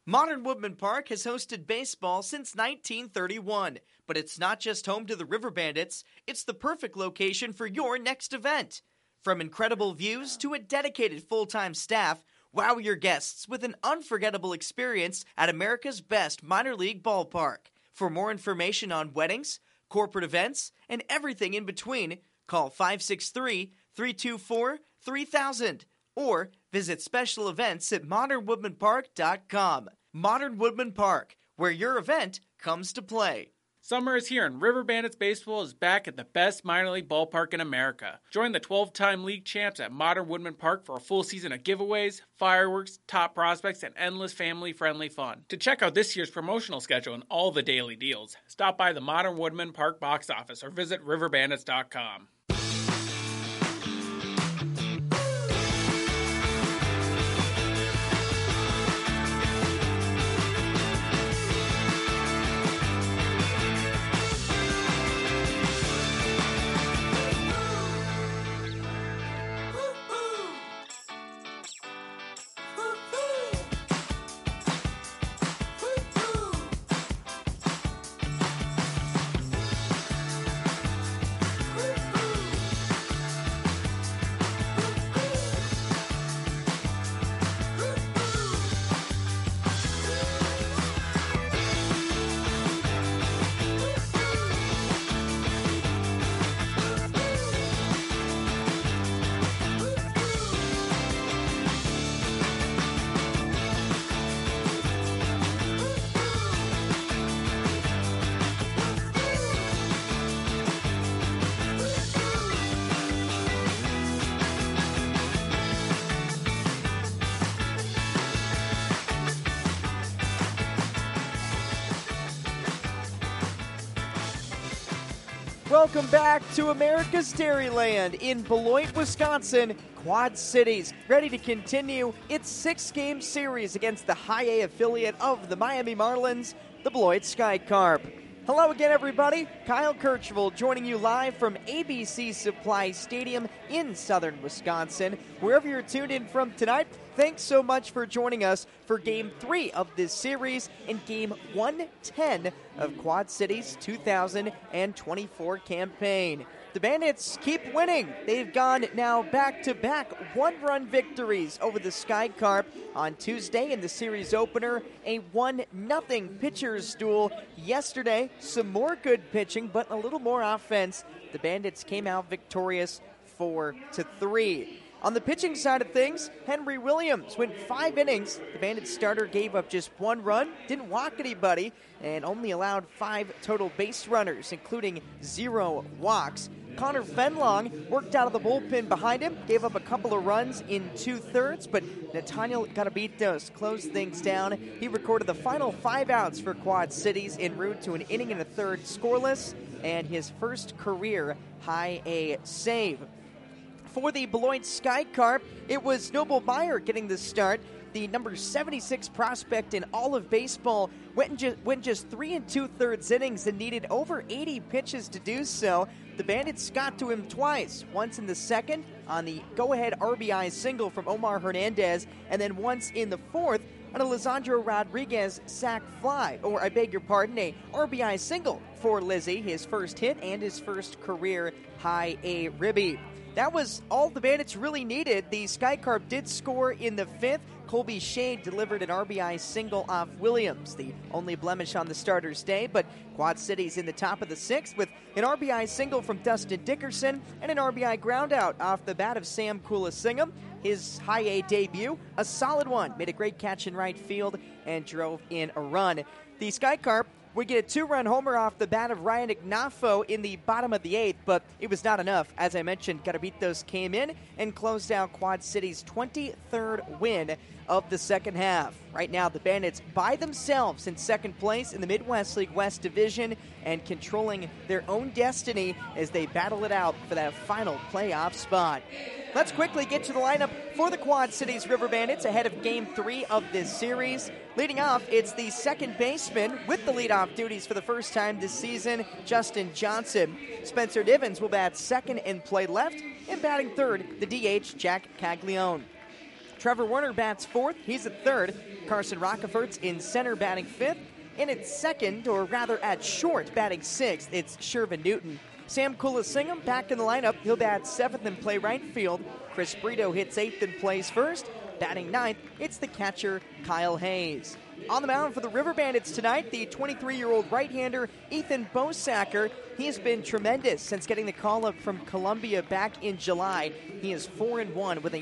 Modern Woodman Park has hosted baseball since 1931, but it's not just home to the River Bandits, it's the perfect location for your next event. From incredible views to a dedicated full-time staff, wow your guests with an unforgettable experience at America's best minor league ballpark. For more information on weddings, corporate events, and everything in between, call 563-324-3000 or visit special events at modernwoodmanpark.com. Modern Woodman Park, where your event comes to play. Summer is here and River Bandits Baseball is back at the best minor league ballpark in America. Join the 12-time league champs at Modern Woodman Park for a full season of giveaways, fireworks, top prospects, and endless family-friendly fun. To check out this year's promotional schedule and all the daily deals, stop by the Modern Woodman Park box office or visit riverbandits.com. Welcome back to America's Dairyland in Beloit, Wisconsin. Quad Cities ready to continue its 6-game series against the High A affiliate of the Miami Marlins, the Beloit Skycarp. Hello again, everybody. Kyle Kirchvold joining you live from ABC Supply Stadium in southern Wisconsin. Wherever you're tuned in from tonight, thanks so much for joining us for Game 3 of this series and Game 110 of Quad Cities' 2024 campaign. The Bandits keep winning. They've gone now back-to-back one-run victories over the Skycarp on Tuesday in the series opener, a 1-0 pitcher's duel. Yesterday, some more good pitching, but a little more offense. The Bandits came out victorious 4-3. On the pitching side of things, Henry Williams went 5 innings. The Bandits starter gave up just 1 run, didn't walk anybody, and only allowed 5 total base runners, including 0 walks. Connor Fenlong worked out of the bullpen behind him, gave up a couple of runs in 2/3, but Nathaniel Garabitos closed things down. He recorded the final 5 outs for Quad Cities en route to an inning and a third scoreless, and his first career High A save. For the Beloit Skycarp, it was Noble Meyer getting the start. The number 76 prospect in all of baseball went just 3 2/3 innings and needed over 80 pitches to do so. The Bandits got to him twice, once in the second on the go-ahead RBI single from Omar Hernandez, and then once in the fourth on a Lisandro Rodriguez sac fly, or I beg your pardon, a RBI single for Lizzie, his first hit and his first career High A ribby. That was all the Bandits really needed. The Skycarp did score in the 5th. Colby Shade delivered an RBI single off Williams, the only blemish on the starter's day, but Quad Cities in the top of the 6th with an RBI single from Dustin Dickerson and an RBI groundout off the bat of Sam Kulasingam. His High A debut, a solid one, made a great catch in right field and drove in a run. The Skycarp would get a 2-run homer off the bat of Ryan Ignafo in the bottom of the 8th, but it was not enough. As I mentioned, Garabitos came in and closed out Quad Cities' 23rd win of the second half. Right now, the Bandits by themselves in second place in the Midwest League West Division and controlling their own destiny as they battle it out for that final playoff spot. Let's quickly get to the lineup for the Quad Cities River Bandits ahead of Game 3 of this series. Leading off, it's the second baseman with the leadoff duties for the first time this season, Justin Johnson. Spencer Divins will bat second and play left, and batting third, the DH, Jack Caglione. Trevor Warner bats fourth. He's at third. Carson Rockefeller's in center batting fifth. And at second, or rather at short, batting sixth, it's Shervin Newton. Sam Kulasingham back in the lineup. He'll bat seventh and play right field. Chris Brito hits eighth and plays first. Batting ninth, it's the catcher, Kyle Hayes. On the mound for the River Bandits tonight, the 23-year-old right-hander Ethan Bosacker. He has been tremendous since getting the call-up from Columbia back in July. He is 4-1 with a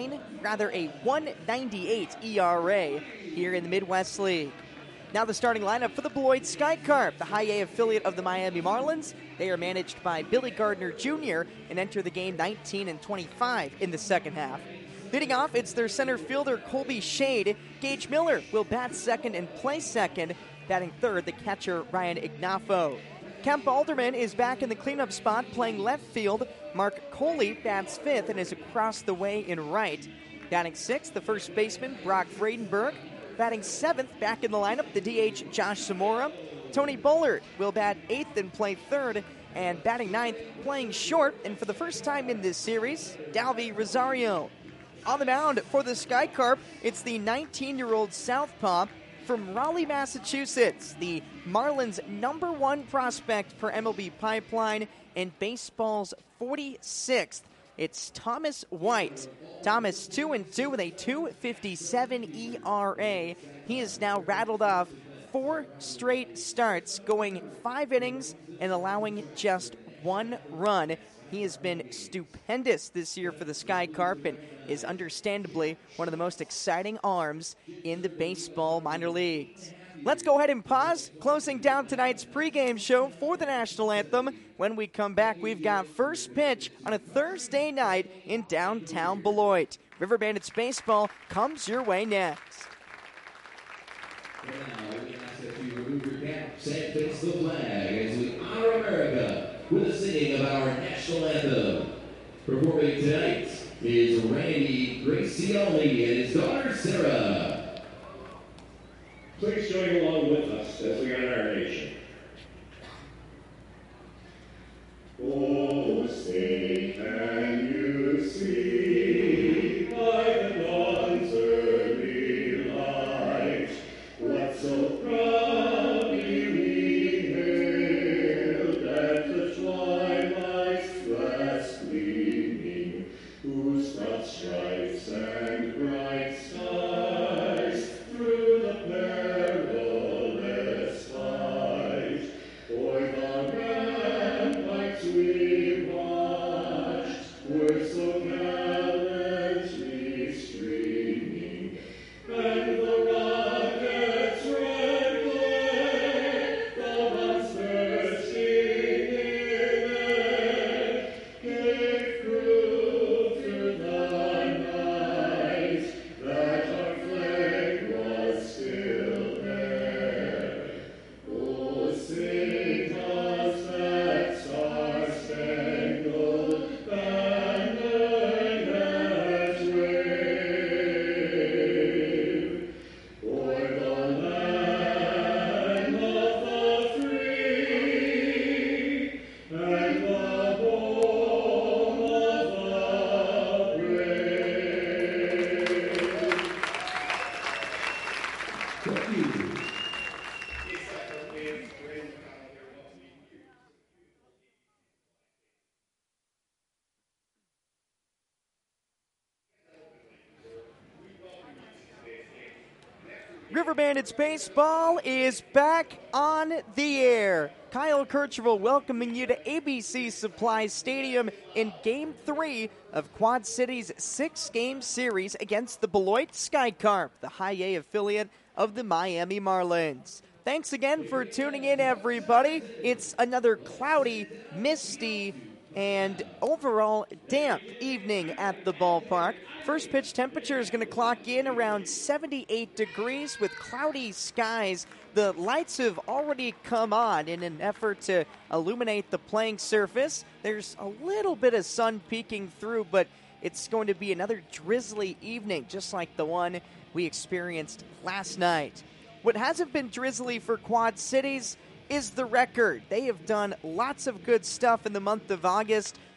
1.98 ERA here in the Midwest League. Now the starting lineup for the Beloit Sky Carp, the high A affiliate of the Miami Marlins. They are managed by Billy Gardner Jr. and enter the game 19-25 in the second half. Leading off, it's their center fielder, Colby Shade. Gage Miller will bat second and play second. Batting third, the catcher, Ryan Ignafo. Kemp Alderman is back in the cleanup spot, playing left field. Mark Coley bats fifth and is across the way in right. Batting sixth, the first baseman, Brock Freidenberg. Batting seventh, back in the lineup, the DH, Josh Zamora. Tony Bullard will bat eighth and play third. And batting ninth, playing short, and for the first time in this series, Dalvy Rosario. On the mound for the Sky Carp, it's the 19-year-old southpaw from Raleigh, Massachusetts, the Marlins' #1 prospect per MLB Pipeline and baseball's 46th. It's Thomas White. Thomas 2-2 with a 2.57 ERA. He has now rattled off 4 straight starts, going 5 innings and allowing just 1 run. He has been stupendous this year for the Sky Carp and is understandably one of the most exciting arms in the baseball minor leagues. Let's go ahead and pause, closing down tonight's pregame show for the national anthem. When we come back, we've got first pitch on a Thursday night in downtown Beloit. River Bandits baseball comes your way next. And now we ask that you remove your caps and face the flag as we honor America with the singing of our national anthem. Performing tonight is Randy Gracioli and his daughter Sarah. Please join along with us as we honor our nation. Oh, say can you see by the dawn's early light what so proudly we hailed at the twilight's last gleaming, whose broad stripes and bright skies through the perilous fight o'er the ramparts we watched were so gallantly streaming, and the rockets' red glare, the ones bursting in air, gave proof to the night that our flag was still there. Oh, sing us that star-spangled banner yet wave, o'er the land of the free and the home of the brave. Thank you. River Bandits baseball is back on the air. Kyle Kercheval welcoming you to ABC Supply Stadium in Game 3 of Quad City's 6-game series against the Beloit Sky Carp, the high A affiliate of the Miami Marlins. Thanks again for tuning in, everybody. It's another cloudy, misty, and overall damp evening at the ballpark. First pitch temperature is going to clock in around 78 degrees with cloudy skies. The lights have already come on in an effort to illuminate the playing surface. There's a little bit of sun peeking through, but it's going to be another drizzly evening, just like the one we experienced last night. What hasn't been drizzly for Quad Cities is the record. They have done lots of good stuff in the month of August.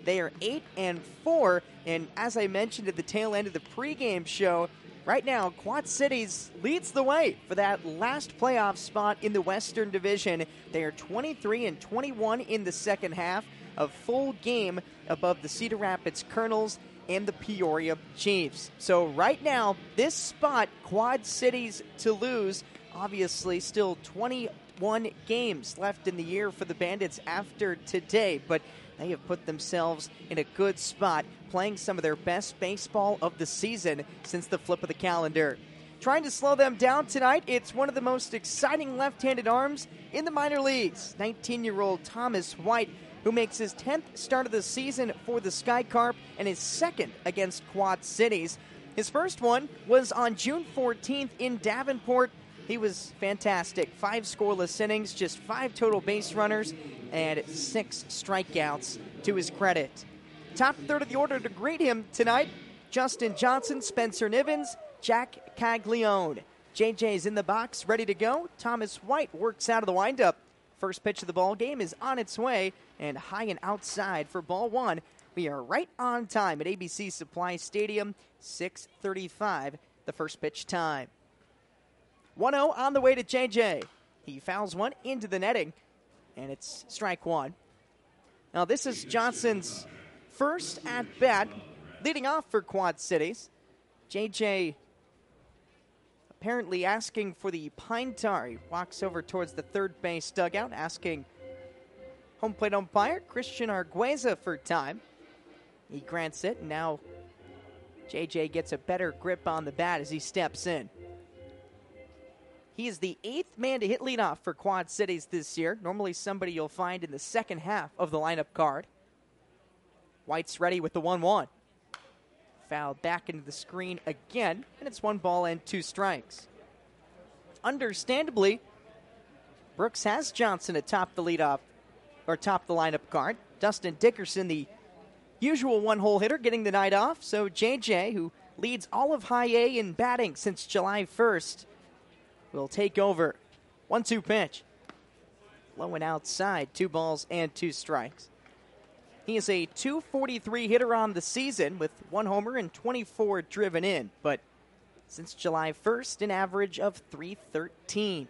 They are 8-4, and as I mentioned at the tail end of the pregame show, right now Quad Cities leads the way for that last playoff spot in the Western Division. They are 23-21 in the second half, a full game above the Cedar Rapids Colonels and the Peoria Chiefs. So right now, this spot, Quad Cities to lose. Obviously, still 21 games left in the year for the Bandits after today, but they have put themselves in a good spot, playing some of their best baseball of the season since the flip of the calendar. Trying to slow them down tonight, it's one of the most exciting left-handed arms in the minor leagues. 19-year-old Thomas White, who makes his 10th start of the season for the Sky Carp and his second against Quad Cities. His first one was on June 14th in Davenport. He was fantastic. 5 scoreless innings, just 5 total base runners, and 6 strikeouts to his credit. Top third of the order to greet him tonight, Justin Johnson, Spencer Nivens, Jack Caglione. JJ's in the box, ready to go. Thomas White works out of the windup. First pitch of the ball game is on its way, and high and outside for ball one. We are right on time at ABC Supply Stadium, 6:35, the first pitch time. 1-0 on the way to JJ. He fouls one into the netting, and it's strike one. Now this is Johnson's first at-bat, leading off for Quad Cities. JJ apparently asking for the pine tar. He walks over towards the third base dugout, asking home plate umpire Christian Argueza for time. He grants it, and now JJ gets a better grip on the bat as he steps in. He is the 8th man to hit leadoff for Quad Cities this year, normally somebody you'll find in the second half of the lineup card. White's ready with the 1-1. Fouled back into the screen again, and it's 1 ball and 2 strikes. Understandably, Brooks has Johnson atop the leadoff, or top the lineup card. Dustin Dickerson, the usual one-hole hitter, getting the night off. So JJ, who leads all of High A in batting since July 1st, will take over. 1-2 pitch. Low and outside, 2 balls and 2 strikes. He is a .243 hitter on the season with 1 homer and 24 driven in, but since July 1st, an average of .313.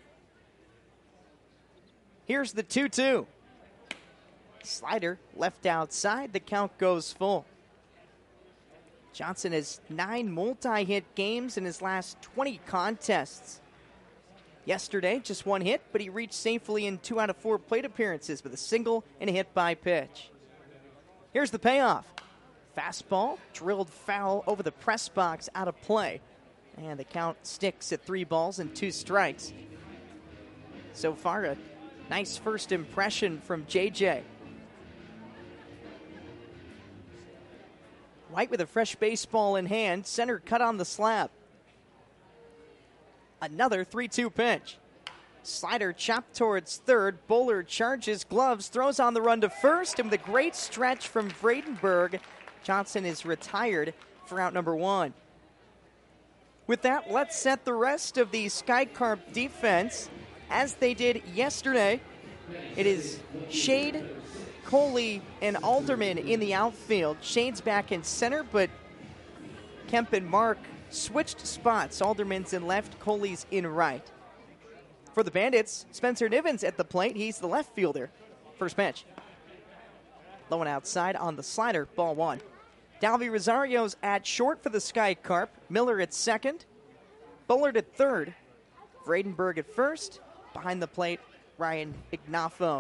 Here's the 2-2. Slider left outside, the count goes full. Johnson has 9 multi-hit games in his last 20 contests. Yesterday, just 1 hit, but he reached safely in 2 out of 4 plate appearances with a single and a hit by pitch. Here's the payoff. Fastball, drilled foul over the press box, out of play. And the count sticks at 3 balls and 2 strikes. So far, a nice first impression from JJ. White with a fresh baseball in hand, center cut on the slab. Another 3-2 pitch. Slider chopped towards third. Bowler charges, gloves, throws on the run to first, and with a great stretch from Vredenberg, Johnson is retired for out number 1. With that, let's set the rest of the Sky Carp defense as they did yesterday. It is Shade, Coley, and Alderman in the outfield. Shade's back in center, but Kemp and Mark switched spots. Alderman's in left, Coley's in right. For the Bandits, Spencer Nivens at the plate. He's the left fielder. First pitch. Low and outside on the slider, ball 1. Dalby Rosario's at short for the Sky Carp. Miller at second. Bullard at third. Vredenberg at first. Behind the plate, Ryan Ignafo.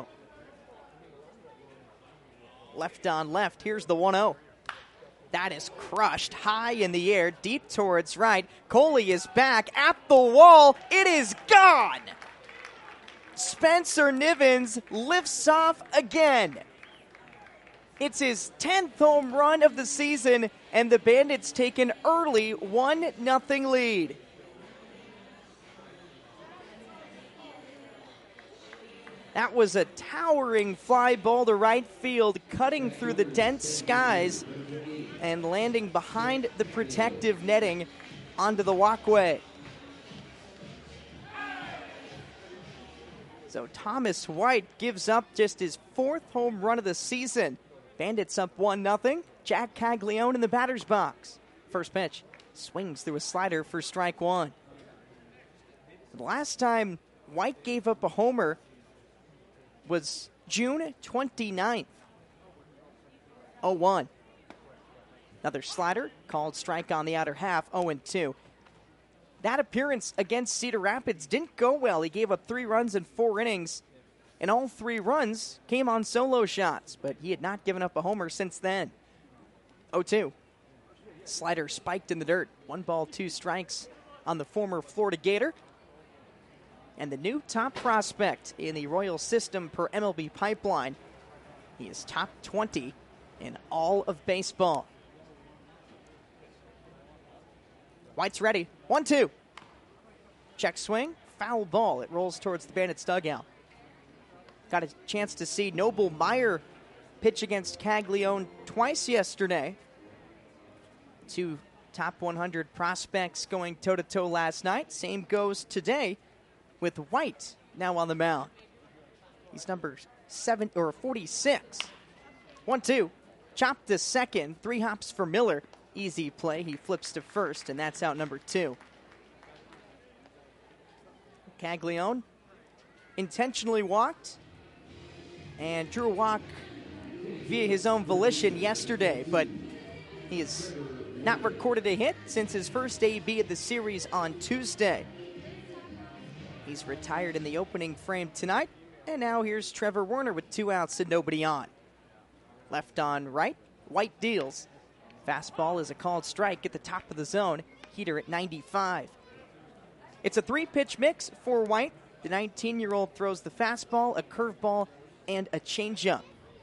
Left on left. Here's the 1-0. That is crushed high in the air, deep towards right. Coley is back at the wall. It is gone. Spencer Nivens lifts off again. It's his 10th home run of the season, and the Bandits take an early 1-0 lead. That was a towering fly ball to right field, cutting through the dense skies and landing behind the protective netting onto the walkway. So Thomas White gives up just his 4th home run of the season Bandits up 1-0. Jack Caglione in the batter's box. First pitch. Swings through a slider for strike one. The last time White gave up a homer was June 29th. 0-1. Another slider, called strike on the outer half, 0-2. That appearance against Cedar Rapids didn't go well. He gave up 3 runs in 4 innings, and all 3 runs came on solo shots, but he had not given up a homer since then. 0-2. Slider spiked in the dirt. 1 ball, 2 strikes on the former Florida Gator. And the new top prospect in the Royal system per MLB Pipeline. He is top 20 in all of baseball. White's ready. 1-2. Check swing. Foul ball. It rolls towards the Bandits dugout. Got a chance to see Noble Meyer pitch against Caglione twice yesterday. 2 top 100 prospects going toe-to-toe last night. Same goes today with White now on the mound. He's number 46. 1-2. Chopped to second. 3 hops for Miller. Easy play. He flips to first, and that's out number 2. Caglione intentionally walked and drew a walk via his own volition yesterday, but he has not recorded a hit since his first AB of the series on Tuesday. He's retired in the opening frame tonight, and now here's Trevor Werner with 2 outs and nobody on. Left on right, White deals. Fastball is a called strike at the top of the zone. Heater at 95. It's a 3-pitch mix for White. The 19-year-old throws the fastball, a curveball, and a changeup.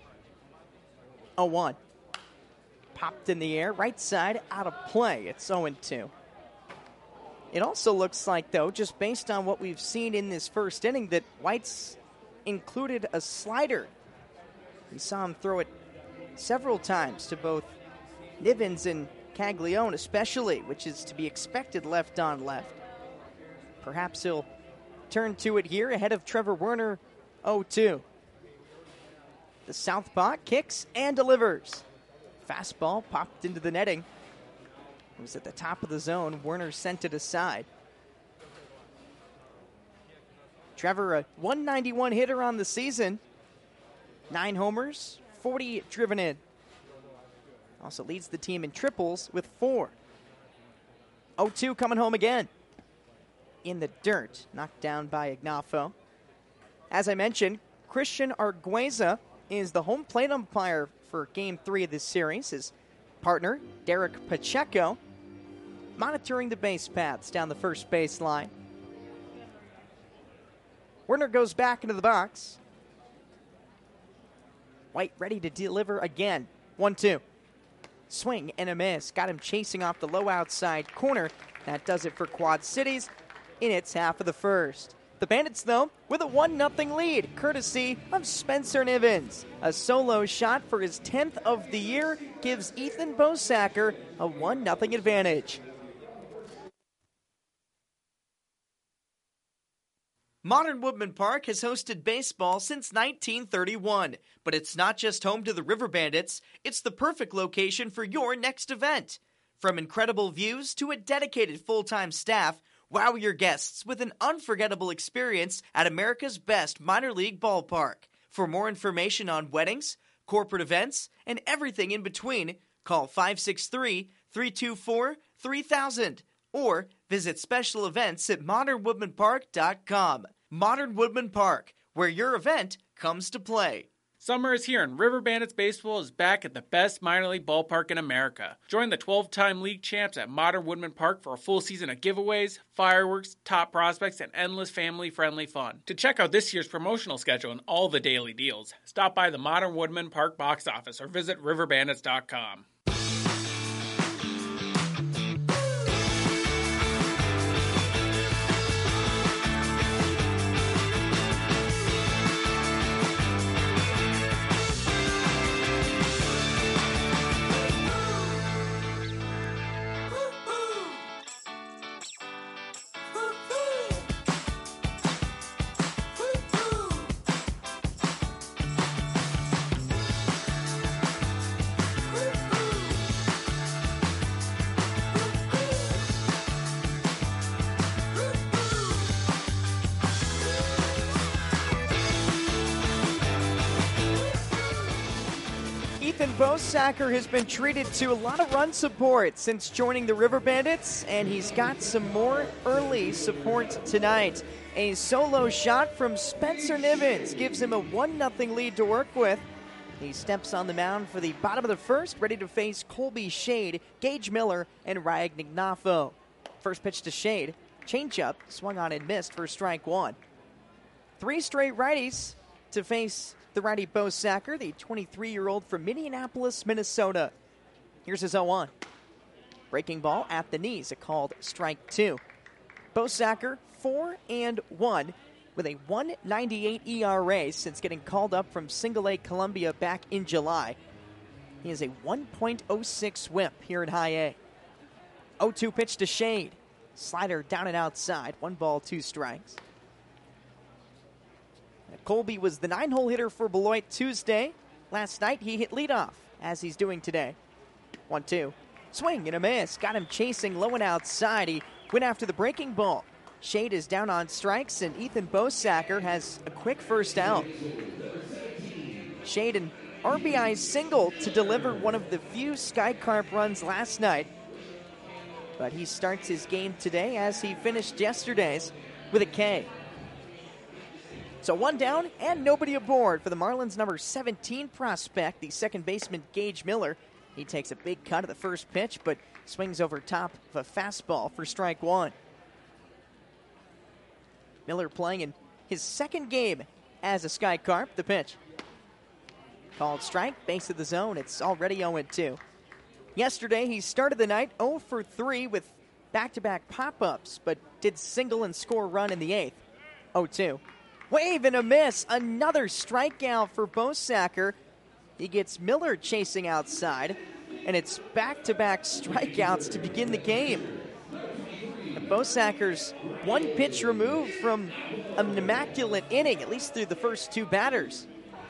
0-1. Popped in the air, right side, out of play. It's 0-2. It also looks like, though, just based on what we've seen in this first inning, that White's included a slider. We saw him throw it several times to both Nivens and Caglione especially, which is to be expected left on left. Perhaps he'll turn to it here ahead of Trevor Werner, 0-2. The southpaw kicks and delivers. Fastball popped into the netting. It was at the top of the zone. Werner sent it aside. Trevor, a 191 hitter on the season. 9 homers, 40 driven in. Also leads the team in triples with 4. 0-2 coming home again. In the dirt, knocked down by Ignafo. As I mentioned, Christian Argueza is the home plate umpire for Game 3 of this series. His partner, Derek Pacheco, monitoring the base paths down the first base line. Werner goes back into the box. White ready to deliver again. 1-2. Swing and a miss. Got him chasing off the low outside corner. That does it for Quad Cities in its half of the first. The Bandits, though, with a 1-0 lead, courtesy of Spencer Nivens. A solo shot for his 10th of the year gives Ethan Bosacker a 1-0 advantage. Modern Woodman Park has hosted baseball since 1931, but it's not just home to the River Bandits, it's the perfect location for your next event. From incredible views to a dedicated full-time staff, wow your guests with an unforgettable experience at America's best minor league ballpark. For more information on weddings, corporate events, and everything in between, call 563-324-3000 or visit special events at modernwoodmanpark.com. Modern Woodman Park, where your event comes to play. Summer is here and River Bandits Baseball is back at the best minor league ballpark in America. Join the 12-time league champs at Modern Woodman Park for a full season of giveaways, fireworks, top prospects, and endless family-friendly fun. To check out this year's promotional schedule and all the daily deals, stop by the Modern Woodman Park box office or visit riverbandits.com. Ethan Bosacker has been treated to a lot of run support since joining the River Bandits, and he's got some more early support tonight. A solo shot from Spencer Nivens gives him a 1-0 lead to work with. He steps on the mound for the bottom of the first, ready to face Colby Shade, Gage Miller, and Ryan Ignafo. First pitch to Shade. Changeup, swung on and missed for strike one. 3 straight righties to face the righty Bosacker, the 23-year-old from Minneapolis, Minnesota. Here's his 0-1. Breaking ball at the knees, a called strike two. Bosacker 4-1 with a 1.98 ERA since getting called up from Single A Columbia back in July. He has a 1.06 whip here in High A. 0-2 pitch to Shade. Slider down and outside. 1 ball, 2 strikes. Colby was the 9-hole hitter for Beloit Tuesday. Last night he hit leadoff, as he's doing today. 1-2. Swing and a miss. Got him chasing low and outside. He went after the breaking ball. Shade is down on strikes, and Ethan Bosacker has a quick first out. Shade an RBI single to deliver one of the few Sky Carp runs last night. But he starts his game today as he finished yesterday's with a K. So 1 down and nobody aboard for the Marlins' number 17 prospect, the second baseman Gage Miller. He takes a big cut at the first pitch, but swings over top of a fastball for strike one. Miller playing in his second game as a Sky Carp. The pitch. Called strike, base of the zone. It's already 0-2. Yesterday, he started the night 0 for 3 with back-to-back pop-ups, but did single and score a run in the 8th. 0-2. Wave and a miss. Another strikeout for Bosacker. He gets Miller chasing outside, and it's back-to-back strikeouts to begin the game. And Bosacker's 1 pitch removed from an immaculate inning, at least through the first 2 batters.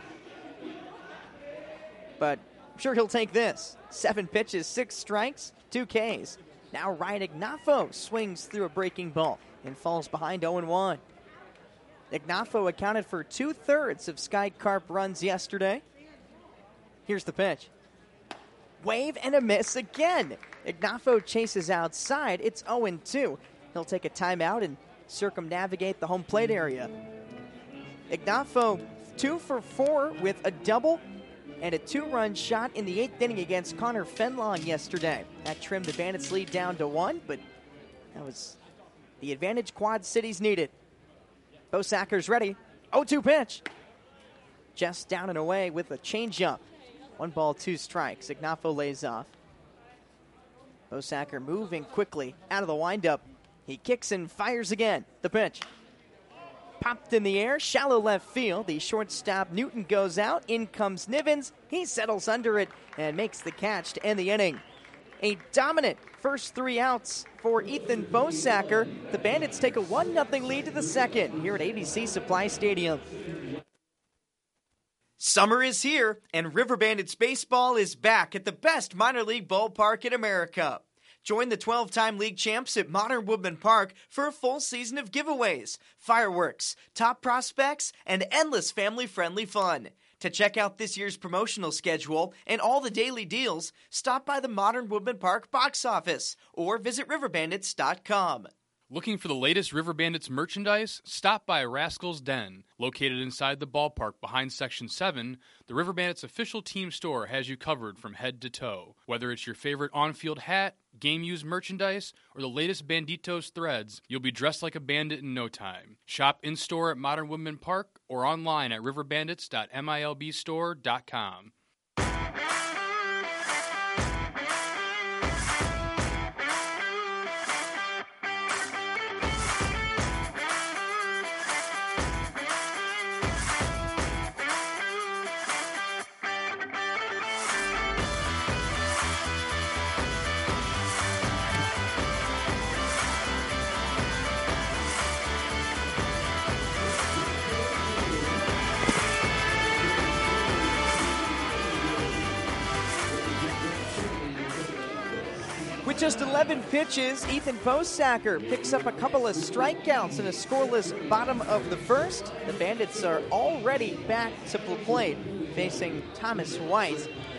But I'm sure he'll take this. 7 pitches, 6 strikes, 2 Ks. Now Ryan Ignafo swings through a breaking ball and falls behind 0-1. Ignafo accounted for 2/3 of Sky Carp runs yesterday. Here's the pitch. Wave and a miss again. Ignafo chases outside. It's 0-2. He'll take a timeout and circumnavigate the home plate area. Ignafo 2 for 4 with a double and a 2-run shot in the 8th inning against Connor Fenlong yesterday. That trimmed the Bandits' lead down to 1, but that was the advantage Quad Cities needed. Bosacker's ready. 0-2 pitch. Just down and away with a changeup. 1 ball, 2 strikes. Ignafo lays off. Bosacker moving quickly out of the windup. He kicks and fires again. The pitch. Popped in the air, shallow left field. The shortstop Newton goes out. In comes Nivens. He settles under it and makes the catch to end the inning. A dominant first 3 outs for Ethan Bosacker. The Bandits take a 1-0 lead to the second here at ABC Supply Stadium. Summer is here, and River Bandits baseball is back at the best minor league ballpark in America. Join the 12-time league champs at Modern Woodman Park for a full season of giveaways, fireworks, top prospects, and endless family-friendly fun. To check out this year's promotional schedule and all the daily deals, stop by the Modern Woodman Park box office or visit riverbandits.com. Looking for the latest River Bandits merchandise? Stop by Rascal's Den. Located inside the ballpark behind Section 7, the River Bandits official team store has you covered from head to toe. Whether it's your favorite on-field hat, game-used merchandise, or the latest Banditos threads, you'll be dressed like a bandit in no time. Shop in-store at Modern Woodman Park or online at riverbandits.milbstore.com. With just 11 pitches, Ethan Bosacker picks up a couple of strikeouts in a scoreless bottom of the first. The Bandits are already back to the plate, facing Thomas White.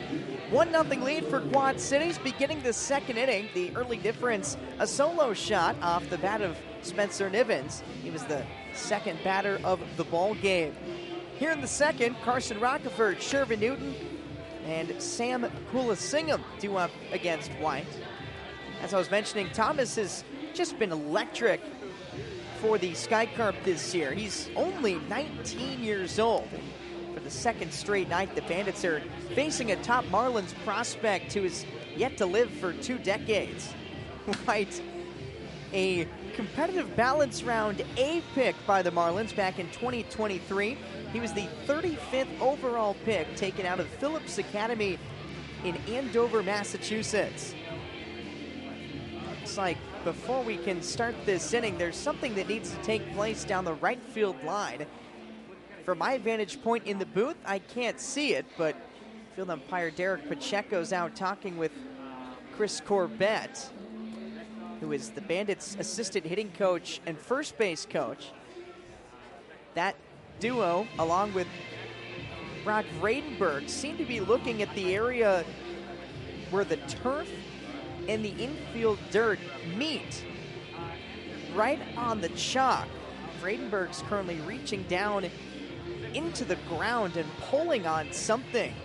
1-0 lead for Quad Cities beginning the second inning. The early difference, a solo shot off the bat of Spencer Nivens. He was the second batter of the ball game. Here in the second, Carson Rockefort, Shervin Newton, and Sam Kulasingam due up against White. As I was mentioning, Thomas has just been electric for the Sky Carp this year. He's only 19 years old. For the second straight night, the Bandits are facing a top Marlins prospect who is yet to live for 2 decades. White, a competitive balance round A pick by the Marlins back in 2023. He was the 35th overall pick taken out of Phillips Academy in Andover, Massachusetts. Looks like before we can start this inning, there's something that needs to take place down the right field line. From my vantage point in the booth, I can't see it, but field umpire Derek Pacheco's out talking with Chris Corbett, who is the Bandits' assistant hitting coach and first base coach. That duo, along with Brock Vradenberg, seem to be looking at the area where the turf and the infield dirt meet, right on the chalk. Vradenberg's currently reaching down into the ground and pulling on something.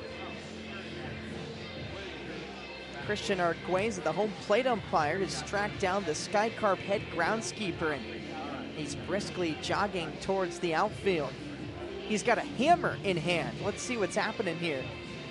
Christian Arguez, the home plate umpire, has tracked down the Sky Carp head groundskeeper, and he's briskly jogging towards the outfield. He's got a hammer in hand. Let's see what's happening here.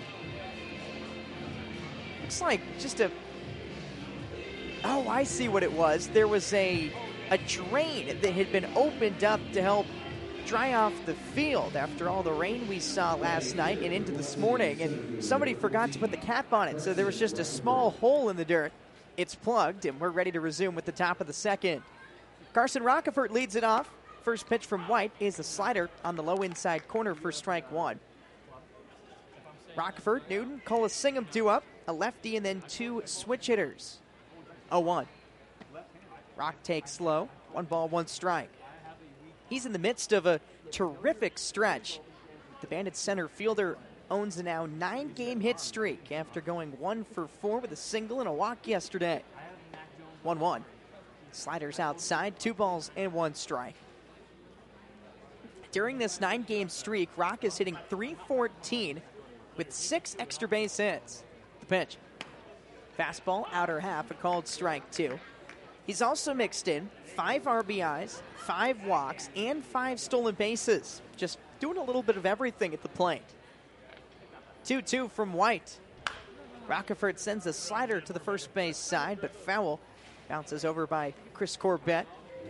Looks like just a... Oh, I see what it was. There was a drain that had been opened up to help dry off the field after all the rain we saw last night and into this morning, and somebody forgot to put the cap on it, so there was just a small hole in the dirt. It's plugged, and we're ready to resume with the top of the second. Carson Rockefort leads it off. First pitch from White is a slider on the low inside corner for strike one. Rockefort, Newton, Kulasingam due up, a lefty, and then 2 switch hitters. 0-1. Rock takes low. 1 ball, 1 strike. He's in the midst of a terrific stretch. The Bandits center fielder owns a now 9-game hit streak after going 1 for 4 with a single and a walk yesterday. 1-1. Sliders outside, 2 balls and 1 strike. During this 9-game streak, Rock is hitting .314 with 6 extra base hits. The pitch. Fastball, outer half, a called strike 2. He's also mixed in 5 RBIs, 5 walks, and 5 stolen bases. Just doing a little bit of everything at the plate. 2-2 from White. Rockefort sends a slider to the first base side, but foul. Bounces over by Chris Corbett.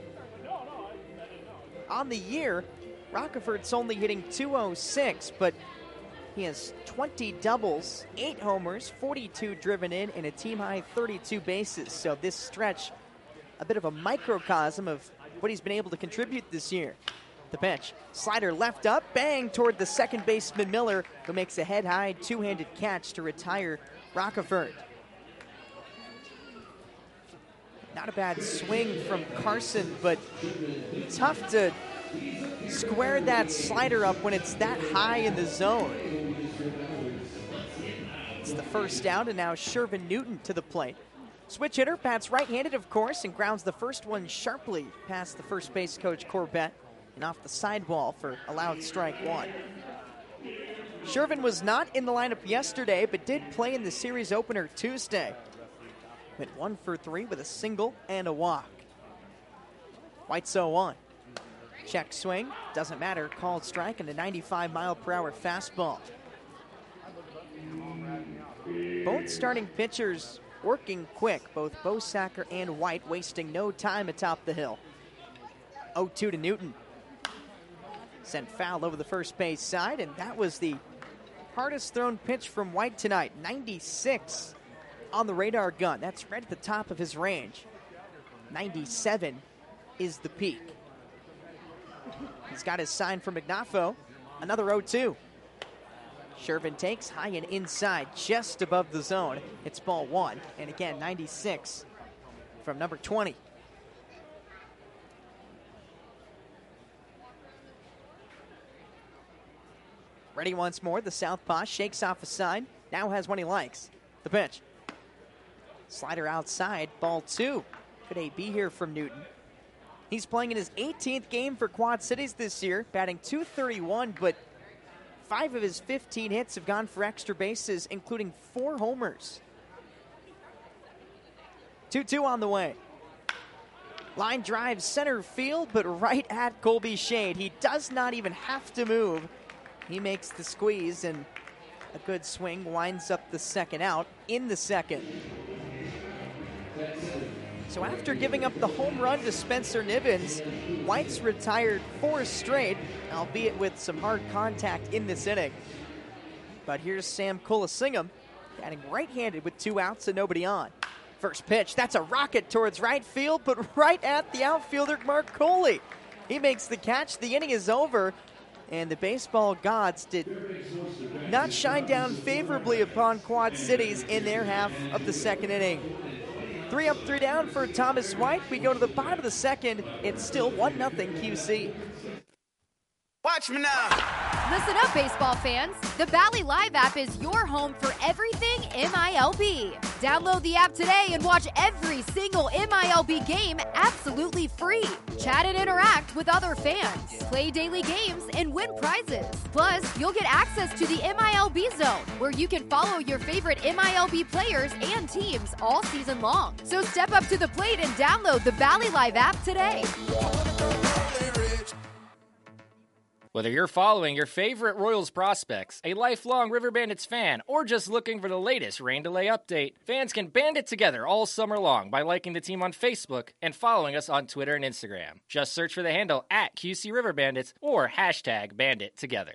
On the year, Rockefort's only hitting .206, but he has 20 doubles, 8 homers, 42 driven in, and a team-high 32 bases. So this stretch, a bit of a microcosm of what he's been able to contribute this year. The pitch. Slider left up, bang toward the second baseman Miller, who makes a head-high 2-handed catch to retire Rockefort. Not a bad swing from Carson, but tough to square that slider up when it's that high in the zone. It's the first out, and now Shervin Newton to the plate. Switch hitter, bats right-handed, of course, and grounds the first one sharply past the first base coach Corbett and off the sidewall for allowed strike 1. Shervin was not in the lineup yesterday, but did play in the series opener Tuesday. Went 1 for 3 with a single and a walk. White's 0-1. Check swing, doesn't matter, called strike and a 95-mile-per-hour fastball. Both starting pitchers working quick, both Bosacker and White wasting no time atop the hill. 0-2 to Newton. Sent foul over the first base side, and that was the hardest thrown pitch from White tonight. 96 on the radar gun. That's right at the top of his range. 97 is the peak. He's got his sign from Ignafo. Another 0-2. Shervin takes high and inside, just above the zone. It's ball 1. And again, 96 from number 20. Ready once more. The southpaw shakes off a sign, now has one he likes. The pitch. Slider outside, ball 2. Good AB here from Newton. He's playing in his 18th game for Quad Cities this year, batting .231, but 5 of his 15 hits have gone for extra bases, including 4 homers. 2-2 on the way. Line drive center field, but right at Colby Shade. He does not even have to move. He makes the squeeze, and a good swing winds up the second out in the second. So after giving up the home run to Spencer Nivens, White's retired 4 straight, albeit with some hard contact in this inning. But here's Sam Colasingham, batting right-handed with 2 outs and nobody on. First pitch, that's a rocket towards right field, but right at the outfielder, Mark Coley. He makes the catch, the inning is over, and the baseball gods did not shine down favorably upon Quad Cities in their half of the second inning. 3 up, 3 down for Thomas White. We go to the bottom of the second. It's still 1-0 QC. Watch me now. Listen up, baseball fans. The Bally Live app is your home for everything MILB. Download the app today and watch every single MILB game absolutely free. Chat and interact with other fans. Play daily games and win prizes. Plus, you'll get access to the MILB Zone, where you can follow your favorite MILB players and teams all season long. So step up to the plate and download the Bally Live app today. Whether you're following your favorite Royals prospects, a lifelong River Bandits fan, or just looking for the latest rain delay update, fans can band it together all summer long by liking the team on Facebook and following us on Twitter and Instagram. Just search for the handle at QC River Bandits or hashtag #BanditTogether.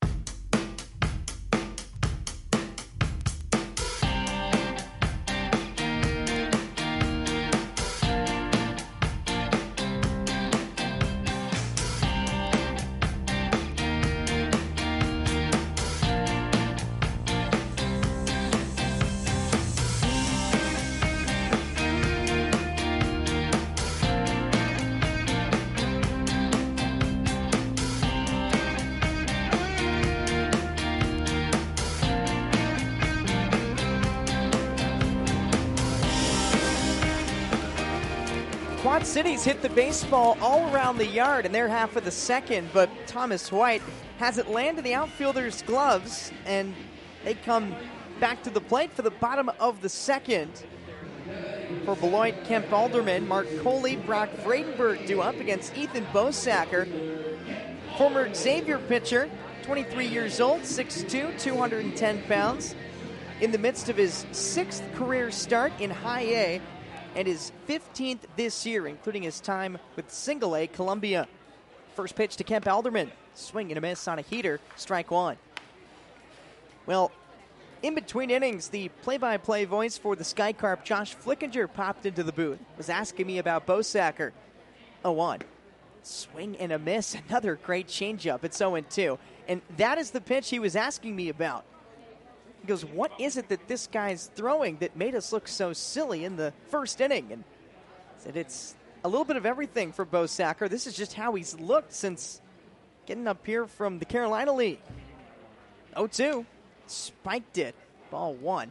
Quad Cities hit the baseball all around the yard in their half of the second, but Thomas White has it land in the outfielder's gloves, and they come back to the plate for the bottom of the second. For Beloit, Kemp Alderman, Mark Coley, Brock Vredenberg due up against Ethan Bosacker. Former Xavier pitcher, 23 years old, 6'2", 210 pounds. In the midst of his 6th career start in High A, and his 15th this year, including his time with Single A Columbia. First pitch to Kemp Alderman. Swing and a miss on a heater. Strike 1. Well, in between innings, the play-by-play voice for the Sky Carp, Josh Flickinger, popped into the booth. Was asking me about Bosacker. 0-1. Swing and a miss. Another great changeup. It's 0-2. And that is the pitch he was asking me about. He goes, what is it that this guy's throwing that made us look so silly in the first inning? And I said, it's a little bit of everything for Bosacker. This is just how he's looked since getting up here from the Carolina League. 0-2. Spiked it. Ball 1.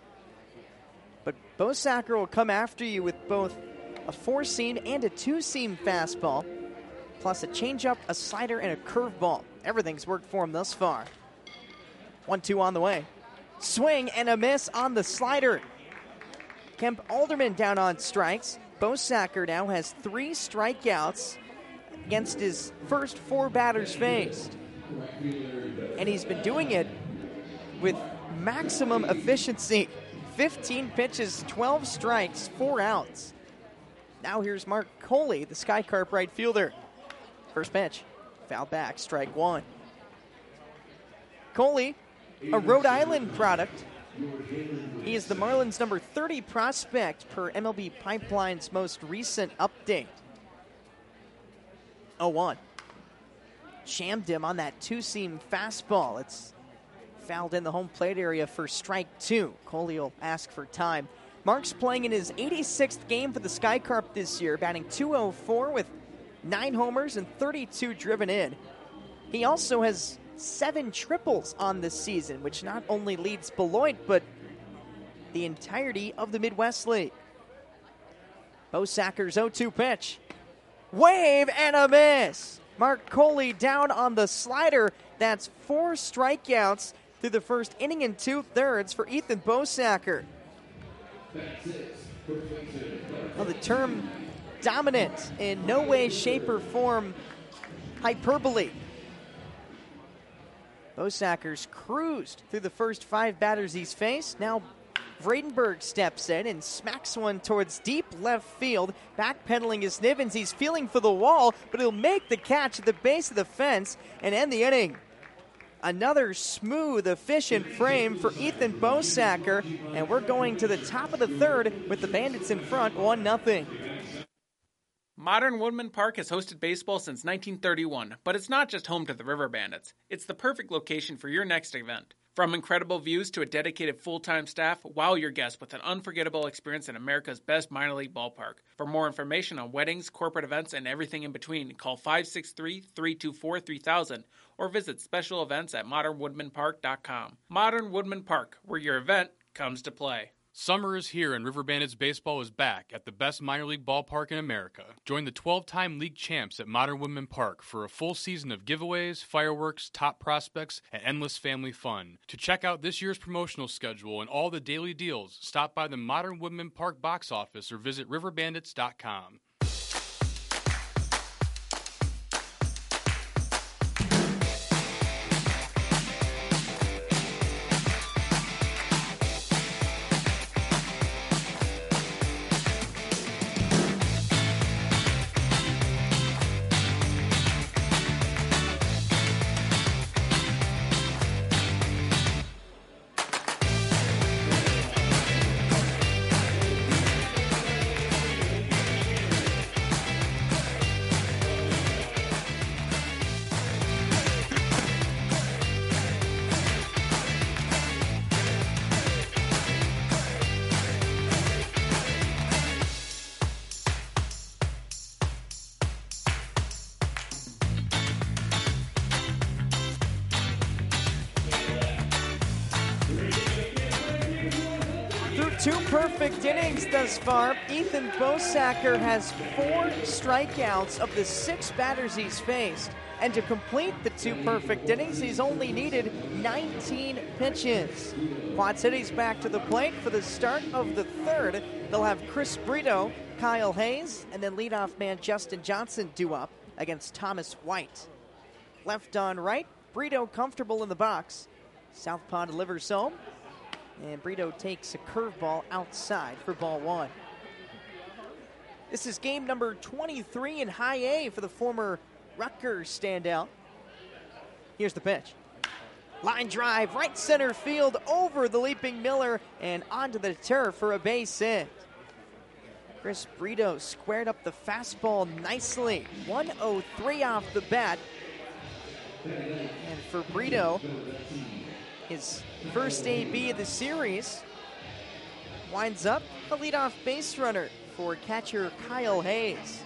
But Bosacker will come after you with both a 4-seam and a 2-seam fastball, plus a changeup, a slider, and a curveball. Everything's worked for him thus far. 1-2 on the way. Swing and a miss on the slider. Kemp Alderman down on strikes. Bosacker now has 3 strikeouts against his first 4 batters faced. And he's been doing it with maximum efficiency. 15 pitches, 12 strikes, 4 outs. Now here's Mark Coley, the Sky Carp right fielder. First pitch, foul back, strike 1. Coley, a Rhode Island product. He is the Marlins' number 30 prospect per MLB Pipeline's most recent update. 0-1. Jammed him on that 2-seam fastball. It's fouled in the home plate area for strike 2. Coley will ask for time. Mark's playing in his 86th game for the Sky Carp this year, batting .204 with 9 homers and 32 driven in. He also has 7 triples on the season, which not only leads Beloit, but the entirety of the Midwest League. Bosacker's 0-2 pitch. Wave and a miss. Mark Coley down on the slider. That's 4 strikeouts through the first inning and 2/3 for Ethan Bosacker. Well, the term dominant in no way, shape, or form hyperbole. Bosacker's cruised through the first 5 batters he's faced. Now Vredenberg steps in and smacks one towards deep left field, backpedaling his Nivens. He's feeling for the wall, but he'll make the catch at the base of the fence and end the inning. Another smooth, efficient frame for Ethan Bosacker, and we're going to the top of the 3rd with the Bandits in front, 1-0. Modern Woodman Park has hosted baseball since 1931, but it's not just home to the River Bandits. It's the perfect location for your next event. From incredible views to a dedicated full-time staff, wow your guests with an unforgettable experience in America's best minor league ballpark. For more information on weddings, corporate events, and everything in between, call 563-324-3000 or visit special events at modernwoodmanpark.com. Modern Woodman Park, where your event comes to play. Summer is here and River Bandits baseball is back at the best minor league ballpark in America. Join the 12-time league champs at Modern Woodman Park for a full season of giveaways, fireworks, top prospects, and endless family fun. To check out this year's promotional schedule and all the daily deals, stop by the Modern Woodman Park box office or visit riverbandits.com. Two perfect innings thus far. Ethan Bosacker has 4 strikeouts of the 6 batters he's faced. And to complete the 2 perfect innings, he's only needed 19 pitches. Quad City's back to the plate for the start of the 3rd. They'll have Chris Brito, Kyle Hayes, and then leadoff man Justin Johnson due up against Thomas White. Left on right, Brito comfortable in the box. Southpaw delivers home. And Brito takes a curveball outside for ball 1. This is game number 23 in high A for the former Rutgers standout. Here's the pitch. Line drive, right center field, over the leaping Miller, and onto the turf for a base hit. Chris Brito squared up the fastball nicely. 103 off the bat. And for Brito, his first AB of the series, winds up a leadoff base runner for catcher Kyle Hayes.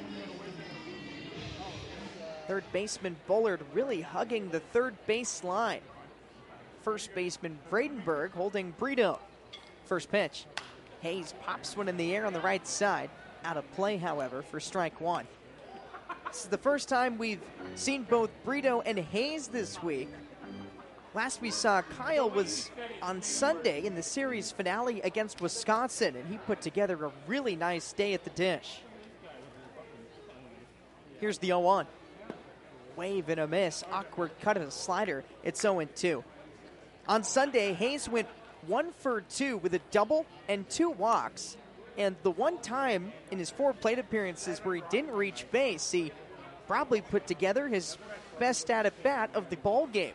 Third baseman Bullard really hugging the third base line. First baseman Vredenberg holding Brito. First pitch. Hayes pops one in the air on the right side. Out of play, however, for strike 1. This is the first time we've seen both Brito and Hayes this week. Last we saw Kyle was on Sunday in the series finale against Wisconsin, and he put together a really nice day at the dish. Here's the 0-1. Wave and a miss. Awkward cut of a slider. It's 0-2. On Sunday, Hayes went 1 for 2 with a double and 2 walks. And the one time in his 4 plate appearances where he didn't reach base, he probably put together his best at-bat of the ball game.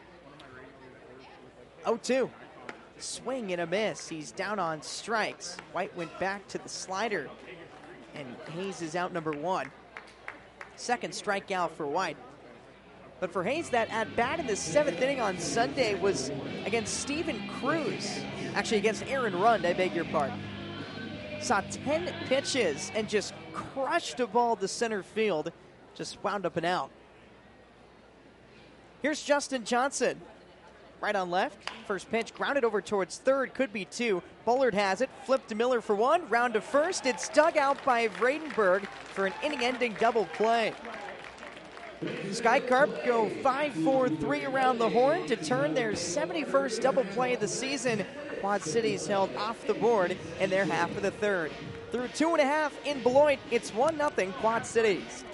0-2. Swing and a miss. He's down on strikes. White went back to the slider, and Hayes is out number 1. Second strikeout for White. But for Hayes, that at-bat in the 7th inning on Sunday was against Steven Cruz. Actually, against Aaron Rund, I beg your pardon. Saw 10 pitches and just crushed a ball to center field. Just wound up and out. Here's Justin Johnson. Right on left. First pitch grounded over towards third. Could be two. Bullard has it. Flipped to Miller for one. Round to first. It's dug out by Vredenberg for an inning-ending double play. Sky Carp go 5-4-3 around the horn to turn their 71st double play of the season. Quad Cities held off the board in their half of the third. Through 2.5 in Beloit, it's 1-0 Quad Cities.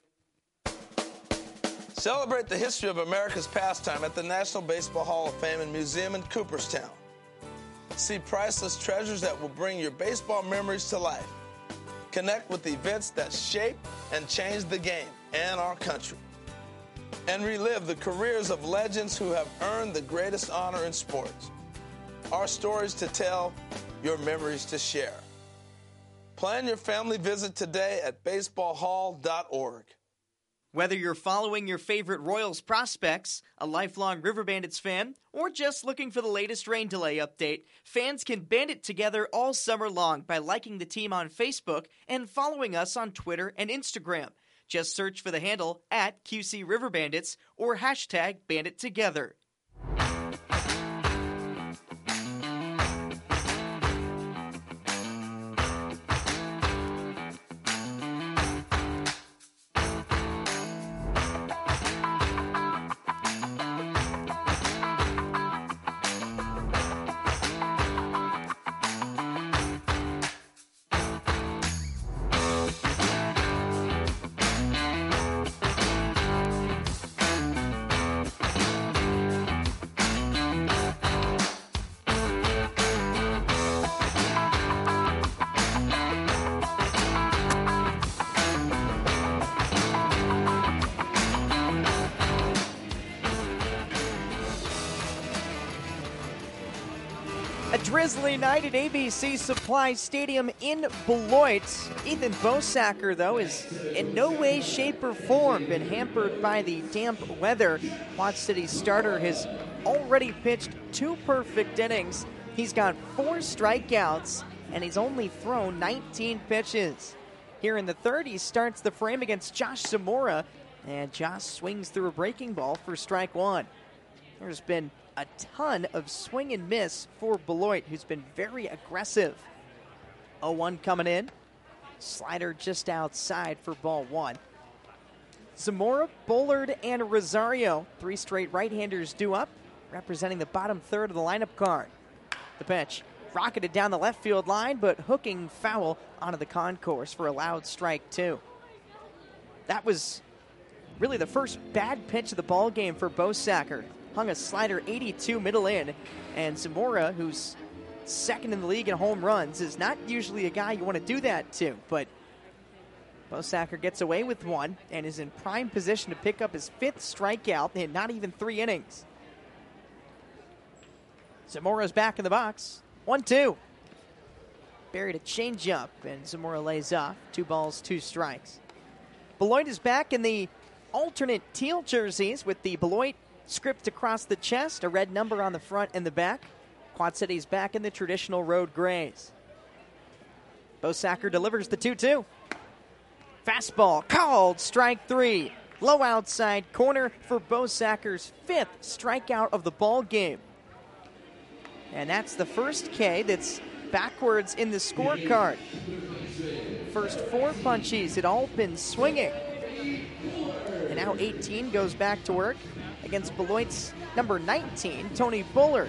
Celebrate the history of America's pastime at the National Baseball Hall of Fame and Museum in Cooperstown. See priceless treasures that will bring your baseball memories to life. Connect with events that shape and change the game and our country. And relive the careers of legends who have earned the greatest honor in sports. Our stories to tell, your memories to share. Plan your family visit today at baseballhall.org. Whether you're following your favorite Royals prospects, a lifelong River Bandits fan, or just looking for the latest rain delay update, fans can band it together all summer long by liking the team on Facebook and following us on Twitter and Instagram. Just search for the handle at QC River Bandits or hashtag BanditTogether. A drizzly night at ABC Supply Stadium in Beloit. Ethan Bosacker, though, is in no way, shape, or form been hampered by the damp weather. Quad City starter has already pitched 2 perfect innings. He's got 4 strikeouts, and he's only thrown 19 pitches. Here in the third, he starts the frame against Josh Zamora, and Josh swings through a breaking ball for strike 1. There's been a ton of swing and miss for Beloit, who's been very aggressive. 0-1 coming in. Slider just outside for ball 1. Zamora, Bullard, and Rosario, 3 straight right-handers due up, representing the bottom third of the lineup card. The pitch rocketed down the left field line, but hooking foul onto the concourse for a loud strike 2. That was really the first bad pitch of the ball game for Bosacker. Hung a slider 82 middle in, and Zamora, who's second in the league in home runs, is not usually a guy you want to do that to, but Bosacker gets away with one and is in prime position to pick up his 5th strikeout in not even 3 innings. Zamora's back in the box. 1-2. Buried a changeup, and Zamora lays off. 2 balls, 2 strikes. Beloit is back in the alternate teal jerseys with the Beloit script across the chest, a red number on the front and the back. Quad City's back in the traditional road grays. Bosacker delivers the 2-2. Fastball called, strike 3. Low outside corner for Bosacker's 5th strikeout of the ball game. And that's the first K that's backwards in the scorecard. First 4 punchies had all been swinging. And now 18 goes back to work against Beloit's number 19, Tony Bullard.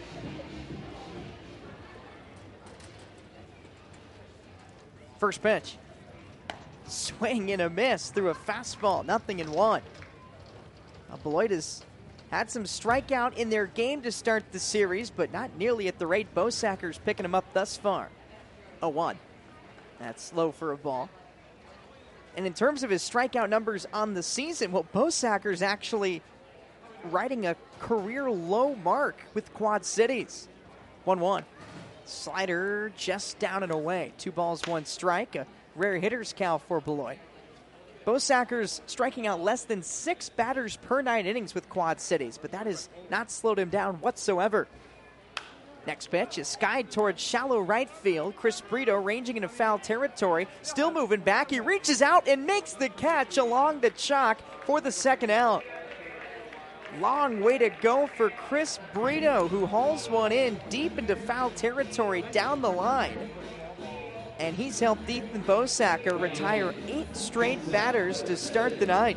First pitch. Swing and a miss through a fastball, 0-1. Beloit has had some strikeout in their game to start the series, but not nearly at the rate Bosacker's picking them up thus far. 0-1. That's low for a ball. And in terms of his strikeout numbers on the season, well, Bosacker's actually riding a career low mark with Quad Cities. 1-1. Slider just down and away. 2 balls, 1 strike. A rare hitter's count for Beloit. Bosacker's striking out less than 6 batters per 9 innings with Quad Cities, but that has not slowed him down whatsoever. Next pitch is skied towards shallow right field. Chris Brito ranging into foul territory. Still moving back. He reaches out and makes the catch along the chalk for the second out. Long way to go for Chris Brito, who hauls one in deep into foul territory down the line. And he's helped Ethan Bosacker retire 8 straight batters to start the night.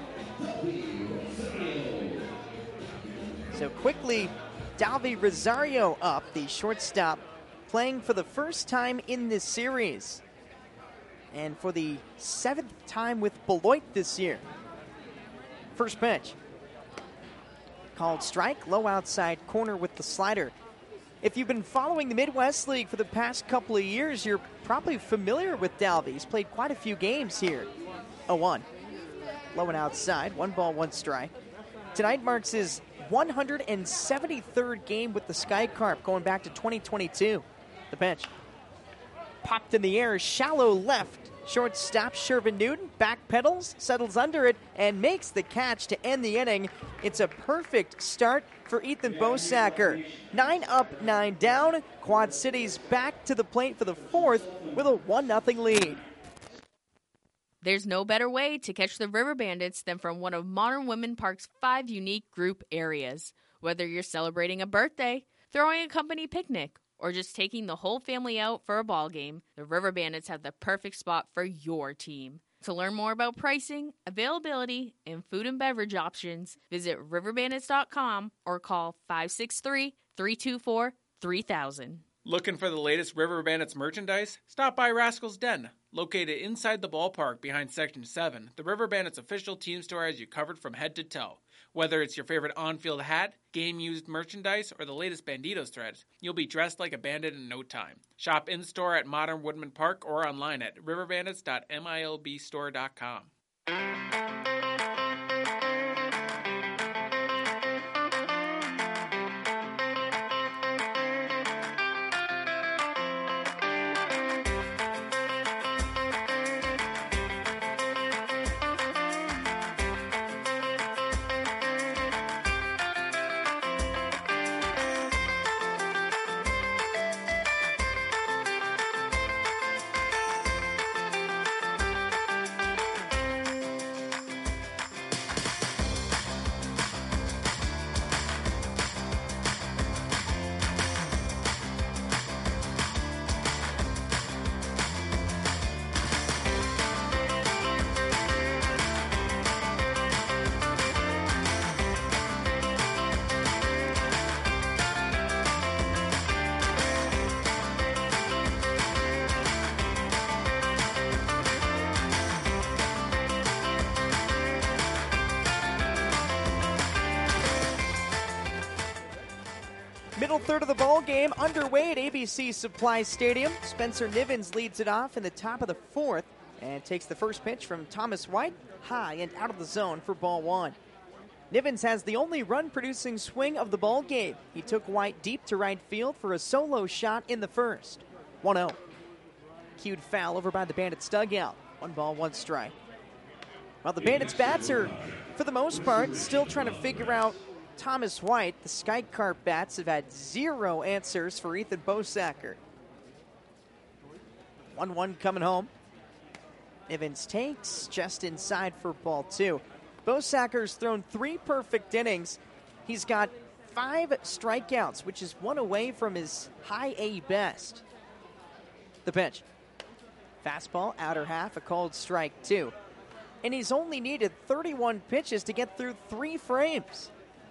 So quickly, Dalvi Rosario up, the shortstop, playing for the first time in this series. And for the 7th time with Beloit this year. First pitch. Called strike, low outside corner with the slider. If you've been following the Midwest League for the past couple of years, you're probably familiar with Dalvi. He's played quite a few games here. 0-1. Low and outside, 1 ball, 1 strike. Tonight marks his 173rd game with the Sky Carp, going back to 2022. The pitch. Popped in the air, shallow left. Shortstop Shervin Newton backpedals, settles under it, and makes the catch to end the inning. It's a perfect start for Ethan Bosacker. 9 up, 9 down. Quad Cities back to the plate for the 4th with a 1-0 lead. There's no better way to catch the River Bandits than from one of Modern Woodmen Park's 5 unique group areas. Whether you're celebrating a birthday, throwing a company picnic, or just taking the whole family out for a ball game, the River Bandits have the perfect spot for your team. To learn more about pricing, availability, and food and beverage options, visit riverbandits.com or call 563-324-3000. Looking for the latest River Bandits merchandise? Stop by Rascal's Den. Located inside the ballpark behind Section 7, the River Bandits official team store has you covered from head to toe. Whether it's your favorite on-field hat, game-used merchandise, or the latest Banditos threads, you'll be dressed like a bandit in no time. Shop in-store at Modern Woodmen Park or online at riverbandits.milbstore.com. Middle third of the ball game underway at ABC Supply Stadium. Spencer Nivens leads it off in the top of the 4th and takes the first pitch from Thomas White, high and out of the zone for ball 1. Nivens has the only run-producing swing of the ball game. He took White deep to right field for a solo shot in the first. 1-0. Cued foul over by the Bandits dugout. 1 ball, 1 strike. While the Bandits bats are, for the most part, still trying to figure out Thomas White, the Sky Carp bats have had 0 answers for Ethan Bosacker. 1-1 coming home. Nivens takes just inside for ball 2. Bosacker's thrown 3 perfect innings. He's got 5 strikeouts, which is 1 away from his high A best. The pitch. Fastball, outer half, a called strike 2. And he's only needed 31 pitches to get through 3 frames.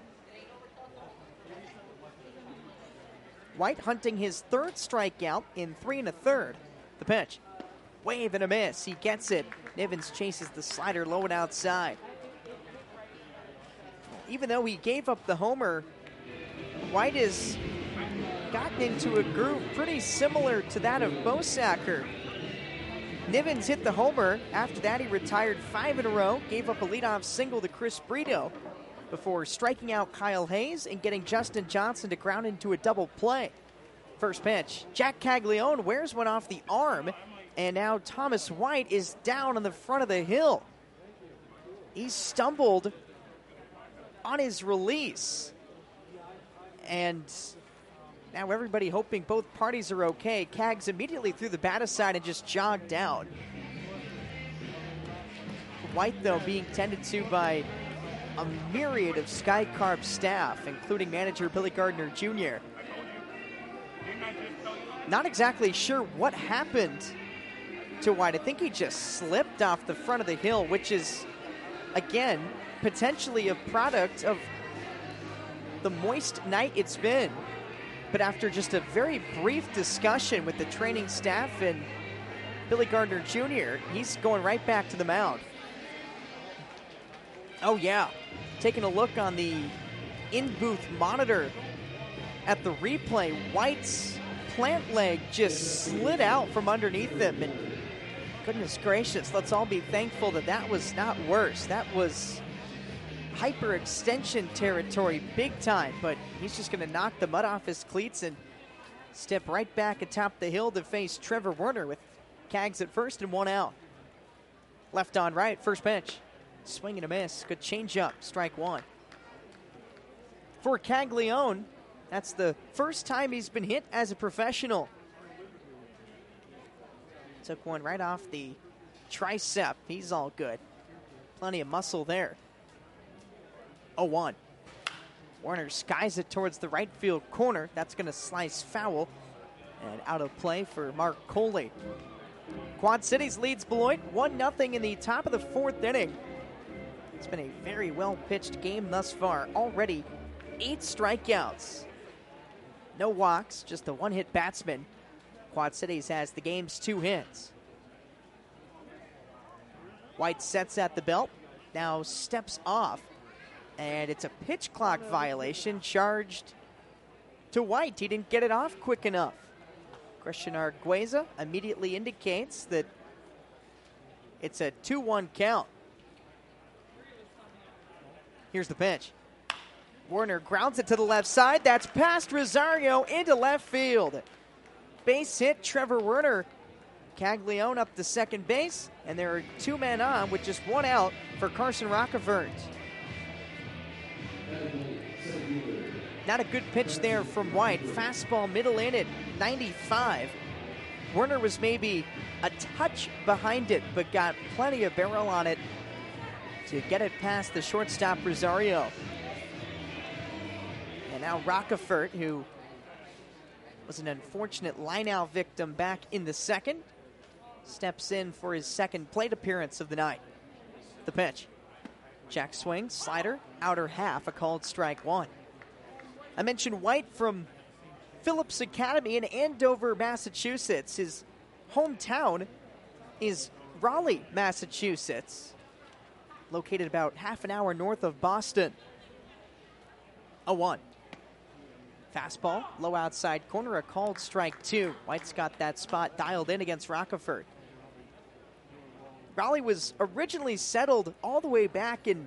White hunting his 3rd strikeout in 3 1/3. The pitch. Wave and a miss. He gets it. Nivens chases the slider low and outside. Even though he gave up the homer, White has gotten into a groove pretty similar to that of Bosacker. Nivens hit the homer. After that, he retired 5 in a row, gave up a leadoff single to Chris Brito before striking out Kyle Hayes and getting Justin Johnson to ground into a double play. First pitch. Jack Caglione wears one off the arm, and now Thomas White is down on the front of the hill. He stumbled on his release. And now everybody hoping both parties are okay. Cags immediately threw the bat aside and just jogged out. White, though, being tended to by a myriad of Sky Carp staff, including manager Billy Gardner Jr. Not exactly sure what happened to White. I think he just slipped off the front of the hill, which is, again, potentially a product of the moist night it's been. But after just a very brief discussion with the training staff and Billy Gardner Jr., he's going right back to the mound. Oh yeah, taking a look on the in-booth monitor at the replay, White's plant leg just slid out from underneath him, and goodness gracious, let's all be thankful that that was not worse. That was hyperextension territory big time, but he's just going to knock the mud off his cleats and step right back atop the hill to face Trevor Werner with Cags at first and one out. Left on right, first pitch. Swing and a miss. Good changeup, strike one. For Caglione, that's the first time he's been hit as a professional. Took one right off the tricep. He's all good. Plenty of muscle there. 0-1. Werner skies it towards the right field corner. That's going to slice foul. And out of play for Mark Coley. Quad Cities leads Beloit 1-0 in the top of the fourth inning. It's been a very well-pitched game thus far. Already 8 strikeouts. No walks, just a one-hit batsman. Quad Cities has the game's 2 hits. White sets at the belt, now steps off, and it's a pitch clock violation charged to White. He didn't get it off quick enough. Christian Argueza immediately indicates that it's a 2-1 count. Here's the pitch. Werner grounds it to the left side. That's past Rosario into left field. Base hit, Trevor Werner. Caglione up to second base, and there are 2 men on with just 1 out for Carson Rockefort. Not a good pitch there from White. Fastball middle in at 95. Werner was maybe a touch behind it, but got plenty of barrel on it to get it past the shortstop Rosario. And now Rockefort, who was an unfortunate line-out victim back in the second, steps in for his second plate appearance of the night. The pitch. Jack swing, slider, outer half, a called strike one. I mentioned White from Phillips Academy in Andover, Massachusetts. His hometown is Raleigh, Massachusetts, located about half an hour north of Boston. 0-1. Fastball, low outside corner, a called strike two. White's got that spot dialed in against Rockefort. Raleigh was originally settled all the way back in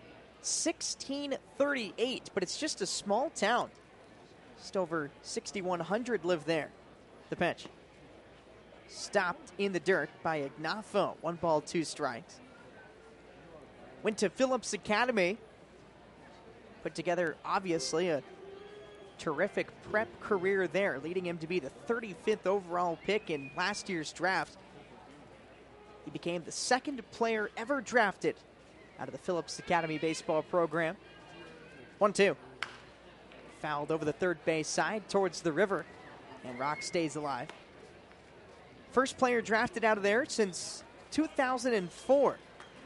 1638, but it's just a small town. Just over 6,100 live there. The pitch. Stopped in the dirt by Ignafo. 1 ball, 2 strikes. Went to Phillips Academy. Put together, obviously, a terrific prep career there, leading him to be the 35th overall pick in last year's draft. He became the second player ever drafted out of the Phillips Academy baseball program. 1-2. Fouled over the third base side towards the river, and Rock stays alive. First player drafted out of there since 2004.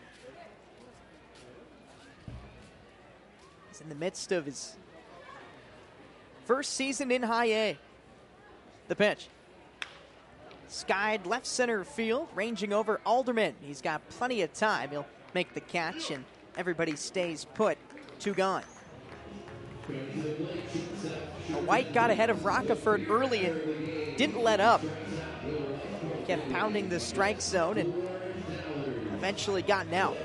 He's in the midst of his first season in high A. The pitch. Skied left center field, ranging over Alderman. He's got plenty of time. He'll make the catch, and everybody stays put. 2 gone. White got ahead of Rockefort early and didn't let up. Kept pounding the strike zone and eventually gotten out.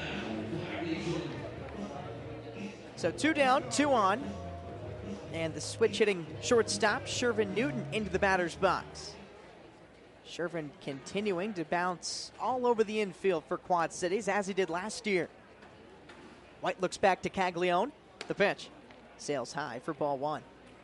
So 2 down, 2 on. And the switch-hitting shortstop, Shervin Newton, into the batter's box. Shervin continuing to bounce all over the infield for Quad Cities, as he did last year. White looks back to Caglione. The pitch. Sails high for ball 1.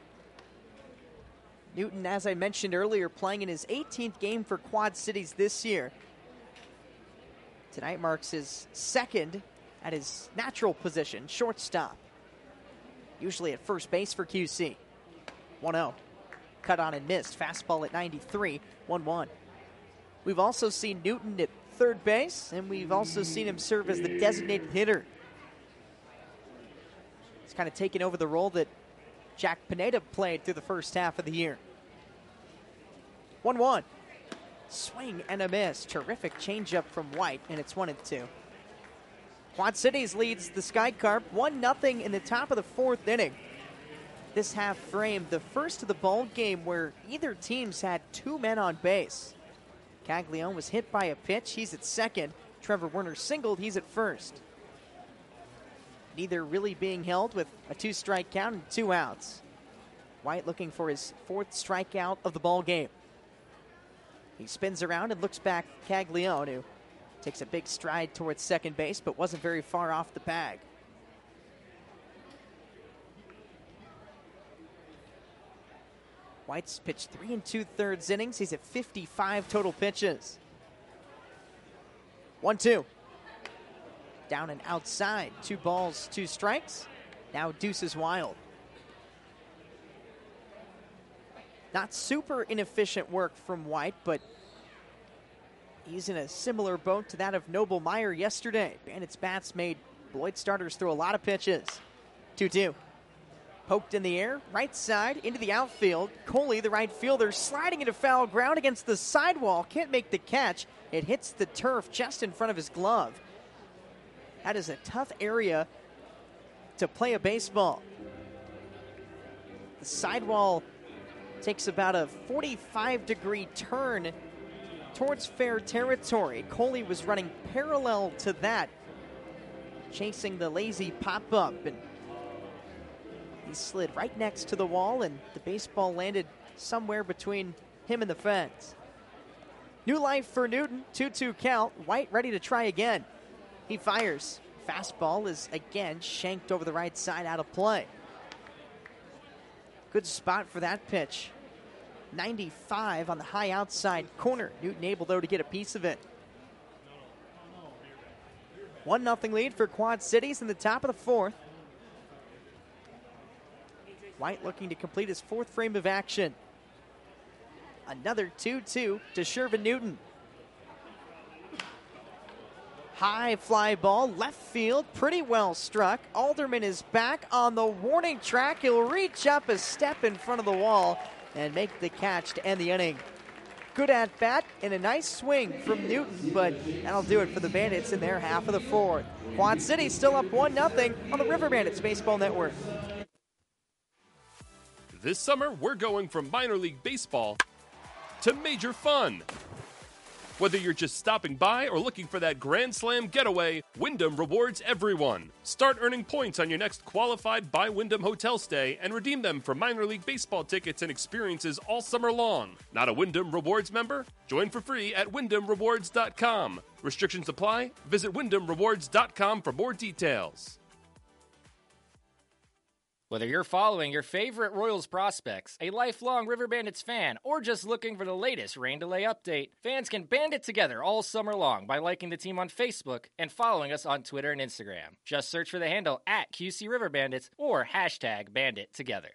Newton, as I mentioned earlier, playing in his 18th game for Quad Cities this year. Tonight marks his second at his natural position, shortstop. Usually at first base for QC. 1-0. Cut on and missed. Fastball at 93. 1-1. We've also seen Newton at third base, and we've also seen him serve as the designated hitter. He's kind of taken over the role that Jack Pineda played through the first half of the year. 1-1. Swing and a miss. Terrific changeup from White, and it's 1-2. Quad Cities leads the Sky Carp 1-0 in the top of the fourth inning. This half framed the first of the ball game where either teams had two men on base. Caglione was hit by a pitch. He's at second. Trevor Werner singled. He's at first. Neither really being held with a 2-strike count and 2 outs. White looking for his 4th strikeout of the ball game. He spins around and looks back at Caglione, who takes a big stride towards second base, but wasn't very far off the bag. White's pitched 3 2/3 innings. He's at 55 total pitches. 1-2. Down and outside. 2 balls, 2 strikes. Now deuces wild. Not super inefficient work from White, but he's in a similar boat to that of Noble Meyer yesterday. Bandits bats made Beloit starters throw a lot of pitches. 2-2. Poked in the air, right side, into the outfield. Coley, the right fielder, sliding into foul ground against the sidewall. Can't make the catch. It hits the turf just in front of his glove. That is a tough area to play a baseball. The sidewall takes about a 45-degree turn towards fair territory. Coley was running parallel to that, chasing the lazy pop-up, and he slid right next to the wall, and the baseball landed somewhere between him and the fence. New life for Newton, 2-2 count. White ready to try again. He fires. Fastball is again shanked over the right side, out of play. Good spot for that pitch. 95 on the high outside corner. Newton able, though, to get a piece of it. 1-0 lead for Quad Cities in the top of the fourth. White looking to complete his 4th frame of action. Another 2-2 to Shervin Newton. High fly ball, left field, pretty well struck. Alderman is back on the warning track. He'll reach up a step in front of the wall and make the catch to end the inning. Good at bat and a nice swing from Newton, but that'll do it for the Bandits in their half of the fourth. Quad City still up 1-0 on the River Bandits Baseball Network. This summer, we're going from minor league baseball to major fun. Whether you're just stopping by or looking for that Grand Slam getaway, Wyndham rewards everyone. Start earning points on your next qualified by Wyndham hotel stay and redeem them for minor league baseball tickets and experiences all summer long. Not a Wyndham Rewards member? Join for free at WyndhamRewards.com. Restrictions apply. Visit WyndhamRewards.com for more details. Whether you're following your favorite Royals prospects, a lifelong River Bandits fan, or just looking for the latest rain delay update, fans can band it together all summer long by liking the team on Facebook and following us on Twitter and Instagram. Just search for the handle at QC River Bandits or hashtag #BanditTogether.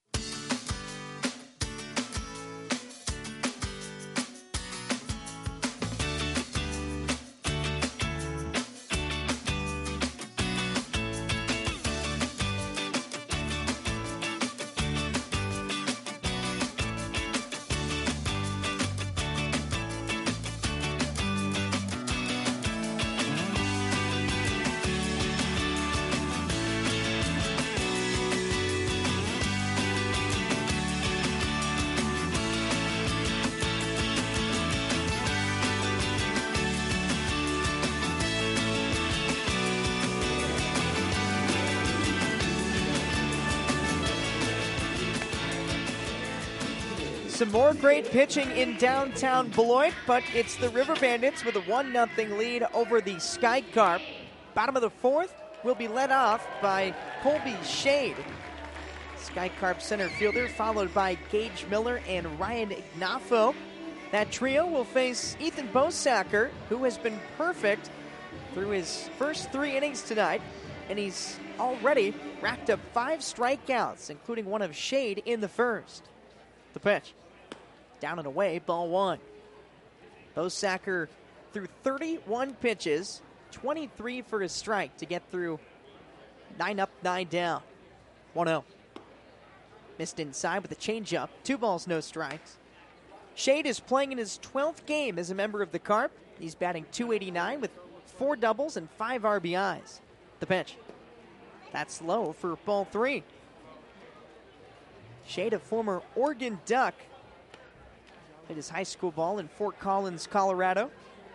Some more great pitching in downtown Beloit, but it's the River Bandits with a 1-0 lead over the Sky Carp. Bottom of the fourth will be led off by Colby Shade, Sky Carp center fielder, followed by Gage Miller and Ryan Ignafo. That trio will face Ethan Bosacker, who has been perfect through his first 3 innings tonight, and he's already racked up 5 strikeouts, including one of Shade in the first. The pitch. Down and away, ball 1. Bosacker threw 31 pitches, 23 for his strike to get through 9 up, 9 down. 1-0. Missed inside with a changeup. 2 balls, no strikes. Shade is playing in his 12th game as a member of the Carp. He's batting .289 with 4 doubles and 5 RBIs. The pitch. That's low for ball 3. Shade, a former Oregon Duck, played his high school ball in Fort Collins, Colorado.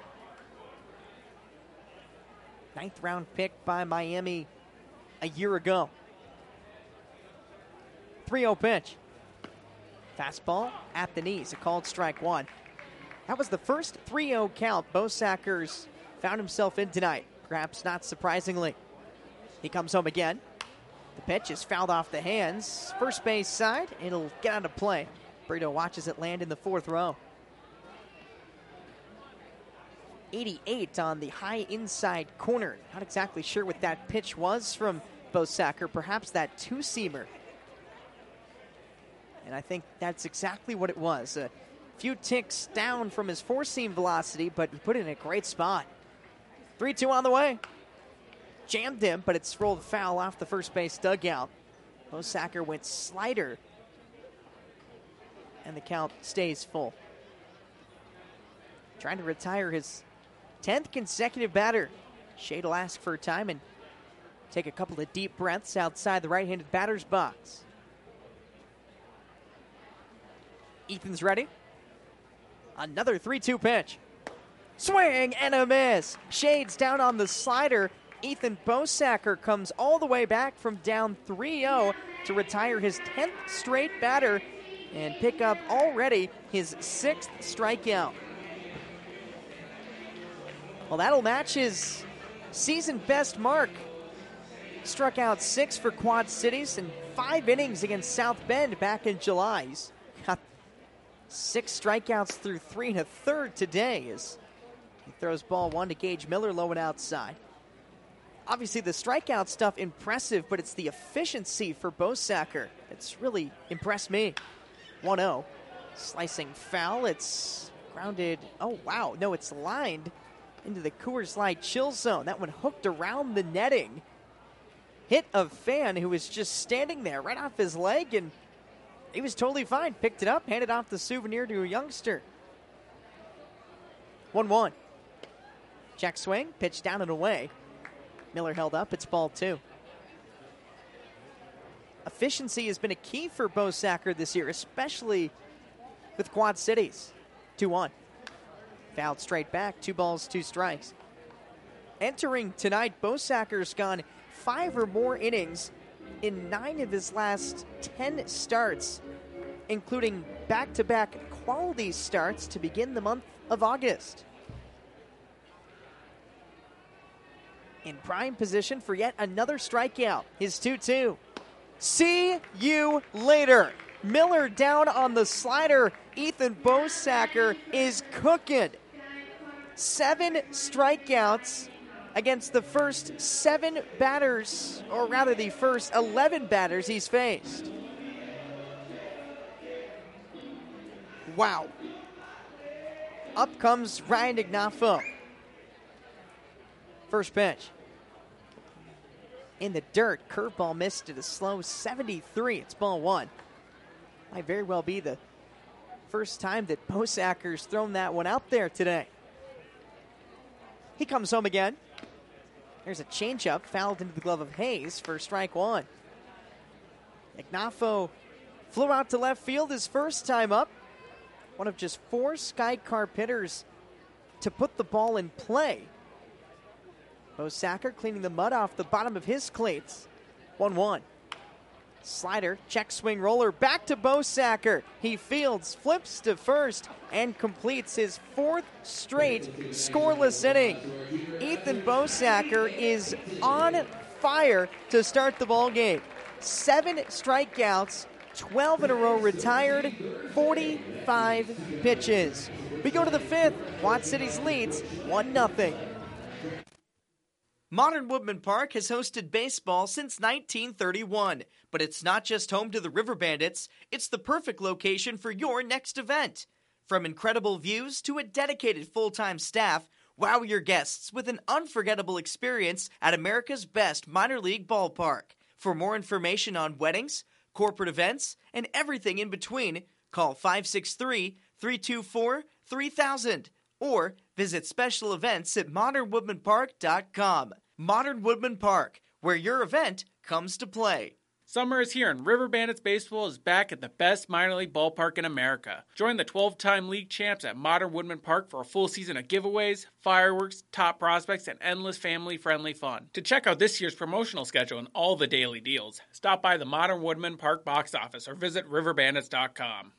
9th round pick by Miami a year ago. 3-0 pitch. Fastball at the knees, a called strike 1. That was the first 3-0 count Bosackers found himself in tonight, perhaps not surprisingly. He comes home again. The pitch is fouled off the hands. First base side, it'll get out of play. Brito watches it land in the 4th row. 88 on the high inside corner. Not exactly sure what that pitch was from Bosacker. Perhaps that 2-seamer. And I think that's exactly what it was. A few ticks down from his 4-seam velocity, but he put it in a great spot. 3-2 on the way. Jammed him, but it's rolled foul off the first base dugout. Bosacker went slider, and the count stays full. Trying to retire his 10th consecutive batter. Shade will ask for time and take a couple of deep breaths outside the right-handed batter's box. Ethan's ready. Another 3-2 pitch. Swing and a miss. Shade's down on the slider. Ethan Bosacker comes all the way back from down 3-0 to retire his 10th straight batter and pick up already his 6th strikeout. Well, that'll match his season best mark. Struck out 6 for Quad Cities in 5 innings against South Bend back in July. He's got 6 strikeouts through 3 1/3 today as he throws ball 1 to Gage Miller low and outside. Obviously, the strikeout stuff impressive, but it's the efficiency for Bosacker that's really impressed me. 1-0. Slicing foul. It's grounded. Oh, wow. No, it's lined into the Coors Light chill zone. That one hooked around the netting. Hit a fan who was just standing there right off his leg, and he was totally fine. Picked it up, handed off the souvenir to a youngster. 1-1. Check swing, pitch down and away. Miller held up, it's ball 2. Efficiency has been a key for Bosacker this year, especially with Quad Cities. 2-1. Fouled straight back, 2 balls, 2 strikes. Entering tonight, Bosacker's gone 5 or more innings in 9 of his last 10 starts, including back-to-back quality starts to begin the month of August. In prime position for yet another strikeout. His 2-2. See you later. Miller down on the slider. Ethan Bosacker is cooking. 7 strikeouts against the first 7 batters, or rather the first 11 batters he's faced. Wow. Up comes Ryan Ignafo. First pitch. In the dirt, curveball missed at a slow 73. It's ball 1. Might very well be the first time that Bosacker's thrown that one out there today. He comes home again. There's a changeup fouled into the glove of Hayes for strike 1. Ignafo flew out to left field his first time up. One of just 4 Sky Carp hitters to put the ball in play. Bosacker cleaning the mud off the bottom of his cleats. 1-1. Slider, check swing roller, back to Bosacker. He fields, flips to first, and completes his 4th straight scoreless inning. Ethan Bosacker is on fire to start the ball game. 7 strikeouts, 12 in a row retired, 45 pitches. We go to the 5th. Quad Cities leads 1-0. Modern Woodman Park has hosted baseball since 1931, but it's not just home to the River Bandits, it's the perfect location for your next event. From incredible views to a dedicated full-time staff, wow your guests with an unforgettable experience at America's best minor league ballpark. For more information on weddings, corporate events, and everything in between, call 563-324-3000 or visit special events at modernwoodmanpark.com. Modern Woodman Park, where your event comes to play. Summer is here and River Bandits Baseball is back at the best minor league ballpark in America. Join the 12-time league champs at Modern Woodman Park for a full season of giveaways, fireworks, top prospects, and endless family-friendly fun. To check out this year's promotional schedule and all the daily deals, stop by the Modern Woodman Park box office or visit riverbandits.com.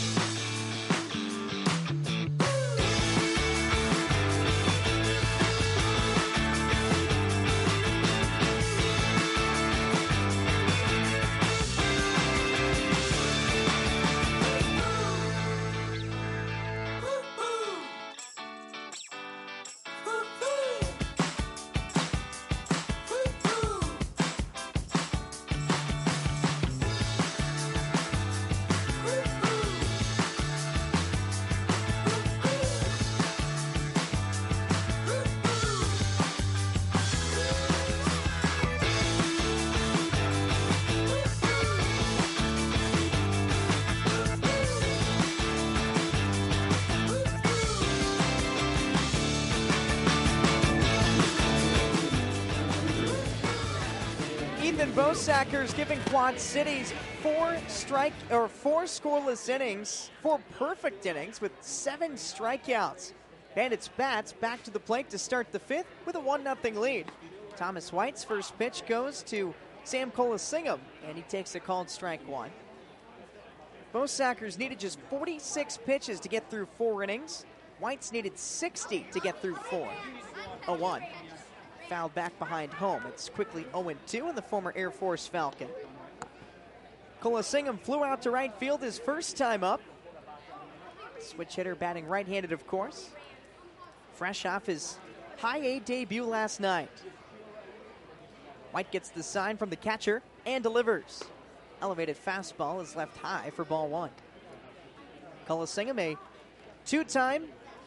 Ethan Bosackers giving Quad Cities four scoreless innings, 4 perfect innings with 7 strikeouts. Bandits bats back to the plate to start the 5th with a 1-0 lead. Thomas White's first pitch goes to Sam Colasingham, and he takes a called strike 1. Bosackers needed just 46 pitches to get through 4 innings. White's needed 60 to get through 4. 0-1. Fouled back behind home. It's quickly 0-2 in the former Air Force Falcon. Colasingham flew out to right field his first time up. Switch hitter batting right-handed, of course. Fresh off his high A debut last night. White gets the sign from the catcher and delivers. Elevated fastball is left high for ball 1. Colasingham, a 2-time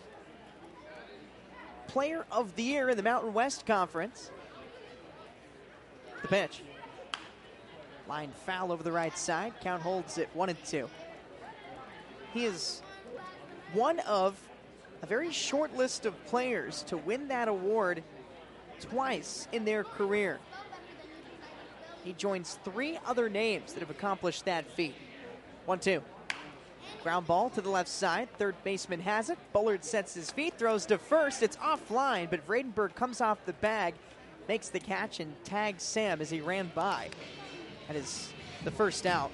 Player of the Year in the Mountain West Conference. The pitch. Line foul over the right side. Count holds at 1-2. He is one of a very short list of players to win that award twice in their career. He joins 3 other names that have accomplished that feat. 1-2. Ground ball to the left side. Third baseman has it. Bullard sets his feet, throws to first. It's offline, but Vredenberg comes off the bag, makes the catch, and tags Sam as he ran by. That is the first out.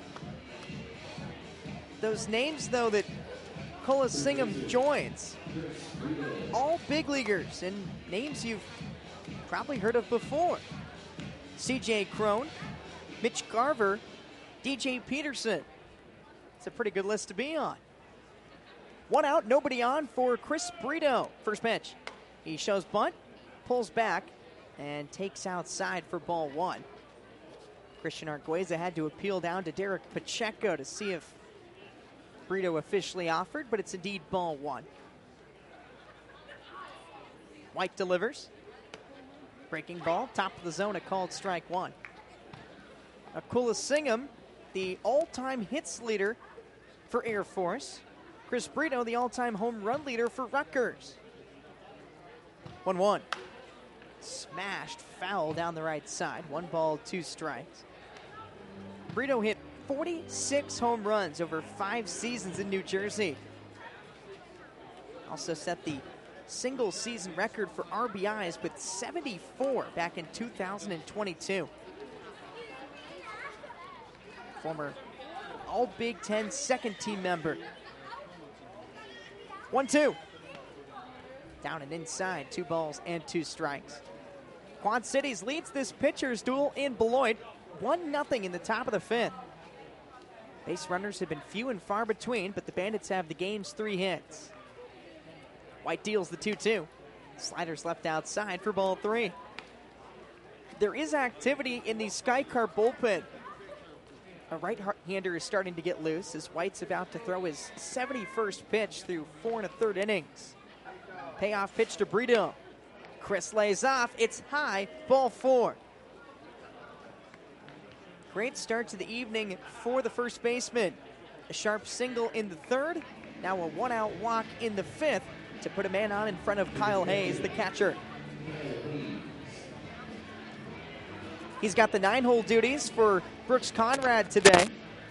Those names, though, that Colasingham joins, all big leaguers and names you've probably heard of before. C.J. Cron, Mitch Garver, D.J. Peterson. It's a pretty good list to be on. 1 out, nobody on for Chris Brito. First pitch. He shows bunt, pulls back, and takes outside for ball 1. Christian Argueza had to appeal down to Derek Pacheco to see if Brito officially offered, but it's indeed ball 1. White delivers. Breaking ball, top of the zone, a called strike 1. Colasingham, the all-time hits leader for Air Force. Chris Brito, the all-time home run leader for Rutgers. 1-1. Smashed foul down the right side. 1 ball, 2 strikes. Brito hit 46 home runs over 5 seasons in New Jersey. Also set the single season record for RBIs with 74 back in 2022. Former All Big Ten second team member. 1-2. Down and inside, 2 balls and 2 strikes. Quad Cities leads this pitcher's duel in Beloit, 1-0 in the top of the 5th. Base runners have been few and far between, but the Bandits have the game's 3 hits. White deals the 2-2. Sliders left outside for ball 3. there is activity in the SkyCar bullpen. A right-hander is starting to get loose as White's about to throw his 71st pitch through 4 1/3 innings. Payoff pitch to Brito. Chris lays off. It's high, ball 4. Great start to the evening for the first baseman. A sharp single in the 3rd. Now a 1-out walk in the 5th to put a man on in front of Kyle Hayes, the catcher. He's got the 9-hole duties for Brooks Conrad today.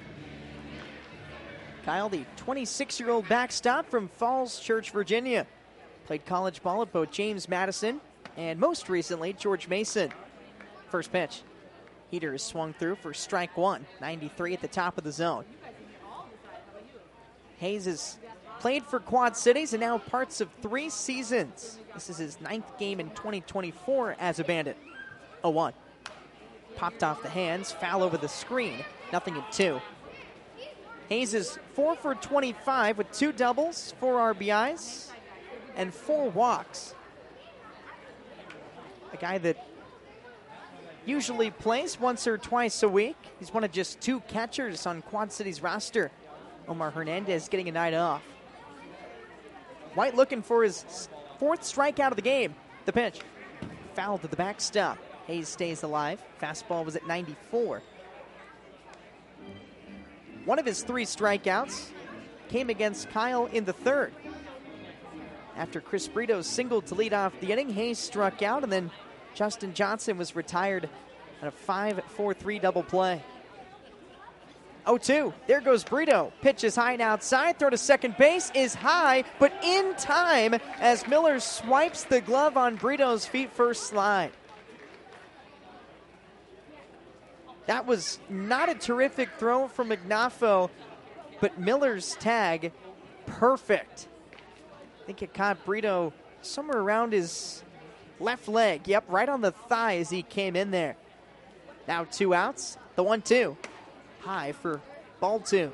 Kyle, the 26-year-old backstop from Falls Church, Virginia. Played college ball at both James Madison and most recently George Mason. First pitch. Heater is swung through for strike 1, 93 at the top of the zone. Hayes has played for Quad Cities and now parts of 3 seasons. This is his 9th game in 2024 as a Bandit. 0-1. Popped off the hands, foul over the screen, 0-2. Hayes is 4 for 25 with 2 doubles, 4 RBIs, and 4 walks. A guy that usually plays once or twice a week. He's one of just 2 catchers on Quad City's roster. Omar Hernandez getting a night off. White looking for his 4th strikeout of the game. The pitch. Foul to the backstop. Hayes stays alive. Fastball was at 94. One of his 3 strikeouts came against Kyle in the 3rd. After Chris Brito singled to lead off the inning, Hayes struck out, and then Justin Johnson was retired on a 5-4-3 double play. 0-2. There goes Brito. Pitch is high and outside. Throw to second base is high, but in time as Miller swipes the glove on Brito's feet first slide. That was not a terrific throw from Ignafo, but Miller's tag, perfect. I think it caught Brito somewhere around his left leg. Yep, right on the thigh as he came in there. Now 2 outs. The 1-2. High for ball 2.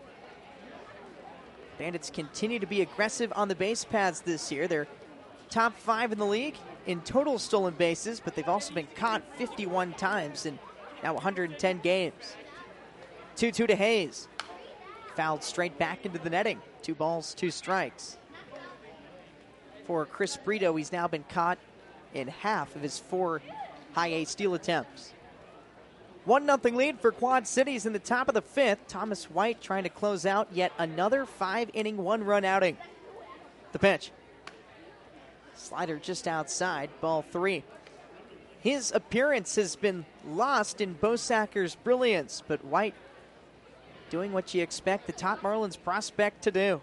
Bandits continue to be aggressive on the base paths this year. They're top 5 in the league in total stolen bases, but they've also been caught 51 times in now 110 games. 2-2 to Hayes. Fouled straight back into the netting. 2 balls, 2 strikes. For Chris Brito, he's now been caught in half of his 4 high A steal attempts. 1-0 lead for Quad Cities in the top of the 5th. Thomas White trying to close out yet another 5-inning, 1-run outing. The pitch. Slider just outside, ball 3. His appearance has been lost in Bosacker's brilliance, but White doing what you expect the top Marlins prospect to do.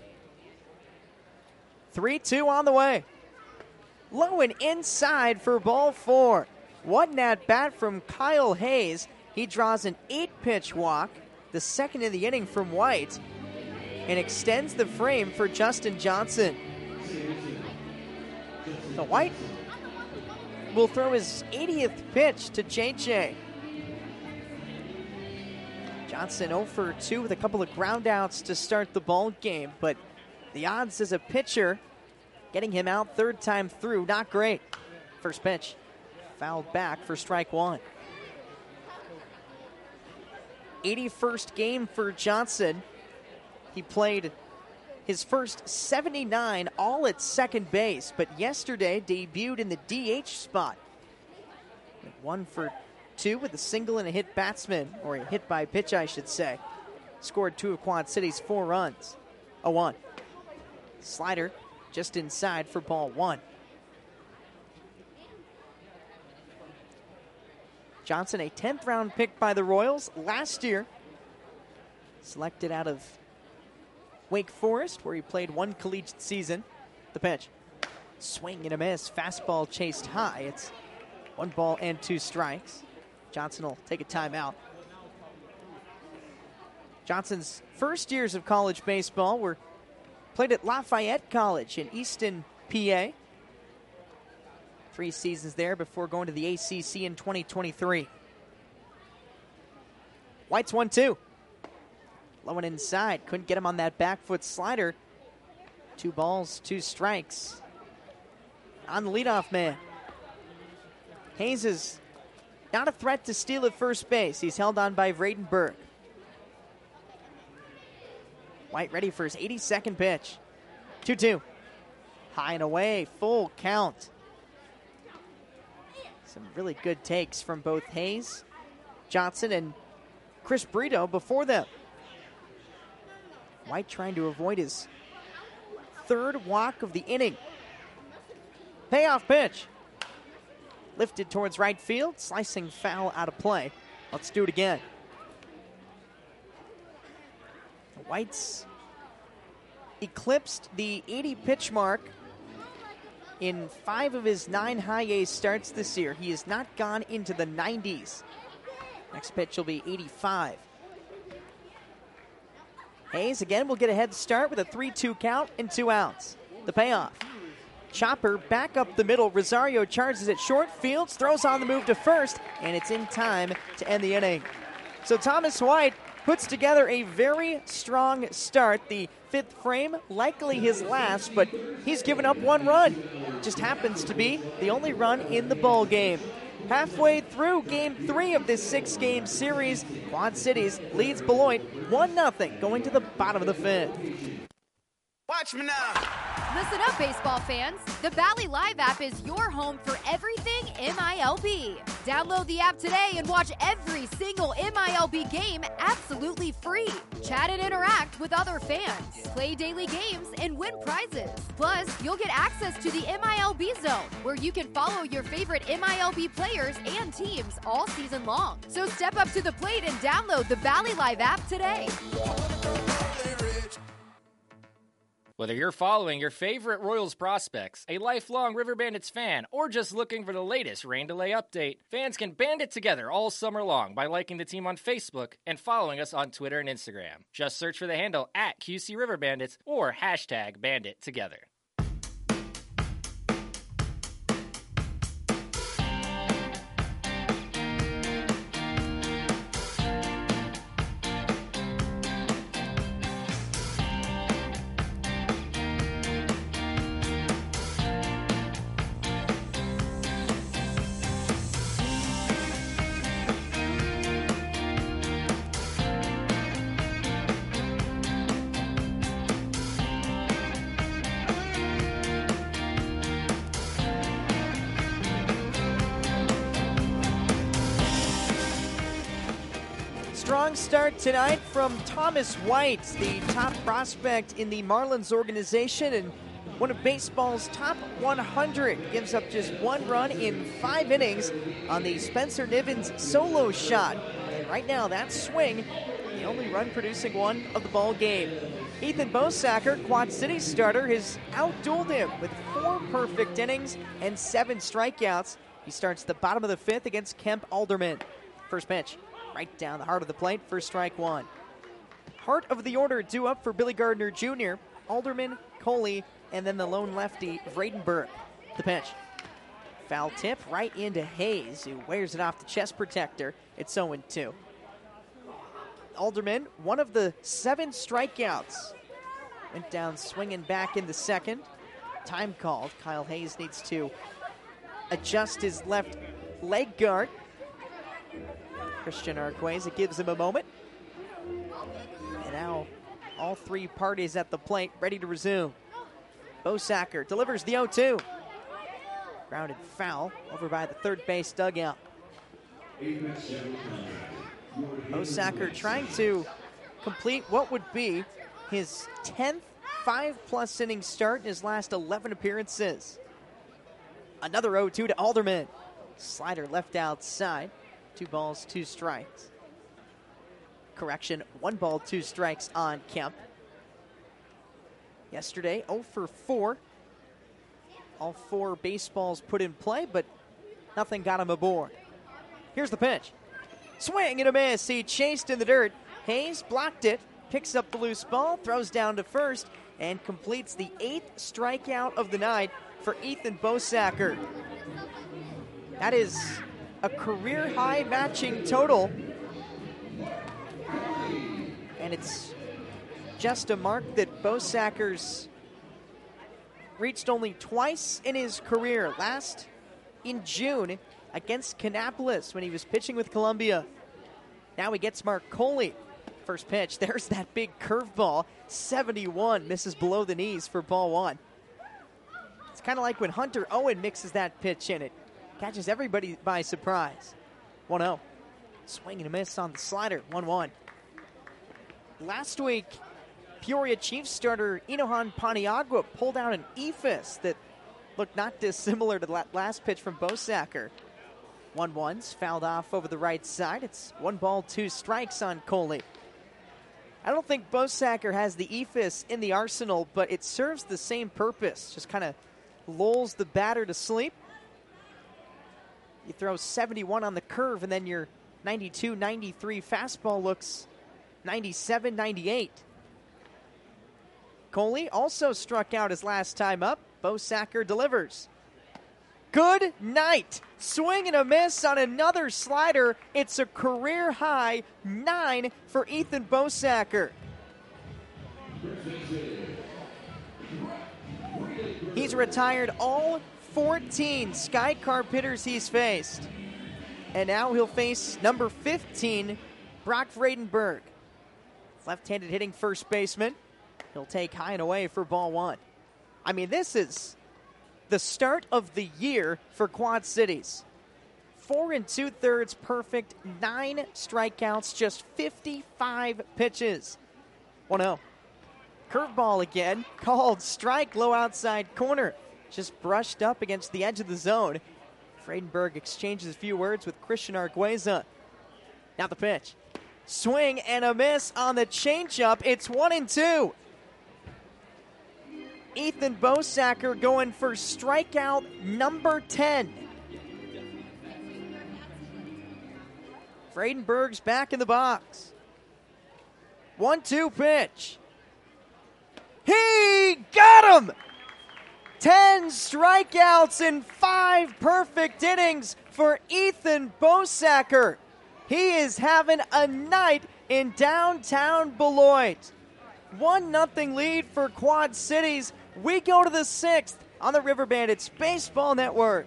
3-2 on the way. Low and inside for ball 4. One at bat from Kyle Hayes. He draws an 8-pitch walk, the second in the inning from White, and extends the frame for Justin Johnson. So White will throw his 80th pitch to JJ. Johnson 0 for 2 with a couple of ground outs to start the ball game, but the odds as a pitcher, getting him out 3rd time through, not great. First pitch, fouled back for strike 1. 81st game for Johnson. He played his first 79 all at second base, but yesterday debuted in the DH spot. 1 for 2 with a single and a hit batsman, or a hit by pitch, I should say. Scored 2 of Quad City's 4 runs. 0-1. Slider just inside for ball 1. Johnson, a 10th round pick by the Royals last year. Selected out of Wake Forest, where he played 1 collegiate season. The pitch. Swing and a miss. Fastball chased high. It's 1 ball and 2 strikes. Johnson will take a timeout. Johnson's first years of college baseball were played at Lafayette College in Easton, PA. 3 seasons there before going to the ACC in 2023. White's 1-2. Low and inside. Couldn't get him on that back foot slider. 2 balls, 2 strikes on the leadoff man. Hayes has not a threat to steal at first base. He's held on by Vredenberg. White ready for his 82nd pitch. 2-2. High and away, full count. Some really good takes from both Hayes, Johnson, and Chris Brito before them. White trying to avoid his third walk of the inning. Payoff pitch. Lifted towards right field, slicing foul out of play. Let's do it again. The Whites eclipsed the 80 pitch mark in 5 of his 9 high A starts this year. He has not gone into the 90s. Next pitch will be 85. Hayes again will get a head start with a 3-2 count and 2 outs. The payoff. Chopper back up the middle. Rosario charges at short. Fields throws on the move to first, and it's in time to end the inning. So Thomas White puts together a very strong start. The 5th frame, likely his last, but he's given up 1 run. Just happens to be the only run in the ball game. Halfway through Game 3 of this 6-game series, Quad Cities leads Beloit 1-0 going to the bottom of the 5th. Watch me now. Listen up, baseball fans. The Bally Live app is your home for everything MILB. Download the app today and watch every single MILB game absolutely free. Chat and interact with other fans. Play daily games and win prizes. Plus, you'll get access to the MILB Zone, where you can follow your favorite MILB players and teams all season long. So step up to the plate and download the Bally Live app today. Whether you're following your favorite Royals prospects, a lifelong River Bandits fan, or just looking for the latest rain delay update, fans can band it together all summer long by liking the team on Facebook and following us on Twitter and Instagram. Just search for the handle @QC River Bandits or #BanditTogether. Strong start tonight from Thomas White, the top prospect in the Marlins organization and one of baseball's top 100. Gives up just 1 run in 5 innings on the Spencer Nivens solo shot. And right now, that swing, the only run-producing one of the ball game. Ethan Bosacker, Quad City starter, has outdueled him with 4 perfect innings and 7 strikeouts. He starts the bottom of the 5th against Kemp Alderman. First pitch. Right down the heart of the plate for strike 1. Heart of the order due up for Billy Gardner Jr., Alderman, Coley, and then the lone lefty, Vredenberg. The pitch. Foul tip right into Hayes, who wears it off the chest protector. It's 0-2. Alderman, one of the 7 strikeouts. Went down swinging back in the second. Time called. Kyle Hayes needs to adjust his left leg guard. Christian Arquez, it gives him a moment. And now all 3 parties at the plate ready to resume. Bosacker delivers the 0-2. Grounded foul over by the third base dugout. Bosacker trying to complete what would be his 10th 5+ inning start in his last 11 appearances. Another 0-2 to Alderman. Slider left outside. 2 balls, 2 strikes. Correction, 1 ball, 2 strikes on Kemp. Yesterday, 0 for 4. All 4 baseballs put in play, but nothing got him aboard. Here's the pitch. Swing and a miss. He chased in the dirt. Hayes blocked it, picks up the loose ball, throws down to first, and completes the 8th strikeout of the night for Ethan Bosacker. That is a career-high matching total. And it's just a mark that Bosacker's reached only twice in his career. Last in June against Kannapolis when he was pitching with Columbia. Now he gets Mark Coley. First pitch, there's that big curveball. 71, misses below the knees for ball one. It's kind of like when Hunter Owen mixes that pitch in. It catches everybody by surprise. 1-0. Swing and a miss on the slider. 1-1. Last week, Peoria Chiefs starter Inohan Paniagua pulled out an ephus that looked not dissimilar to the last pitch from Bosacker. 1-1's fouled off over the right side. It's 1 ball, 2 strikes on Coley. I don't think Bosacker has the ephus in the arsenal, but it serves the same purpose. Just kind of lulls the batter to sleep. You throw 71 on the curve, and then your 92, 93 fastball looks 97, 98. Coley also struck out his last time up. Bosacker delivers. Good night. Swing and a miss on another slider. It's a career high 9 for Ethan Bosacker. He's retired all 14 Sky Carp hitters he's faced. And now he'll face number 15, Brock Vredenberg. Left-handed hitting first baseman. He'll take high and away for ball one. I mean, this is the start of the year for Quad Cities. 4 2/3 perfect, 9 strikeouts, just 55 pitches. 1-0. Curveball again, called strike, low outside corner. Just brushed up against the edge of the zone. Vredenberg exchanges a few words with Christian Argueza. Now the pitch. Swing and a miss on the changeup. It's 1-2. Ethan Bosacker going for strikeout number 10. Vredenberg's back in the box. 1-2 pitch. He got him! 10 strikeouts in 5 perfect innings for Ethan Bosacker. He is having a night in downtown Beloit. 1-0 lead for Quad Cities. We go to the 6th on the River Bandits Baseball Network.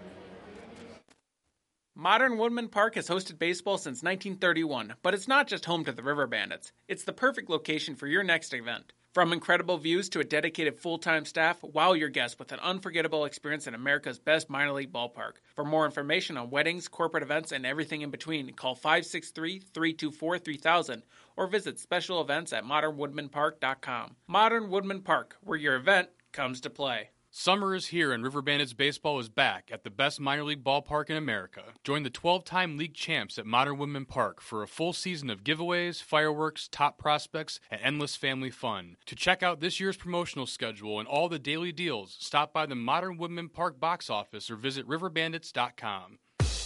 Modern Woodman Park has hosted baseball since 1931, but it's not just home to the River Bandits. It's the perfect location for your next event. From incredible views to a dedicated full-time staff, wow your guests with an unforgettable experience in America's best minor league ballpark. For more information on weddings, corporate events, and everything in between, call 563-324-3000 or visit special events at modernwoodmanpark.com. Modern Woodman Park, where your event comes to play. Summer is here and River Bandits baseball is back at the best minor league ballpark in America. Join the 12-time league champs at Modern Woodman Park for a full season of giveaways, fireworks, top prospects, and endless family fun. To check out this year's promotional schedule and all the daily deals, stop by the Modern Woodman Park box office or visit riverbandits.com.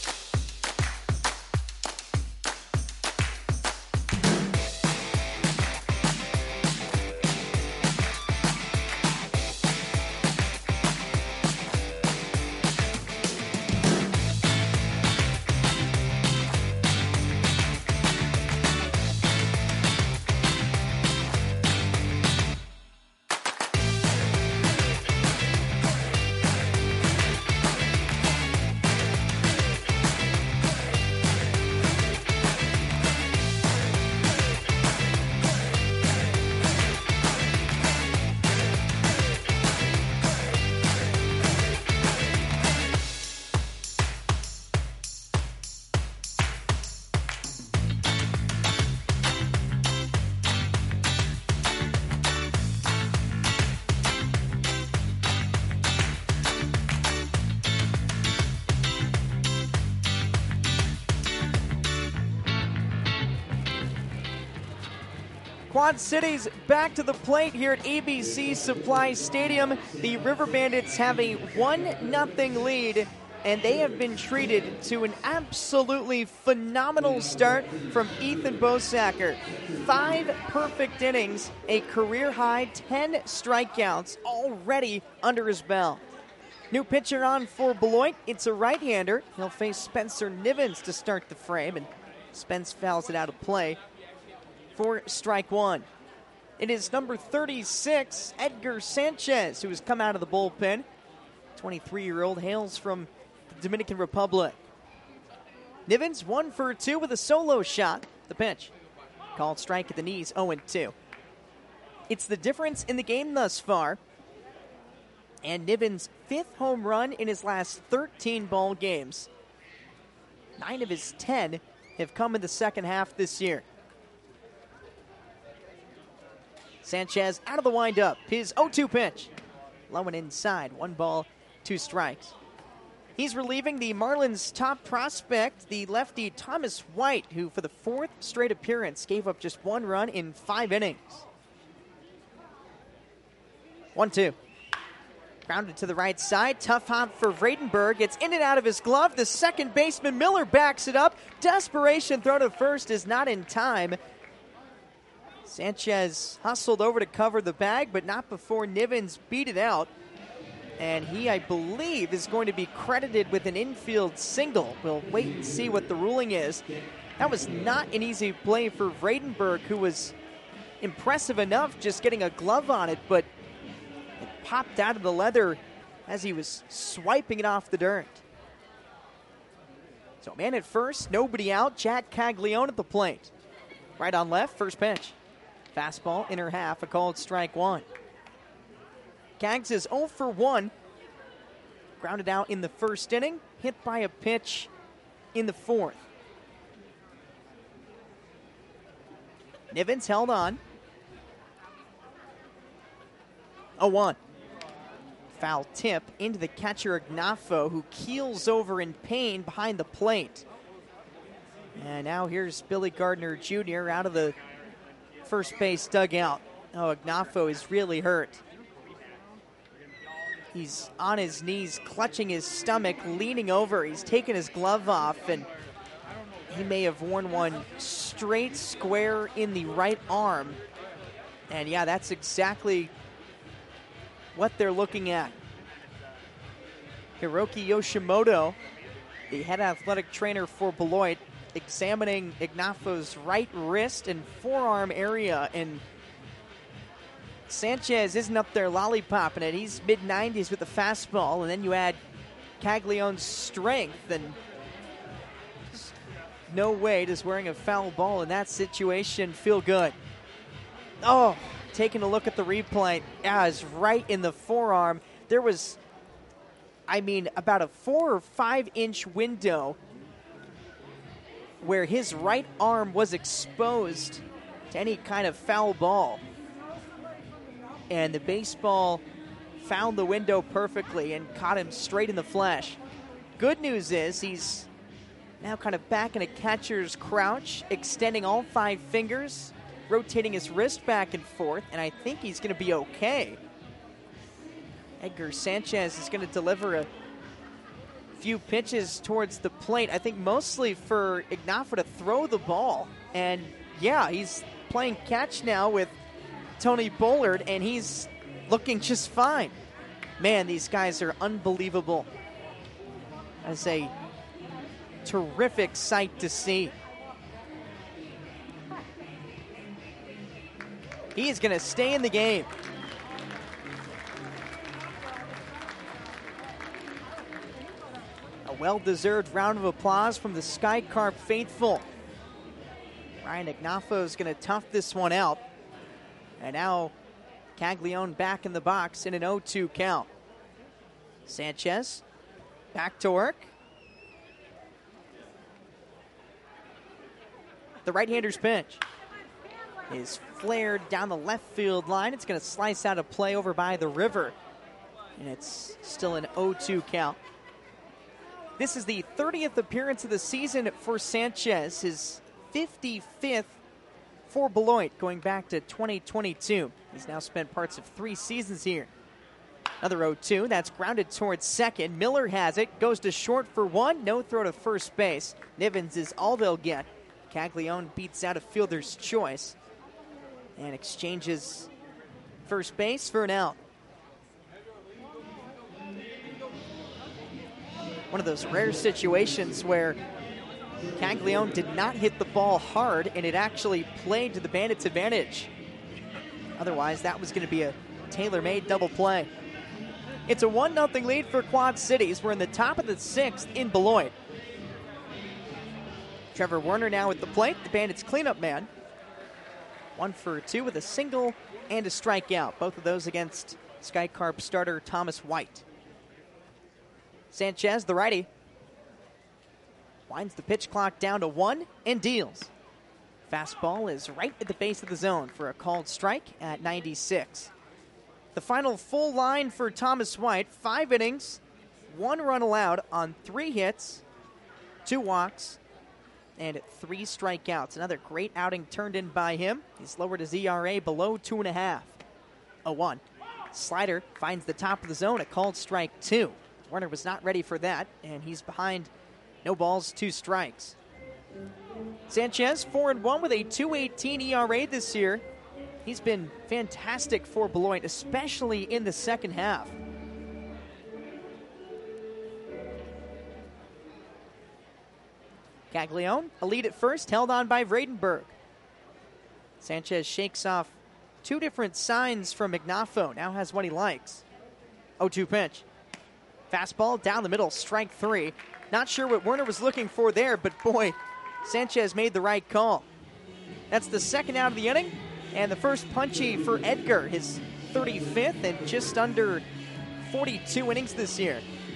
Quad Cities back to the plate here at ABC Supply Stadium. The River Bandits have a 1-0 lead, and they have been treated to an absolutely phenomenal start from Ethan Bosacker. 5 perfect innings, a career-high 10 strikeouts already under his belt. New pitcher on for Beloit. It's a right-hander. He'll face Spencer Nivens to start the frame, and Spence fouls it out of play for strike one. It is number 36, Edgar Sanchez, who has come out of the bullpen. 23-year-old hails from the Dominican Republic. Nivens 1 for 2 with a solo shot. The pitch. Called strike at the knees, 0-2. It's the difference in the game thus far. And Nivens' 5th home run in his last 13 ball games. 9 of his 10 have come in the second half this year. Sanchez out of the windup. His 0-2 pitch. Low and inside. 1 ball, 2 strikes. He's relieving the Marlins' top prospect, the lefty Thomas White, who for the 4th straight appearance gave up just 1 run in 5 innings. 1-2. Grounded to the right side. Tough hop for Vredenberg. It's in and out of his glove. The second baseman, Miller, backs it up. Desperation throw to first is not in time. Sanchez hustled over to cover the bag, but not before Nivens beat it out. And he, I believe, is going to be credited with an infield single. We'll wait and see what the ruling is. That was not an easy play for Vredenberg, who was impressive enough just getting a glove on it, but it popped out of the leather as he was swiping it off the dirt. So man at first, nobody out. Jack Caglione at the plate. Right on left, first pitch. Fastball, inner half, a called strike 1. Cags is 0 for 1. Grounded out in the first inning, hit by a pitch in the 4th. Nivens held on. 0-1. Foul tip into the catcher Ignafo, who keels over in pain behind the plate. And now here's Billy Gardner Jr. out of the first base dugout. Oh, Ignafo is really hurt. He's on his knees, clutching his stomach, leaning over. He's taken his glove off, and he may have worn one straight square in the right arm. And yeah, that's exactly what they're looking at. Hiroki Yoshimoto, the head athletic trainer for Beloit, examining Ignafo's right wrist and forearm area, and Sanchez isn't up there lollipopping it. He's mid-90s with the fastball, and then you add Caglione's strength, and no way does wearing a foul ball in that situation feel good. Oh, taking a look at the replay, it's right in the forearm. There was, about a 4 or 5 inch window where his right arm was exposed to any kind of foul ball. And the baseball found the window perfectly and caught him straight in the flesh. Good news is he's now kind of back in a catcher's crouch, extending all 5 fingers, rotating his wrist back and forth, and I think he's going to be okay. Edgar Sanchez is going to deliver a few pitches towards the plate, I think mostly for Ignafo to throw the ball. And yeah, he's playing catch now with Tony Bullard, and he's looking just fine. Man, these guys are unbelievable. That's a terrific sight to see. He is going to stay in the game. A well-deserved round of applause from the Sky Carp faithful. Ryan Ignafo is going to tough this one out. And now Caglione back in the box in an 0-2 count. Sanchez back to work. The right-hander's pitch is flared down the left field line. It's going to slice out a play over by the river. And it's still an 0-2 count. This is the 30th appearance of the season for Sanchez, his 55th for Beloit, going back to 2022. He's now spent parts of 3 seasons here. Another 0-2, that's grounded towards second. Miller has it, goes to short for 1, no throw to first base. Nivens is all they'll get. Caglione beats out a fielder's choice and exchanges first base for an out. One of those rare situations where Caglione did not hit the ball hard, and it actually played to the Bandits' advantage. Otherwise, that was going to be a tailor-made double play. It's a 1-0 lead for Quad Cities. We're in the top of the 6th in Beloit. Trevor Werner now at the plate, the Bandits cleanup man. 1 for 2 with a single and a strikeout. Both of those against Sky Carp starter Thomas White. Sanchez, the righty, winds the pitch clock down to 1 and deals. Fastball is right at the base of the zone for a called strike at 96. The final full line for Thomas White, 5 innings, 1 run allowed on 3 hits, 2 walks, and 3 strikeouts. Another great outing turned in by him. He's lowered his ERA below 2.5. 0-1. Slider finds the top of the zone, a called strike 2. Werner was not ready for that, and he's behind no balls, 2 strikes. Sanchez, 4-1 with a 2.18 ERA this year. He's been fantastic for Beloit, especially in the second half. Caglione, a lead at first, held on by Vredenberg. Sanchez shakes off 2 different signs from Ignafo, now has what he likes. 0-2 pitch. Fastball down the middle, strike 3. Not sure what Werner was looking for there, but boy, Sanchez made the right call. That's the second out of the inning, and the first punchy for Edgar, his 35th and just under 42 innings this year.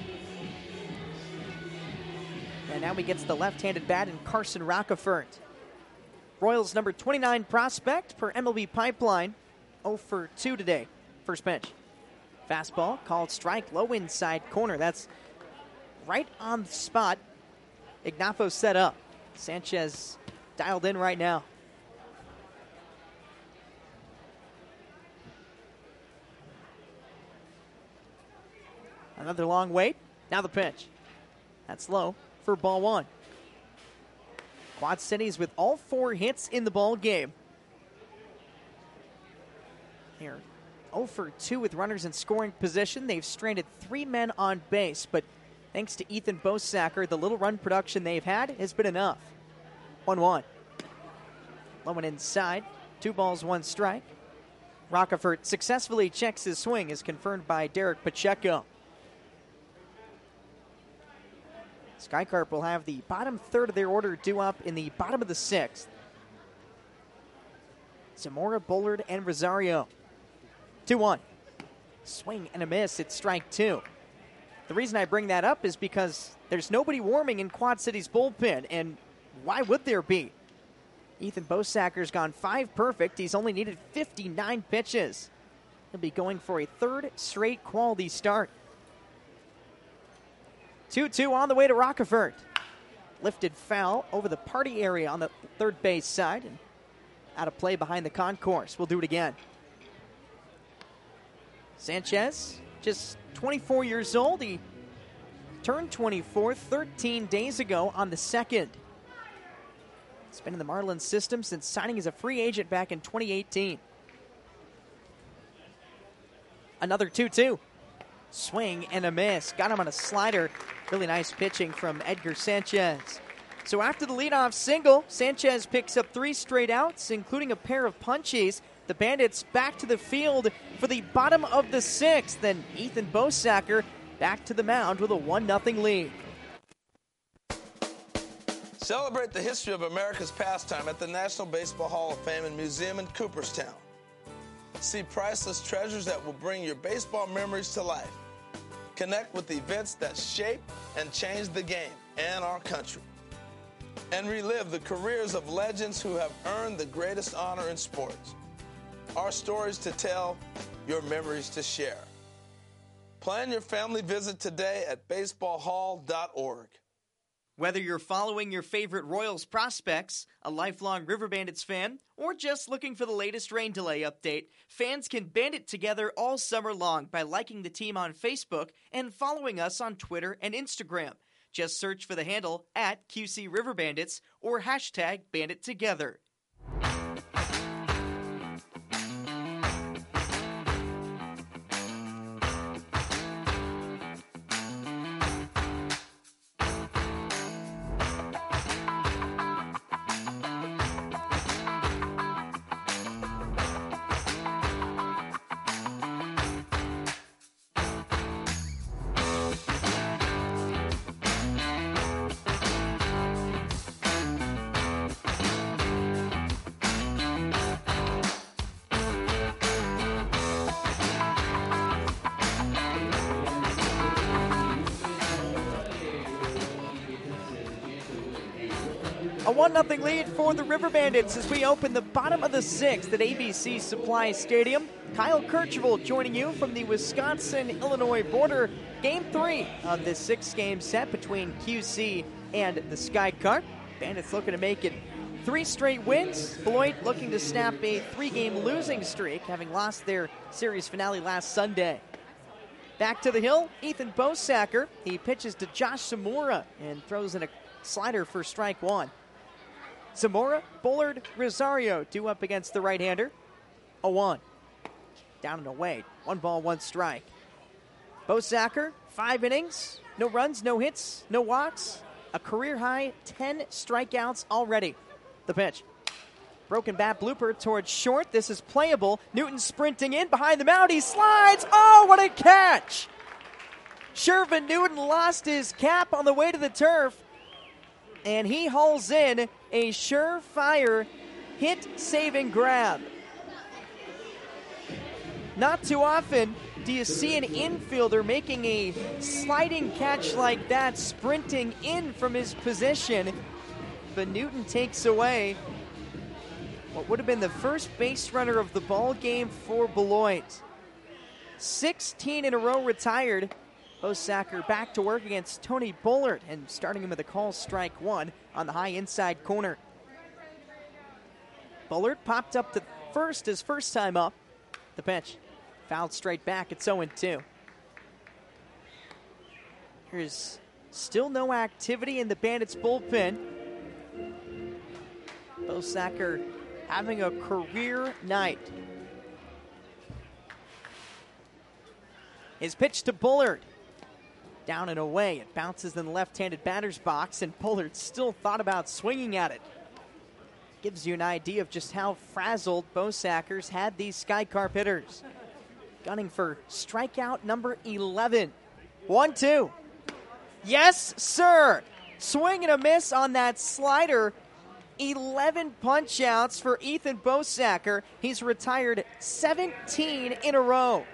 And now he gets the left-handed bat in Carson Rockefort. Royals number 29 prospect per MLB Pipeline, 0 for 2 today. First pitch. Fastball, called strike, low inside corner. That's right on the spot. Ignafo set up. Sanchez dialed in right now. Another long wait. Now the pitch. That's low for ball 1. Quad Cities with all 4 hits in the ball game. Here, 0 for 2 with runners in scoring position. They've stranded 3 men on base, but thanks to Ethan Bosacker, the little run production they've had has been enough. 1-1. Low and inside. 2 balls, 1 strike. Rockefort successfully checks his swing, as confirmed by Derek Pacheco. Skycarp will have the bottom third of their order due up in the bottom of the 6th. Zamora, Bullard, and Rosario. 2-1. Swing and a miss. It's strike 2. The reason I bring that up is because there's nobody warming in Quad City's bullpen, and why would there be? Ethan Bosacker's gone 5 perfect. He's only needed 59 pitches. He'll be going for a 3rd straight quality start. 2-2 on the way to Rockefort. Lifted foul over the party area on the third base side and out of play behind the concourse. We'll do it again. Sanchez, just 24 years old. He turned 24 13 days ago on the 2nd. He's been in the Marlins system since signing as a free agent back in 2018. Another 2-2. Swing and a miss. Got him on a slider. Really nice pitching from Edgar Sanchez. So after the leadoff single, Sanchez picks up 3 straight outs, including a pair of punchies. The Bandits back to the field for the bottom of the 6th. Then Ethan Bosacker back to the mound with a 1-0 lead. Celebrate the history of America's pastime at the National Baseball Hall of Fame and Museum in Cooperstown. See priceless treasures that will bring your baseball memories to life. Connect with events that shape and change the game and our country. And relive the careers of legends who have earned the greatest honor in sports. Our stories to tell, your memories to share. Plan your family visit today at baseballhall.org. Whether you're following your favorite Royals prospects, a lifelong River Bandits fan, or just looking for the latest rain delay update, fans can band it together all summer long by liking the team on Facebook and following us on Twitter and Instagram. Just search for the handle at QC River Bandits or hashtag BanditTogether. A 1-0 lead for the River Bandits as we open the bottom of the 6th at ABC Supply Stadium. Kyle Kercheval joining you from the Wisconsin-Illinois border. Game 3 of this 6-game set between QC and the Sky Cart. Bandits looking to make it 3 straight wins. Beloit looking to snap a 3-game losing streak, having lost their series finale last Sunday. Back to the hill, Ethan Bosacker. He pitches to Josh Zamora and throws in a slider for strike 1. Zamora, Bullard, Rosario due up against the right-hander. 0-1. Down and away. 1 ball, 1 strike. Bosacker, 5 innings. No runs, no hits, no walks. A career-high 10 strikeouts already. The pitch. Broken bat blooper towards short. This is playable. Newton sprinting in behind the mound. He slides. Oh, what a catch! Shervin Newton lost his cap on the way to the turf, and he hauls in a surefire hit-saving grab. Not too often do you see an infielder making a sliding catch like that, sprinting in from his position, but Newton takes away what would have been the first base runner of the ball game for Beloit. 16 in a row retired. Bosacker back to work against Tony Bullard and starting him with a call strike 1 on the high inside corner. Bullard popped up to first his first time up. The pitch fouled straight back. It's 0-2. There's still no activity in the Bandits bullpen. Bosacker having a career night. His pitch to Bullard. Down and away. It bounces in the left-handed batter's box, and Bullard still thought about swinging at it. Gives you an idea of just how frazzled Bosacker's had these Sky Carp hitters. Gunning for strikeout number 11. 1-2. Yes, sir. Swing and a miss on that slider. 11 punch-outs for Ethan Bosacker. He's retired 17 in a row.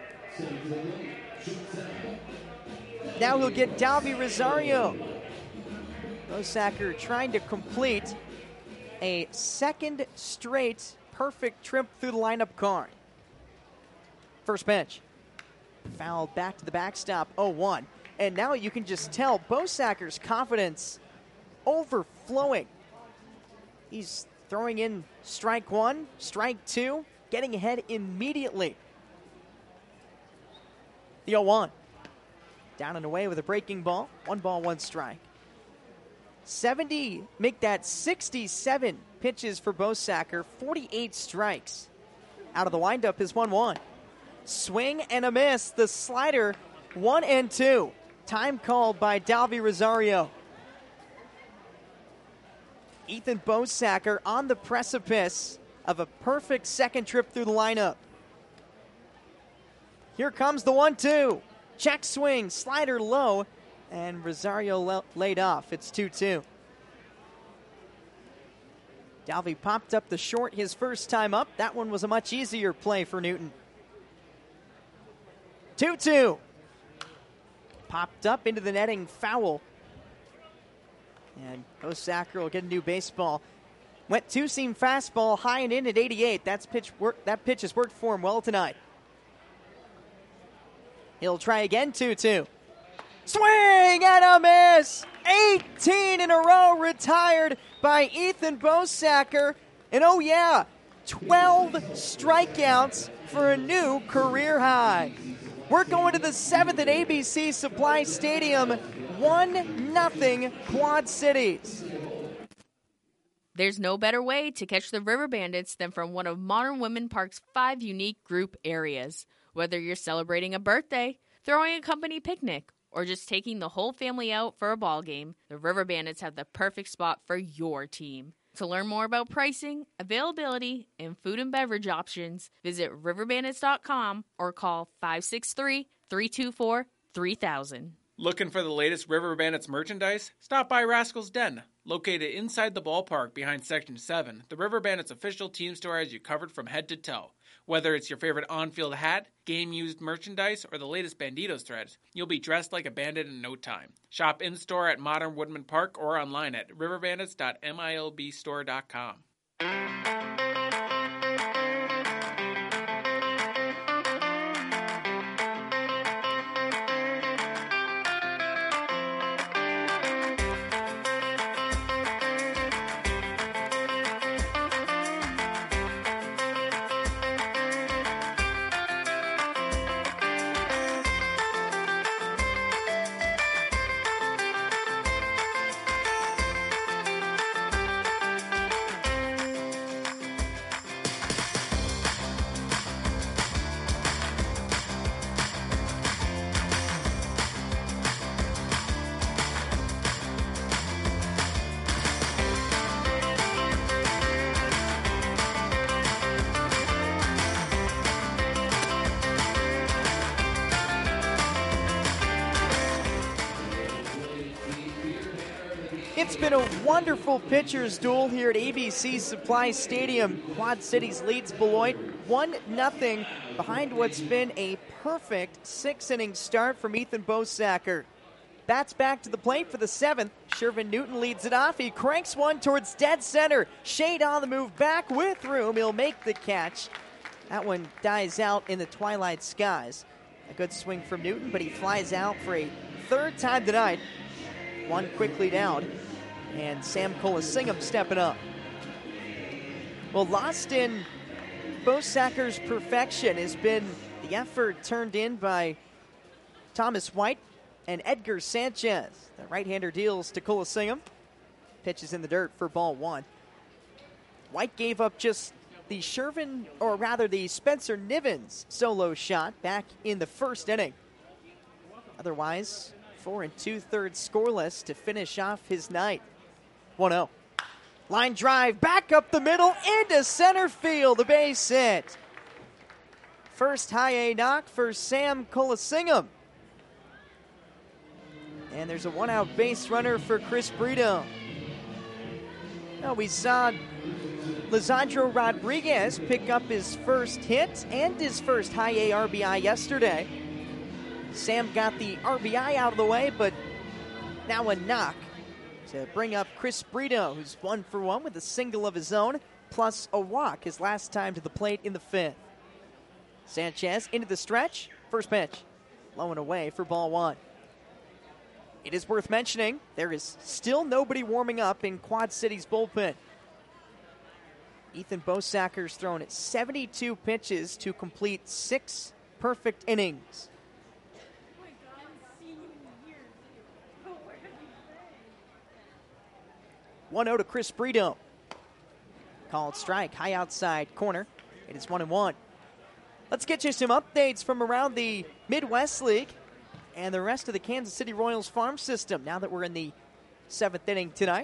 Now he'll get Dalby Rosario. Bosacker trying to complete a second straight perfect trip through the lineup card. First pitch. Fouled back to the backstop, 0-1. And now you can just tell Bosacker's confidence overflowing. He's throwing in strike 1, strike 2, getting ahead immediately. The 0-1. Down and away with a breaking ball. 1 ball, 1 strike. 67 pitches for Bosacker, 48 strikes. Out of the windup is 1-1. Swing and a miss. The slider, 1-2. Time called by Dalby Rosario. Ethan Bosacker on the precipice of a perfect second trip through the lineup. Here comes the 1-2. Check swing, slider low, and Rosario laid off. It's 2-2. Dalby popped up the short his first time up. That one was a much easier play for Newton. 2-2. Popped up into the netting, foul. And Bosacker will get a new baseball. Went two-seam fastball high and in at 88. That pitch has worked for him well tonight. He'll try again, 2-2. Swing and a miss! 18 in a row retired by Ethan Bosacker. And 12 strikeouts for a new career high. We're going to the 7th at ABC Supply Stadium. 1-0 Quad Cities. There's no better way to catch the River Bandits than from one of Modern Women Park's 5 unique group areas. Whether you're celebrating a birthday, throwing a company picnic, or just taking the whole family out for a ball game, the River Bandits have the perfect spot for your team. To learn more about pricing, availability, and food and beverage options, visit riverbandits.com or call 563-324-3000. Looking for the latest River Bandits merchandise? Stop by Rascal's Den. Located inside the ballpark behind Section 7, the River Bandits official team store has you covered from head to toe. Whether it's your favorite on-field hat, game-used merchandise, or the latest Banditos threads, you'll be dressed like a bandit in no time. Shop in-store at Modern Woodman Park or online at riverbandits.milbstore.com. It's been a wonderful pitcher's duel here at ABC Supply Stadium. Quad Cities leads Beloit 1-0 behind what's been a perfect six-inning start from Ethan Bosacker. Bats back to the plate for the seventh. Shervin Newton leads it off. He cranks one towards dead center. Shade on the move back with room. He'll make the catch. That one dies out in the twilight skies. A good swing from Newton, but he flies out for a third time tonight. One quickly down. And Sam Colasingham stepping up. Well, lost in Bosacker's perfection has been the effort turned in by Thomas White and Edgar Sanchez. The right-hander deals to Colasingham. Pitches in the dirt for ball one. White gave up just the the Spencer Nivens solo shot back in the first inning. Otherwise, 4 2/3 scoreless to finish off his night. 1-0. Line drive back up the middle into center field. The base hit. First high A knock for Sam Colasingham. And there's a one-out base runner for Chris Brito. Now we saw Lisandro Rodriguez pick up his first hit and his first high A RBI yesterday. Sam got the RBI out of the way, but now a knock to bring up Chris Brito, who's 1 for 1 with a single of his own, plus a walk his last time to the plate in the fifth. Sanchez into the stretch. First pitch. Low and away for ball one. It is worth mentioning there is still nobody warming up in Quad City's bullpen. Ethan Bosacker's thrown 72 pitches to complete 6 perfect innings. 1-0 to Chris Brito. Called strike, high outside corner. It is 1-1. Let's get you some updates from around the Midwest League and the rest of the Kansas City Royals farm system now that we're in the 7th inning tonight.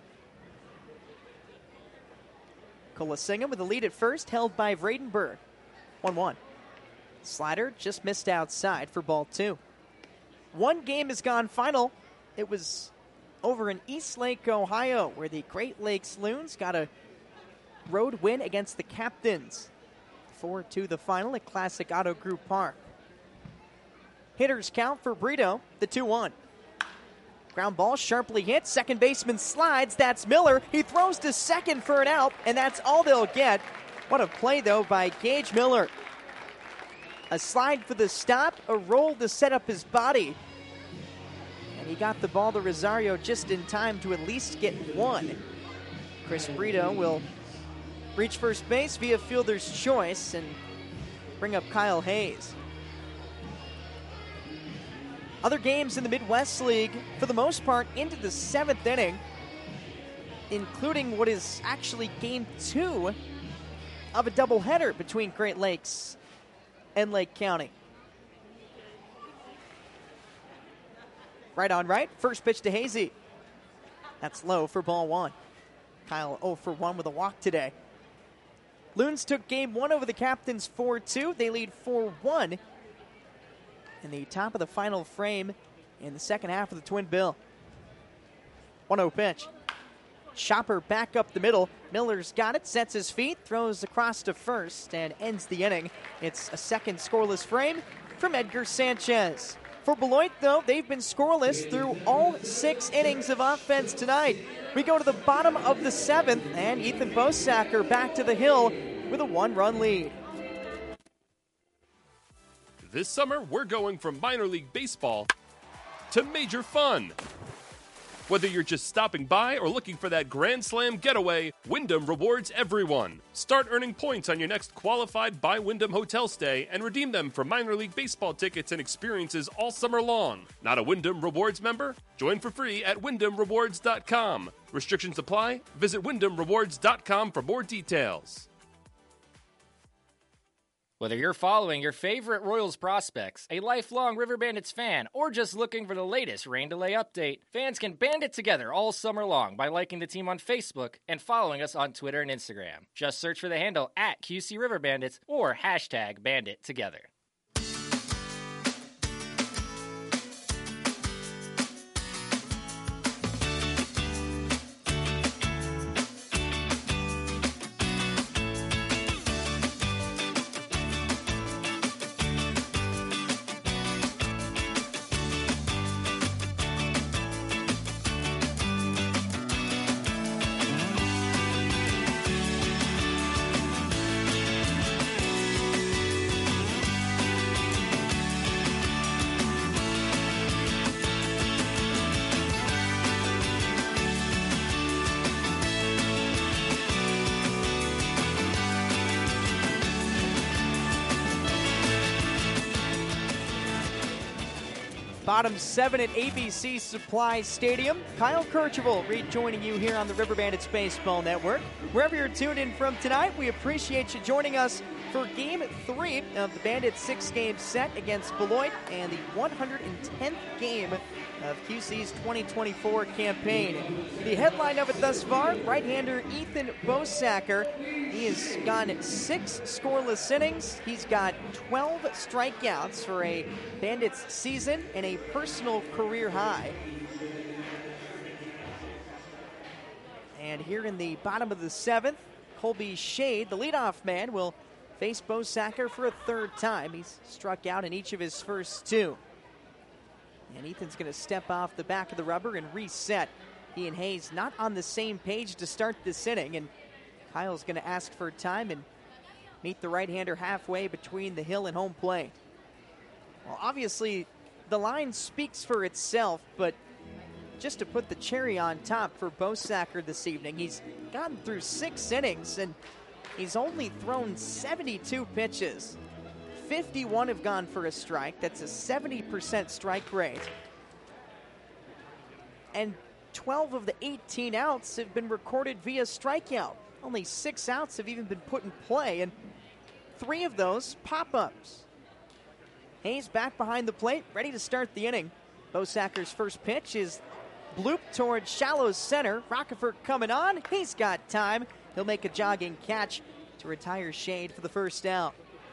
Colasingham with the lead at first, held by Vradenberg. 1-1. Slider just missed outside for ball two. One game has gone final. It was over in Eastlake, Ohio, where the Great Lakes Loons got a road win against the Captains. 4-2 the final at Classic Auto Group Park. Hitters count for Brito, the 2-1. Ground ball sharply hit. Second baseman slides. That's Miller. He throws to second for an out, and that's all they'll get. What a play, though, by Gage Miller. A slide for the stop, a roll to set up his body. He got the ball to Rosario just in time to at least get one. Chris Brito will reach first base via fielder's choice and bring up Kyle Hayes. Other games in the Midwest League, for the most part, into the 7th inning, including what is actually game 2 of a doubleheader between Great Lakes and Lake County. Right on right. First pitch to Hazy. That's low for ball one. Kyle 0 for 1 with a walk today. Loons took game 1 over the Captains 4-2. They lead 4-1 in the top of the final frame in the second half of the Twin Bill. 1-0 pitch. Chopper back up the middle. Miller's got it, sets his feet, throws across to first, and ends the inning. It's a second scoreless frame from Edgar Sanchez. For Beloit, though, they've been scoreless through all 6 innings of offense tonight. We go to the bottom of the 7th, and Ethan Bosacker back to the hill with a 1-run lead. This summer, we're going from minor league baseball to major fun. Whether you're just stopping by or looking for that Grand Slam getaway, Wyndham rewards everyone. Start earning points on your next qualified by Wyndham hotel stay and redeem them for minor league baseball tickets and experiences all summer long. Not a Wyndham Rewards member? Join for free at WyndhamRewards.com. Restrictions apply. Visit WyndhamRewards.com for more details. Whether you're following your favorite Royals prospects, a lifelong River Bandits fan, or just looking for the latest rain delay update, fans can band it together all summer long by liking the team on Facebook and following us on Twitter and Instagram. Just search for the handle at QC River Bandits or hashtag #BanditTogether. Bottom 7 at ABC Supply Stadium. Kyle Kercheval rejoining you here on the River Bandits Baseball Network. Wherever you're tuned in from tonight, we appreciate you joining us for Game 3 of the Bandits 6-game set against Beloit and the 110th game of QC's 2024 campaign. The headline of it thus far, right-hander Ethan Bosacker. He has gone 6 scoreless innings. He's got 12 strikeouts for a Bandits season and a personal career high. And here in the bottom of the 7th, Colby Shade, the leadoff man, will face Bosacker for a 3rd time. He's struck out in each of his first 2. And Ethan's going to step off the back of the rubber and reset. He and Hayes not on the same page to start this inning, and Kyle's going to ask for time and meet the right-hander halfway between the hill and home plate. Well, obviously, the line speaks for itself, but just to put the cherry on top for Bosacker this evening, he's gotten through 6 innings, and he's only thrown 72 pitches. 51 have gone for a strike. That's a 70% strike rate. And 12 of the 18 outs have been recorded via strikeout. Only 6 outs have even been put in play, and 3 of those pop-ups. Hayes back behind the plate, ready to start the inning. Bosacker's first pitch is blooped towards shallow center. Rockefort coming on. He's got time. He'll make a jogging catch to retire Shade for the first out.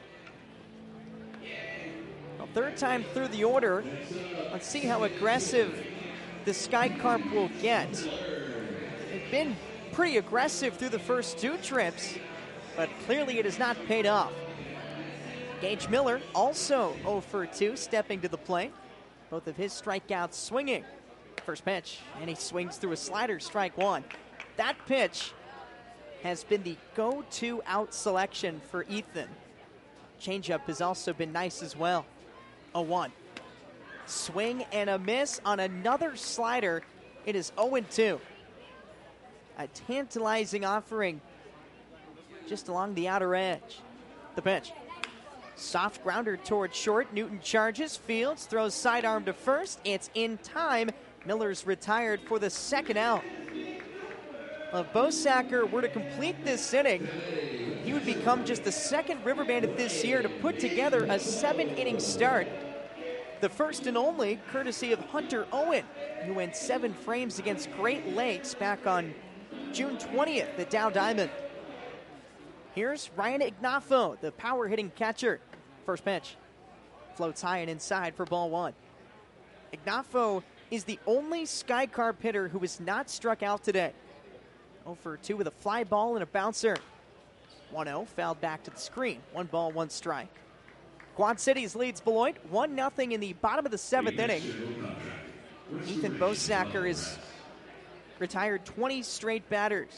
Well, 3rd time through the order. Let's see how aggressive the Sky Carp will get. They've been pretty aggressive through the first 2 trips, but clearly it has not paid off. Gage Miller also 0 for 2, stepping to the plate. Both of his strikeouts swinging. First pitch, and he swings through a slider, strike 1. That pitch has been the go-to out selection for Ethan. Changeup has also been nice as well. 0-1. Swing and a miss on another slider. It is 0-2. A tantalizing offering just along the outer edge. The pitch. Soft grounder towards short. Newton charges. Fields throws sidearm to first. It's in time. Miller's retired for the 2nd out. If Bosacker were to complete this inning, he would become just the 2nd River Bandit this year to put together a 7-inning start. The first and only courtesy of Hunter Owen, who went 7 frames against Great Lakes back on June 20th at Dow Diamond. Here's Ryan Ignafo, the power-hitting catcher. First pitch. Floats high and inside for ball 1. Ignafo is the only Sky Carp hitter who was not struck out today. 0 for 2 with a fly ball and a bouncer. 1-0, fouled back to the screen. 1 ball, 1 strike. Quad Cities leads Beloit 1-0 in the bottom of the 7th inning. Ethan Bosacker has retired 20 straight batters.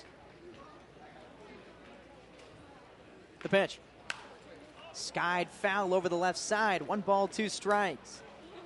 The pitch. Skied foul over the left side. 1 ball, 2 strikes.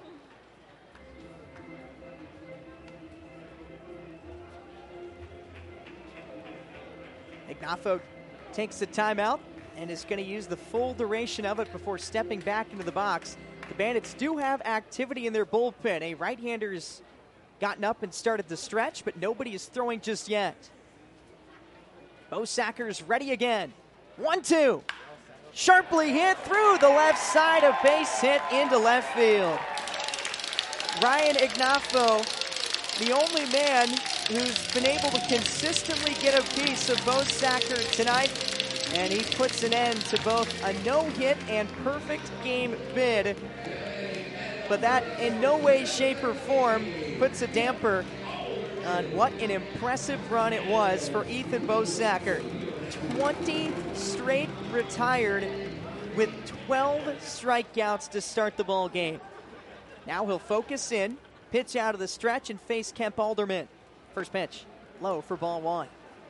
Ignafo takes the timeout and is going to use the full duration of it before stepping back into the box. The Bandits do have activity in their bullpen. A right-hander's gotten up and started the stretch, but nobody is throwing just yet. Bosacker's ready again. 1-2. Sharply hit through the left side, a base hit into left field. Ryan Ignafo, the only man who's been able to consistently get a piece of Bosacker tonight, and he puts an end to both a no-hit and perfect game bid. But that in no way, shape, or form puts a damper on what an impressive run it was for Ethan Bosacker. 20 straight retired with 12 strikeouts to start the ball game. Now he'll focus in, pitch out of the stretch, and face Kemp Alderman. First pitch, low for ball 1.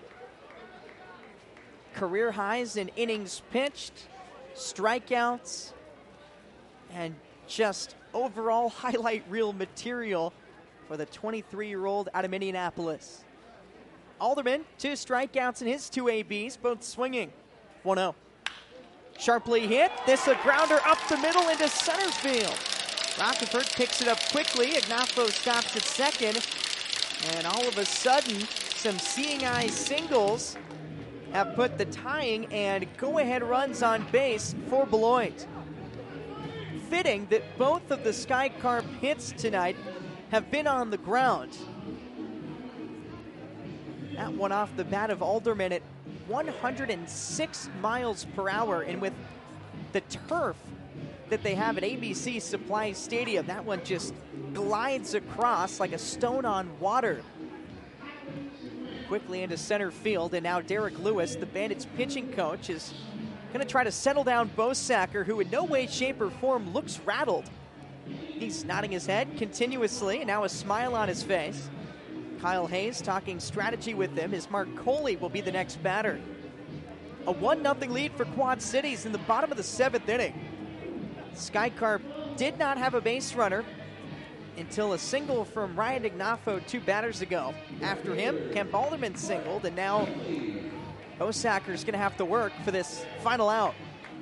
Career highs in innings pitched, strikeouts, and just overall highlight reel material for the 23-year-old out of Indianapolis. Alderman, 2 strikeouts in his 2 ABs, both swinging. 1-0. Sharply hit. This a grounder up the middle into center field. Rockefeller picks it up quickly. Ignafo stops at second. And all of a sudden, some seeing eye singles have put the tying and go-ahead runs on base for Beloit. Fitting that both of the Sky Carp hits tonight have been on the ground. That one off the bat of Alderman at 106 miles per hour, and with the turf that they have at ABC Supply Stadium, that one just glides across like a stone on water. Quickly into center field, and now Derek Lewis, the Bandits pitching coach, is going to try to settle down Bosacker, who in no way, shape, or form looks rattled. He's nodding his head continuously, and now a smile on his face. Kyle Hayes talking strategy with him as Mark Coley will be the next batter. A 1-0 lead for Quad Cities in the bottom of the 7th inning. Sky Carp did not have a base runner until a single from Ryan Ignafo 2 batters ago. After him, Kemp Alderman singled, and now Bosacker's going to have to work for this final out.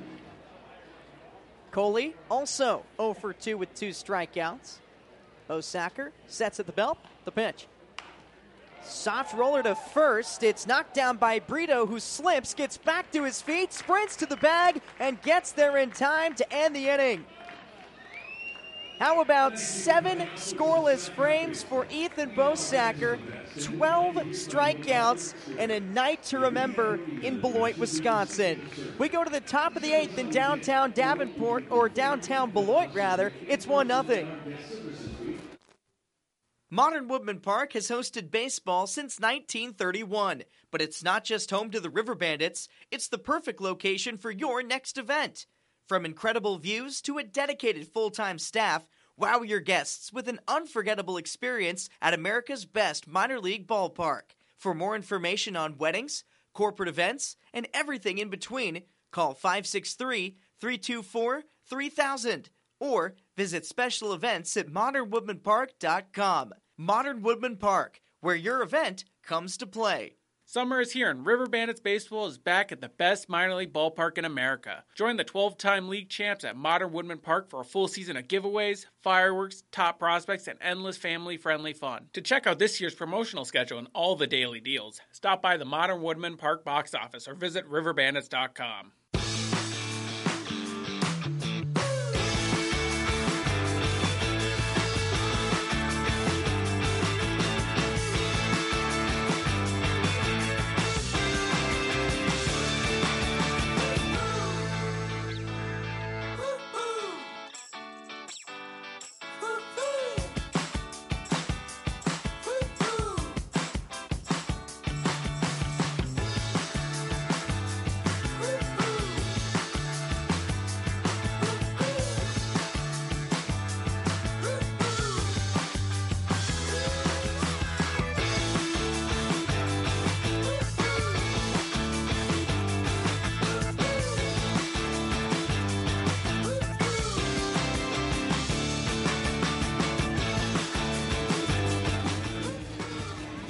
Coley also 0 for 2 with 2 strikeouts. Bosacker sets at the belt. The pitch. Soft roller to first. It's knocked down by Brito, who slips, gets back to his feet, sprints to the bag, and gets there in time to end the inning. How about 7 scoreless frames for Ethan Bosacker, 12 strikeouts, and a night to remember in Beloit, Wisconsin. We go to the top of the 8th in downtown Davenport, or downtown Beloit rather. It's 1-0. Modern Woodman Park has hosted baseball since 1931, but it's not just home to the River Bandits, it's the perfect location for your next event. From incredible views to a dedicated full-time staff, wow your guests with an unforgettable experience at America's best minor league ballpark. For more information on weddings, corporate events, and everything in between, call 563-324-3000 or visit special events at modernwoodmanpark.com. Modern Woodman Park, where your event comes to play. Summer is here, and River Bandits Baseball is back at the best minor league ballpark in America. Join the 12-time league champs at Modern Woodman Park for a full season of giveaways, fireworks, top prospects, and endless family-friendly fun. To check out this year's promotional schedule and all the daily deals, stop by the Modern Woodman Park box office or visit riverbandits.com.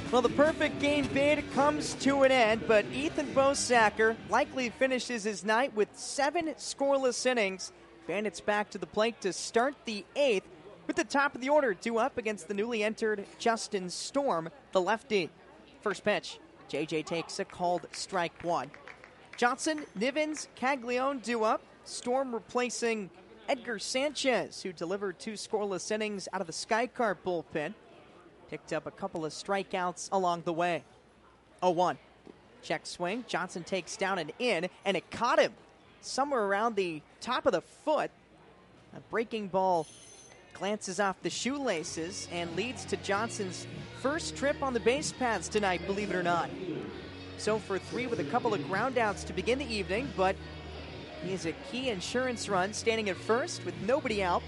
Well, the perfect game bid comes to an end, but Ethan Bosacker likely finishes his night with 7 scoreless innings. Bandits back to the plate to start the 8th with the top of the order due up against the newly entered Justin Storm, the lefty. First pitch, JJ takes a called strike 1. Johnson, Nivens, Caglione due up. Storm replacing Edgar Sanchez, who delivered 2 scoreless innings out of the Skycar bullpen. Picked up a couple of strikeouts along the way. 0-1. Check swing. Johnson takes down an in, and it caught him somewhere around the top of the foot. A breaking ball glances off the shoelaces and leads to Johnson's first trip on the base paths tonight, believe it or not. So for 3 with a couple of groundouts to begin the evening, but he has a key insurance run standing at first with nobody out.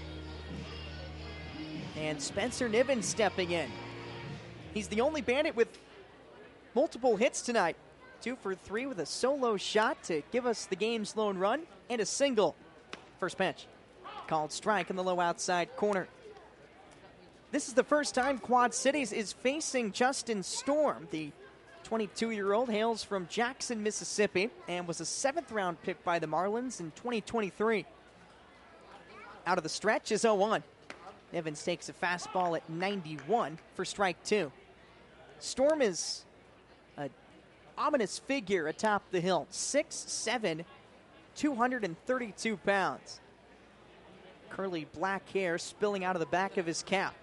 And Spencer Nivens stepping in. He's the only Bandit with multiple hits tonight. 2 for 3 with a solo shot to give us the game's lone run and a single. First pitch, called strike in the low outside corner. This is the first time Quad Cities is facing Justin Storm. The 22-year-old hails from Jackson, Mississippi, and was a 7th-round pick by the Marlins in 2023. Out of the stretch is 0-1. Evans takes a fastball at 91 for strike 2. Storm is an ominous figure atop the hill. 6'7", 232 pounds. Curly black hair spilling out of the back of his cap.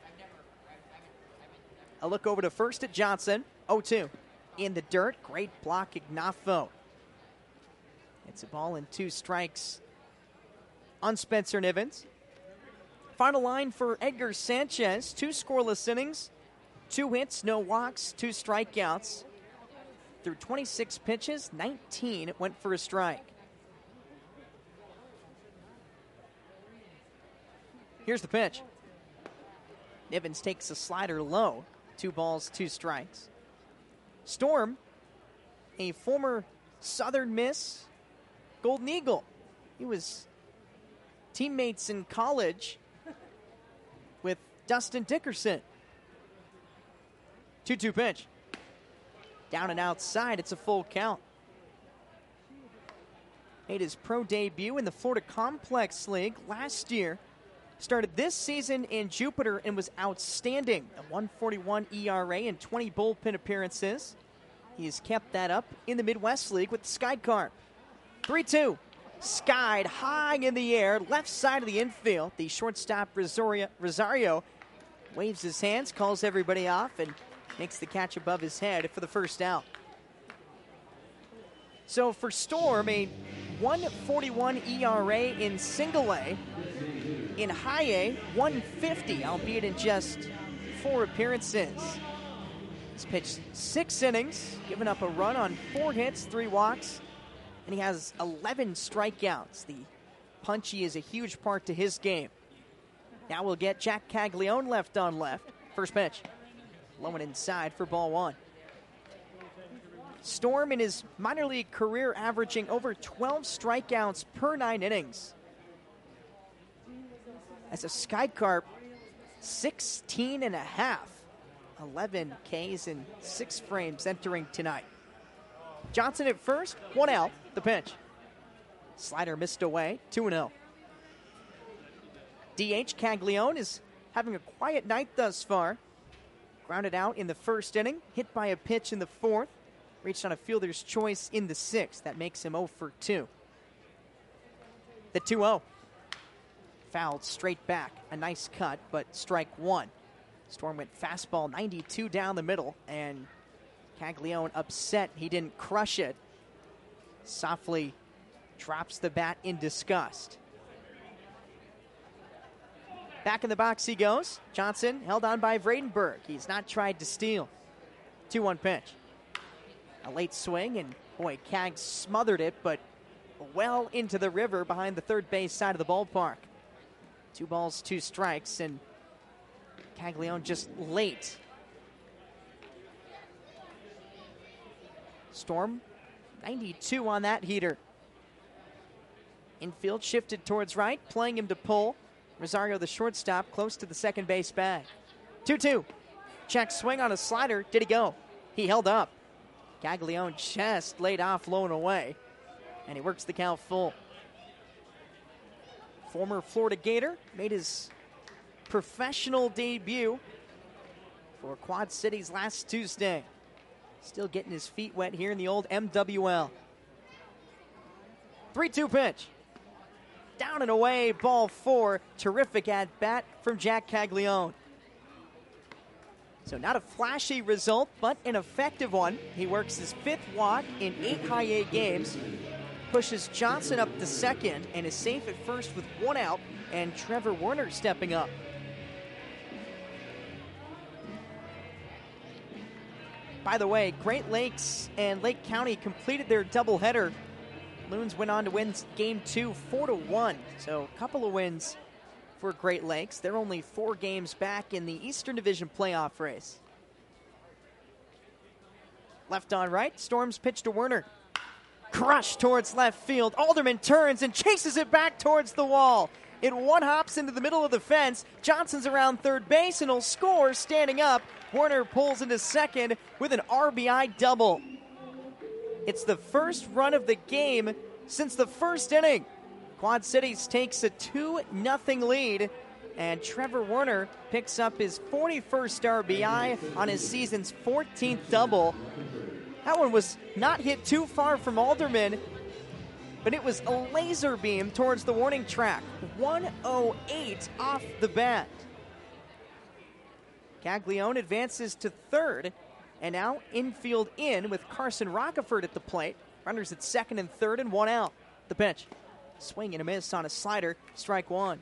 A look over to first at Johnson. 0-2. In the dirt. Great block, Ignafo. It's a ball and 2 strikes on Spencer Nivens. Final line for Edgar Sanchez. 2 scoreless innings, 2 hits, no walks, 2 strikeouts. Through 26 pitches, 19 went for a strike. Here's the pitch. Nivens takes a slider low. 2 balls, 2 strikes. Storm, a former Southern Miss Golden Eagle. He was teammates in college with Dustin Dickerson. 2-2 pitch. Down and outside, it's a full count. Made his pro debut in the Florida Complex League last year. Started this season in Jupiter and was outstanding. A 1.41 ERA and 20 bullpen appearances. He has kept that up in the Midwest League with the Skycar. 3-2. Skied high in the air, left side of the infield. The shortstop Rosario waves his hands, calls everybody off, and makes the catch above his head for the first out. So for Storm, a 1.41 ERA in single A. In high A, 150, albeit in just 4 appearances. He's pitched 6 innings, given up a run on 4 hits, 3 walks, and he has 11 strikeouts. The punchy is a huge part to his game. Now we'll get Jack Caglione left on left. First pitch, low and inside for ball 1. Storm in his minor league career averaging over 12 strikeouts per 9 innings. As a Skycarp, 16 and a half. 11 Ks in 6 frames entering tonight. Johnson at first, 1 out, the pitch. Slider missed away, 2-0. DH Caglione is having a quiet night thus far. Grounded out in the first inning, hit by a pitch in the 4th. Reached on a fielder's choice in the 6th. That makes him 0 for 2. The 2-0. Fouled straight back. A nice cut, but strike 1. Storm went fastball 92 down the middle, and Caglione upset he didn't crush it. Softly drops the bat in disgust. Back in the box he goes. Johnson held on by Vredenberg. He's not tried to steal. 2-1 pitch. A late swing, and boy, Cag smothered it, but well into the river behind the third base side of the ballpark. 2 balls, 2 strikes, and Caglione just late. Storm, 92 on that heater. Infield shifted towards right, playing him to pull. Rosario, the shortstop, close to the second base bag. 2-2. Check swing on a slider. Did he go? He held up. Caglione just laid off low and away, and he works the count full. Former Florida Gator made his professional debut for Quad Cities last Tuesday. Still getting his feet wet here in the old MWL. 3-2 pitch. Down and away, ball 4. Terrific at bat from Jack Caglione. So not a flashy result, but an effective one. He works his 5th walk in 8 high A games. Pushes Johnson up to second and is safe at first with 1 out, and Trevor Werner stepping up. By the way, Great Lakes and Lake County completed their doubleheader. Loons went on to win Game 2 4-1. So a couple of wins for Great Lakes. They're only 4 games back in the Eastern Division playoff race. Left on right, Storms pitch to Werner. Crush towards left field. Alderman turns and chases it back towards the wall. It one-hops into the middle of the fence. Johnson's around third base and will score standing up. Werner pulls into second with an RBI double. It's the first run of the game since the first inning. Quad Cities takes a 2-0 lead, and Trevor Werner picks up his 41st RBI on his season's 14th double. That one was not hit too far from Alderman, but it was a laser beam towards the warning track. 108 off the bat. Caglione advances to third, and now infield in with Carson Rockefort at the plate. Runners at second and third and 1 out. The pitch. Swing and a miss on a slider. Strike 1.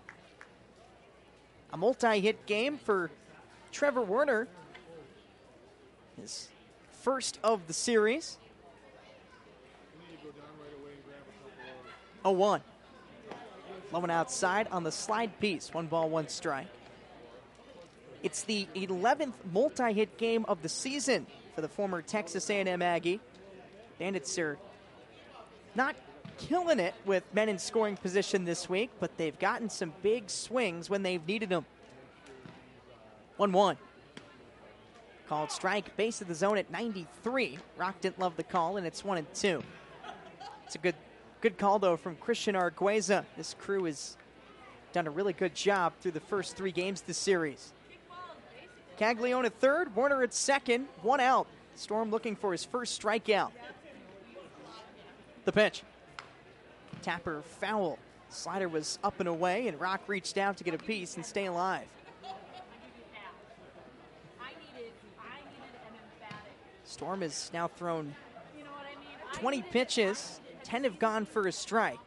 A multi-hit game for Trevor Werner. His first of the series. 0-1. Low and outside on the slide piece. 1 ball, 1 strike. It's the 11th multi-hit game of the season for the former Texas A&M Aggie. Bandits are not killing it with men in scoring position this week, but they've gotten some big swings when they've needed them. 1-1. Called strike, base of the zone at 93. Rock didn't love the call, and it's 1-2. It's a good call, though, from Christian Argueza. This crew has done a really good job through the first 3 games this series. Caglione at third, Werner at second, 1 out. Storm looking for his first strikeout. The pitch. Tapper foul. Slider was up and away, and Rock reached out to get a piece and stay alive. Storm has now thrown 20 pitches. 10 have gone for a strike.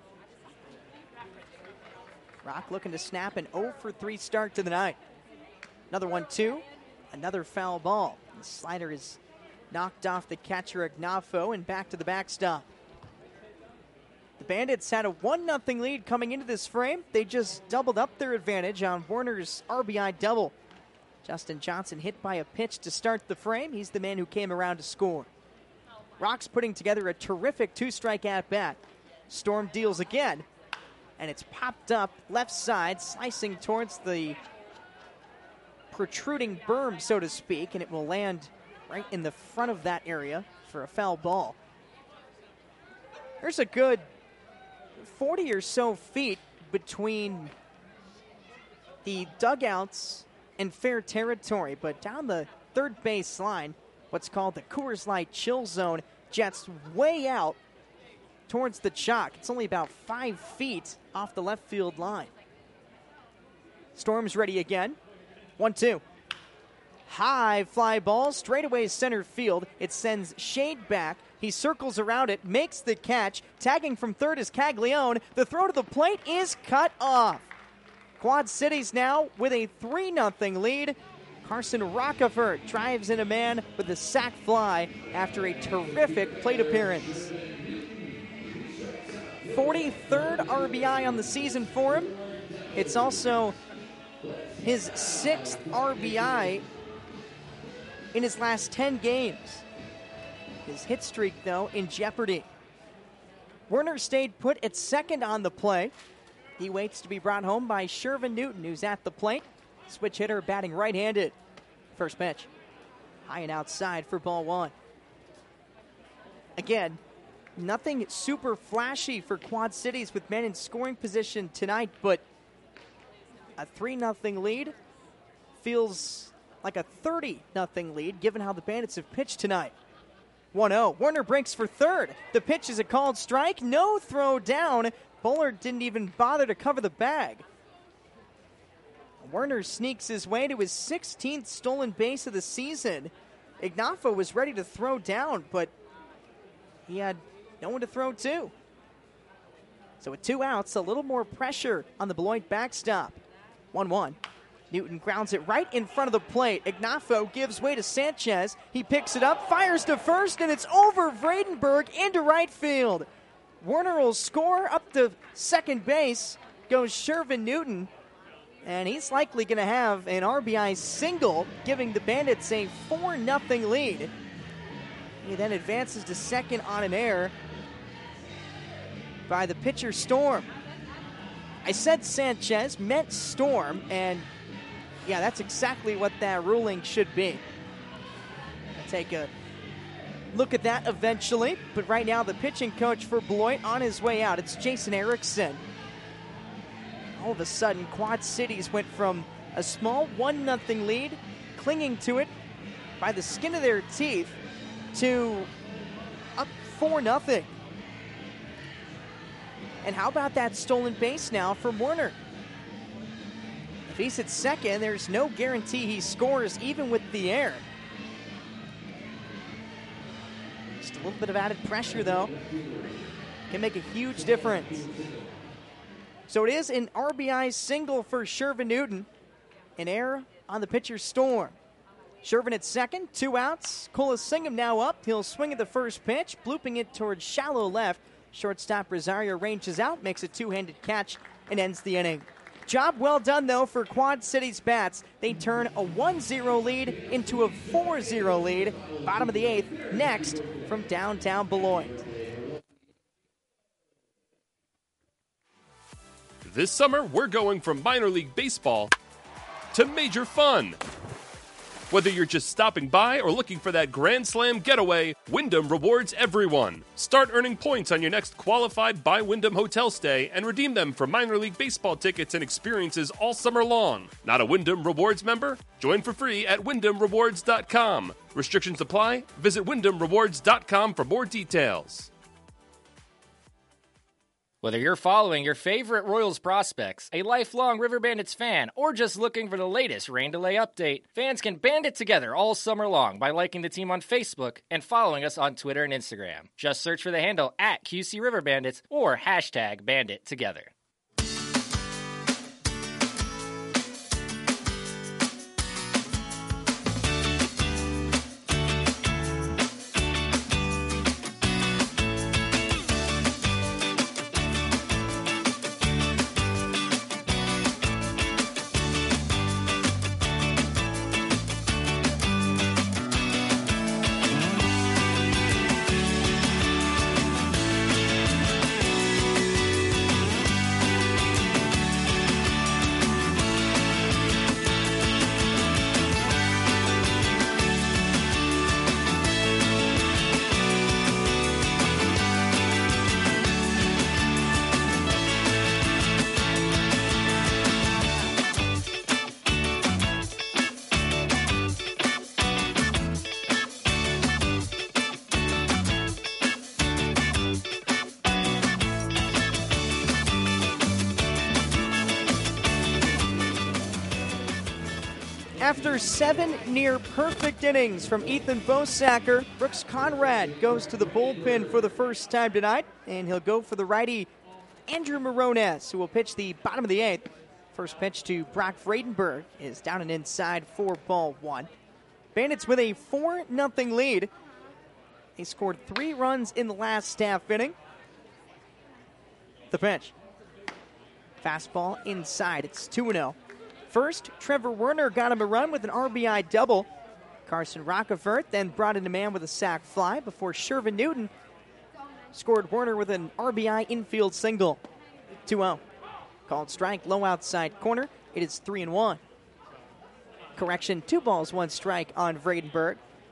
Rock looking to snap an 0-for-3 start to the night. Another 1-2. Another foul ball. The slider is knocked off the catcher Agnafo and back to the backstop. The Bandits had a 1-0 lead coming into this frame. They just doubled up their advantage on Werner's RBI double. Justin Johnson hit by a pitch to start the frame. He's the man who came around to score. Rock's putting together a terrific 2-strike at-bat. Storm deals again, and it's popped up left side, slicing towards the protruding berm, so to speak, and it will land right in the front of that area for a foul ball. There's a good 40 or so feet between the dugouts and fair territory, but down the third base line, what's called the Coors Light chill zone jets way out towards the chalk. It's only about 5 feet off the left field line. Storm's ready again. 1-2. High fly ball, straightaway center field. It sends Shade back. He circles around it, makes the catch. Tagging from third is Caglione. The throw to the plate is cut off. Quad Cities now with a 3-0 lead. Carson Rockefort drives in a man with a sac fly after a terrific plate appearance. 43rd RBI on the season for him. It's also his 6th RBI in his last 10 games. His hit streak, though, in jeopardy. Werner stayed put at second on the play. He waits to be brought home by Shervin Newton, who's at the plate. Switch hitter batting right-handed. First pitch. High and outside for ball one. Again, nothing super flashy for Quad Cities with men in scoring position tonight, but a 3-0 lead feels like a 30-0 lead given how the Bandits have pitched tonight. 1-0. Werner breaks for third. The pitch is a called strike. No throw down. Bullard didn't even bother to cover the bag. Werner sneaks his way to his 16th stolen base of the season. Ignafo was ready to throw down, but he had no one to throw to. So with 2 outs, a little more pressure on the Beloit backstop. 1-1. Newton grounds it right in front of the plate. Ignafo gives way to Sanchez. He picks it up, fires to first, and it's over Vredenberg into right field. Werner will score up to second base. Goes Shervin Newton. And he's likely going to have an RBI single, giving the Bandits a 4-0 lead. He then advances to second on an error by the pitcher Storm. I said Sanchez, meant Storm, and yeah, that's exactly what that ruling should be. I'll take a look at that eventually, but right now the pitching coach for Beloit on his way out. It's Jason Erickson. All of a sudden, Quad Cities went from a small 1-0 lead, clinging to it by the skin of their teeth, to up 4-0. And how about that stolen base now from Werner? If he's at second, there's no guarantee he scores even with the air. Just a little bit of added pressure, though. Can make a huge difference. So it is an RBI single for Shervin Newton. An error on the pitcher Storm. Shervin at second, 2 outs. Colasingham now up. He'll swing at the first pitch, blooping it towards shallow left. Shortstop Rosario ranges out, makes a 2-handed catch, and ends the inning. Job well done, though, for Quad Cities bats. They turn a 1-0 lead into a 4-0 lead. Bottom of the 8th, next from downtown Beloit. This summer, we're going from minor league baseball to major fun. Whether you're just stopping by or looking for that Grand Slam getaway, Wyndham rewards everyone. Start earning points on your next qualified by Wyndham hotel stay and redeem them for minor league baseball tickets and experiences all summer long. Not a Wyndham Rewards member? Join for free at WyndhamRewards.com. Restrictions apply. Visit WyndhamRewards.com for more details. Whether you're following your favorite Royals prospects, a lifelong River Bandits fan, or just looking for the latest rain delay update, fans can band it together all summer long by liking the team on Facebook and following us on Twitter and Instagram. Just search for the handle at QC River Bandits or hashtag #BanditTogether. After 7 near-perfect innings from Ethan Bosacker, Brooks Conrad goes to the bullpen for the first time tonight, and he'll go for the righty Andrew Morones, who will pitch the bottom of the 8th. First pitch to Brock Vredenberg is down and inside for ball 1. Bandits with a 4-0 lead. They scored 3 runs in the last half inning. The pitch. Fastball inside. It's 2-0. First, Trevor Werner got him a run with an RBI double. Carson Rockefort then brought in a man with a sac fly before Shervin Newton scored Werner with an RBI infield single. 2-0. Called strike, low outside corner. It is 3-1. Correction, 2 balls, 1 strike on Vredenberg.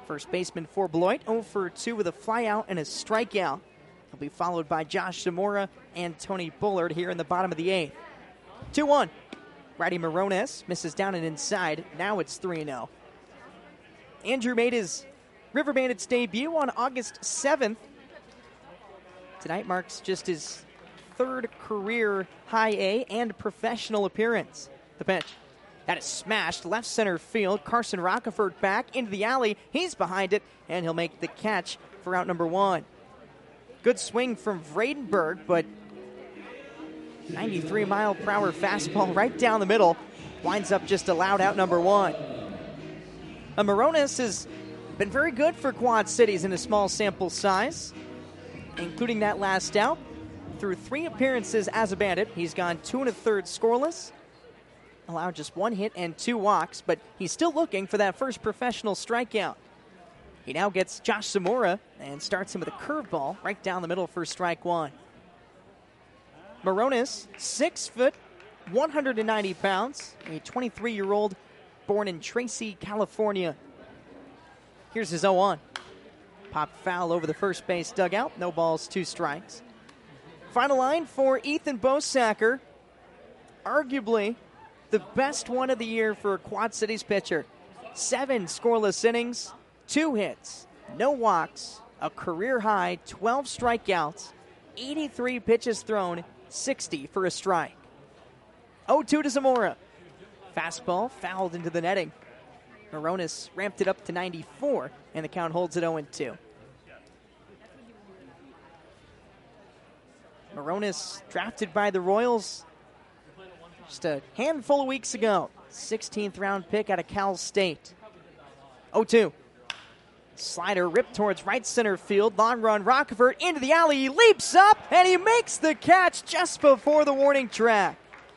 First baseman for Beloit, 0 for 2 with a flyout and a strikeout. He'll be followed by Josh Zamora and Tony Bullard here in the bottom of the 8th. 2-1. Righty Morones misses down and inside. Now it's 3-0. Andrew made his River Bandits debut on August 7th. Tonight marks just his 3rd career high A and professional appearance. The pitch. That is smashed left center field. Carson Rockefort back into the alley. He's behind it, and he'll make the catch for out number 1. Good swing from Vredenberg, but 93-mile-per-hour fastball right down the middle. Winds up just allowed out number 1. Morones has been very good for Quad Cities in a small sample size, including that last out. Through 3 appearances as a Bandit, he's gone 2 1/3 scoreless, allowed just 1 hit and 2 walks, but he's still looking for that first professional strikeout. He now gets Josh Zamora and starts him with a curveball right down the middle for strike 1. Morones, 6 foot, 190 pounds, a 23-year-old born in Tracy, California. Here's his 0-1. Pop foul over the first base dugout. No balls, 2 strikes. Final line for Ethan Bosacker. Arguably the best one of the year for a Quad Cities pitcher. 7 scoreless innings, 2 hits, no walks, a career high 12 strikeouts, 83 pitches thrown, 60 for a strike. 0-2 to Zamora. Fastball fouled into the netting. Morones ramped it up to 94, and the count holds at 0-2. Morones drafted by the Royals just a handful of weeks ago. 16th round pick out of Cal State. 0-2. Slider ripped towards right center field. Long run, Rockefort into the alley. He leaps up, and he makes the catch just before the warning track.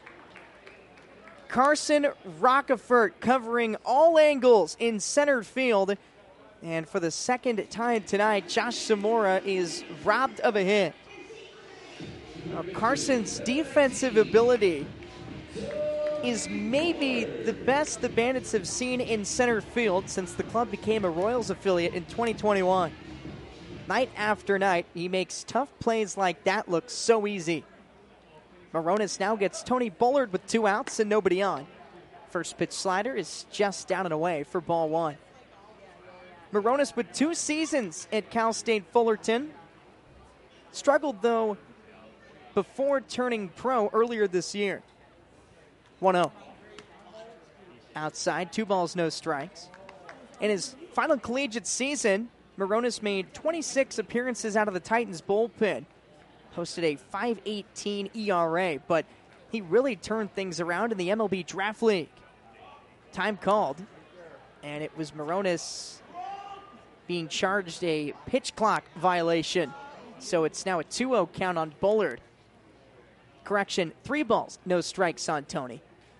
Carson Rockefort covering all angles in center field. And for the second time tonight, Josh Zamora is robbed of a hit. Now, Carson's defensive ability is maybe the best the Bandits have seen in center field since the club became a Royals affiliate in 2021. Night after night, he makes tough plays like that look so easy. Morones now gets Tony Bullard with 2 outs and nobody on. First pitch slider is just down and away for ball 1. Morones with 2 seasons at Cal State Fullerton. Struggled, though, before turning pro earlier this year. 1-0. Outside, 2 balls, no strikes. In his final collegiate season, Morones made 26 appearances out of the Titans bullpen. Posted a .518 ERA, but he really turned things around in the MLB Draft League. Time called, and it was Morones being charged a pitch clock violation. So it's now a 2-0 count on Bullard. Correction, 3 balls, no strikes on Tony.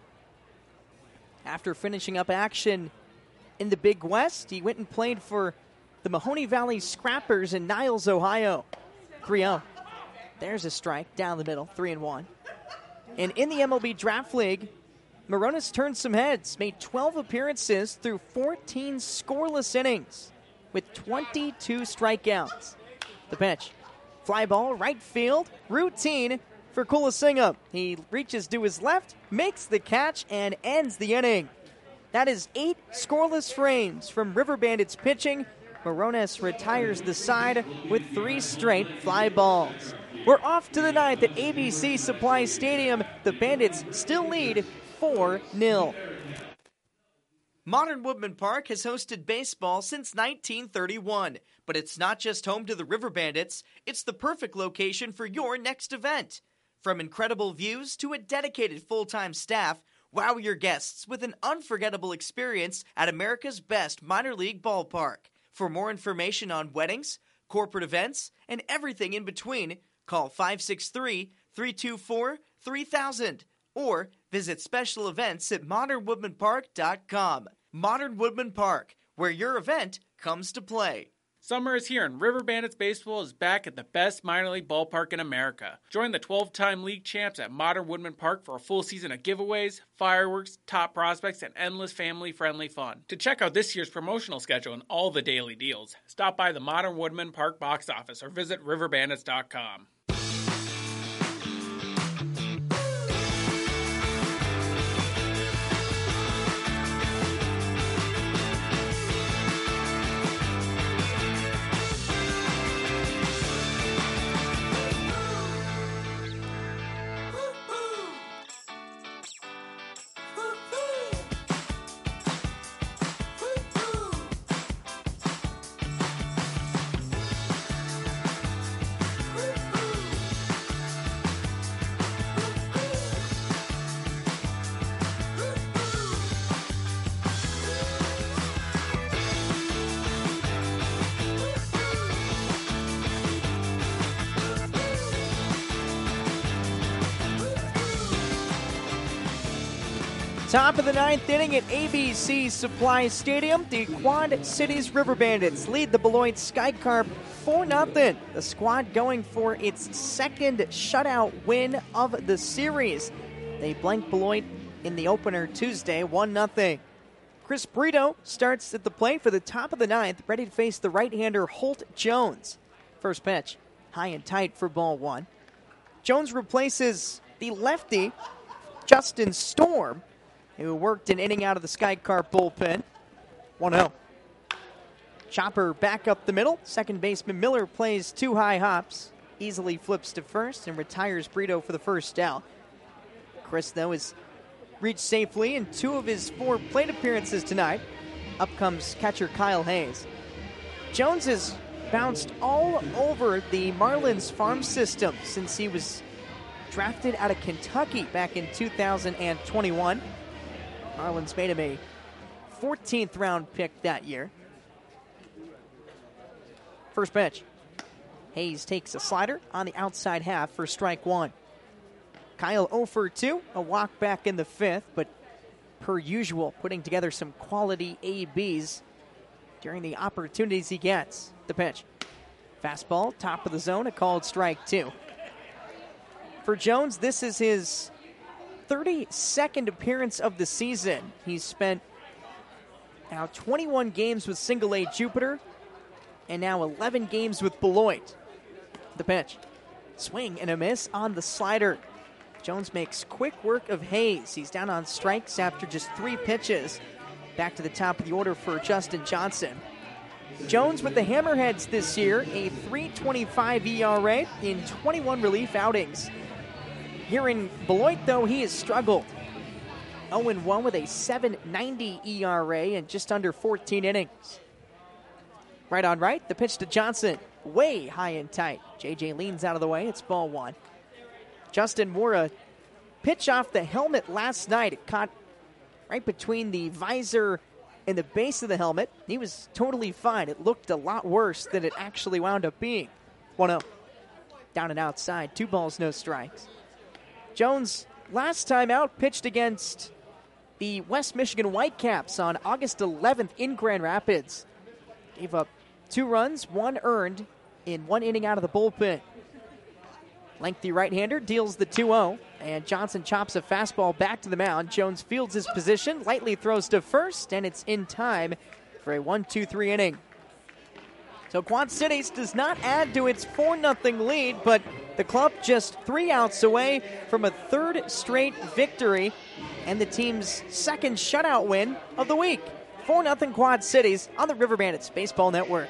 After finishing up action in the Big West, he went and played for the Mahoney Valley Scrappers in Niles, Ohio. 3-0. There's a strike down the middle, 3-1. And in the MLB Draft League, Morones turned some heads, made 12 appearances through 14 scoreless innings with 22 strikeouts. The pitch. Fly ball, right field, routine for Kulasinga. He reaches to his left, makes the catch, and ends the inning. That is 8 scoreless frames from River Bandits pitching. Morones retires the side with 3 straight fly balls. We're off to the 9th at ABC Supply Stadium. The Bandits still lead 4-0. Modern Woodman Park has hosted baseball since 1931, but it's not just home to the River Bandits, it's the perfect location for your next event. From incredible views to a dedicated full-time staff, wow your guests with an unforgettable experience at America's best minor league ballpark. For more information on weddings, corporate events, and everything in between, call 563-324-3000 or visit special events at modernwoodmanpark.com. Modern Woodman Park, where your event comes to play. Summer is here and River Bandits Baseball is back at the best minor league ballpark in America. Join the 12-time league champs at Modern Woodman Park for a full season of giveaways, fireworks, top prospects, and endless family-friendly fun. To check out this year's promotional schedule and all the daily deals, stop by the Modern Woodman Park box office or visit riverbandits.com. Top of the ninth inning at ABC Supply Stadium. The Quad Cities River Bandits lead the Beloit Sky Carp 4-0. The squad going for its second shutout win of the series. They blanked Beloit in the opener Tuesday, 1-0. Chris Brito starts at the plate for the top of the ninth, ready to face the right-hander Holt Jones. First pitch, high and tight for ball one. Jones replaces the lefty, Justin Storm, who worked an inning out of the Sky Carp bullpen. 1-0. Chopper back up the middle. Second baseman Miller plays two high hops. Easily flips to first and retires Brito for the first out. Chris, though, has reached safely in two of his four plate appearances tonight. Up comes catcher Kyle Hayes. Jones has bounced all over the Marlins farm system since he was drafted out of Kentucky back in 2021. Marlins made him a 14th round pick that year. First pitch. Hayes takes a slider on the outside half for strike one. Kyle 0 for 2, a walk back in the fifth, but per usual, putting together some quality ABs during the opportunities he gets. The pitch. Fastball, top of the zone, a called strike two. For Jones, this is his 32nd appearance of the season. He's spent now 21 games with Single A Jupiter and now 11 games with Beloit. The pitch. Swing and a miss on the slider. Jones makes quick work of Hayes. He's down on strikes after just 3 pitches. Back to the top of the order for Justin Johnson. Jones with the Hammerheads this year, a 3.25 ERA in 21 relief outings. Here in Beloit, though, he has struggled. 0-1 with a 7.90 ERA and just under 14 innings. Right on right, the pitch to Johnson. Way high and tight. JJ leans out of the way. It's ball one. Justin wore a pitch off the helmet last night. It caught right between the visor and the base of the helmet. He was totally fine. It looked a lot worse than it actually wound up being. 1-0. Down and outside. 2 balls, no strikes. Jones, last time out, pitched against the West Michigan Whitecaps on August 11th in Grand Rapids. Gave up 2 runs, 1 earned in 1 inning out of the bullpen. Lengthy right-hander deals the 2-0, and Johnson chops a fastball back to the mound. Jones fields his position, lightly throws to first, and it's in time for a 1-2-3 inning. So Quad Cities does not add to its 4-0 lead, but the club just 3 outs away from a 3rd straight victory and the team's 2nd shutout win of the week. 4-0 Quad Cities on the River Bandits Baseball Network.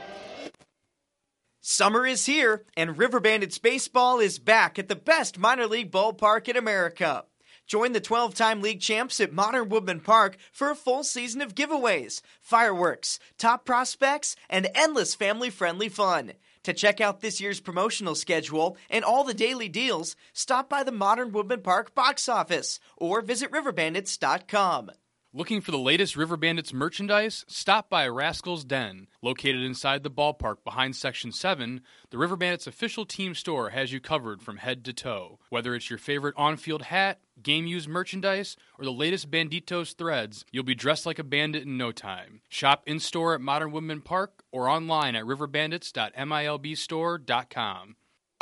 Summer is here, and River Bandits Baseball is back at the best minor league ballpark in America. Join the 12-time league champs at Modern Woodman Park for a full season of giveaways, fireworks, top prospects, and endless family-friendly fun. To check out this year's promotional schedule and all the daily deals, stop by the Modern Woodman Park box office or visit riverbandits.com. Looking for the latest River Bandits merchandise? Stop by Rascal's Den. Located inside the ballpark behind Section 7, the River Bandits official team store has you covered from head to toe. Whether it's your favorite on-field hat, game-used merchandise, or the latest Banditos threads, you'll be dressed like a bandit in no time. Shop in-store at Modern Woodman Park or online at riverbandits.milbstore.com.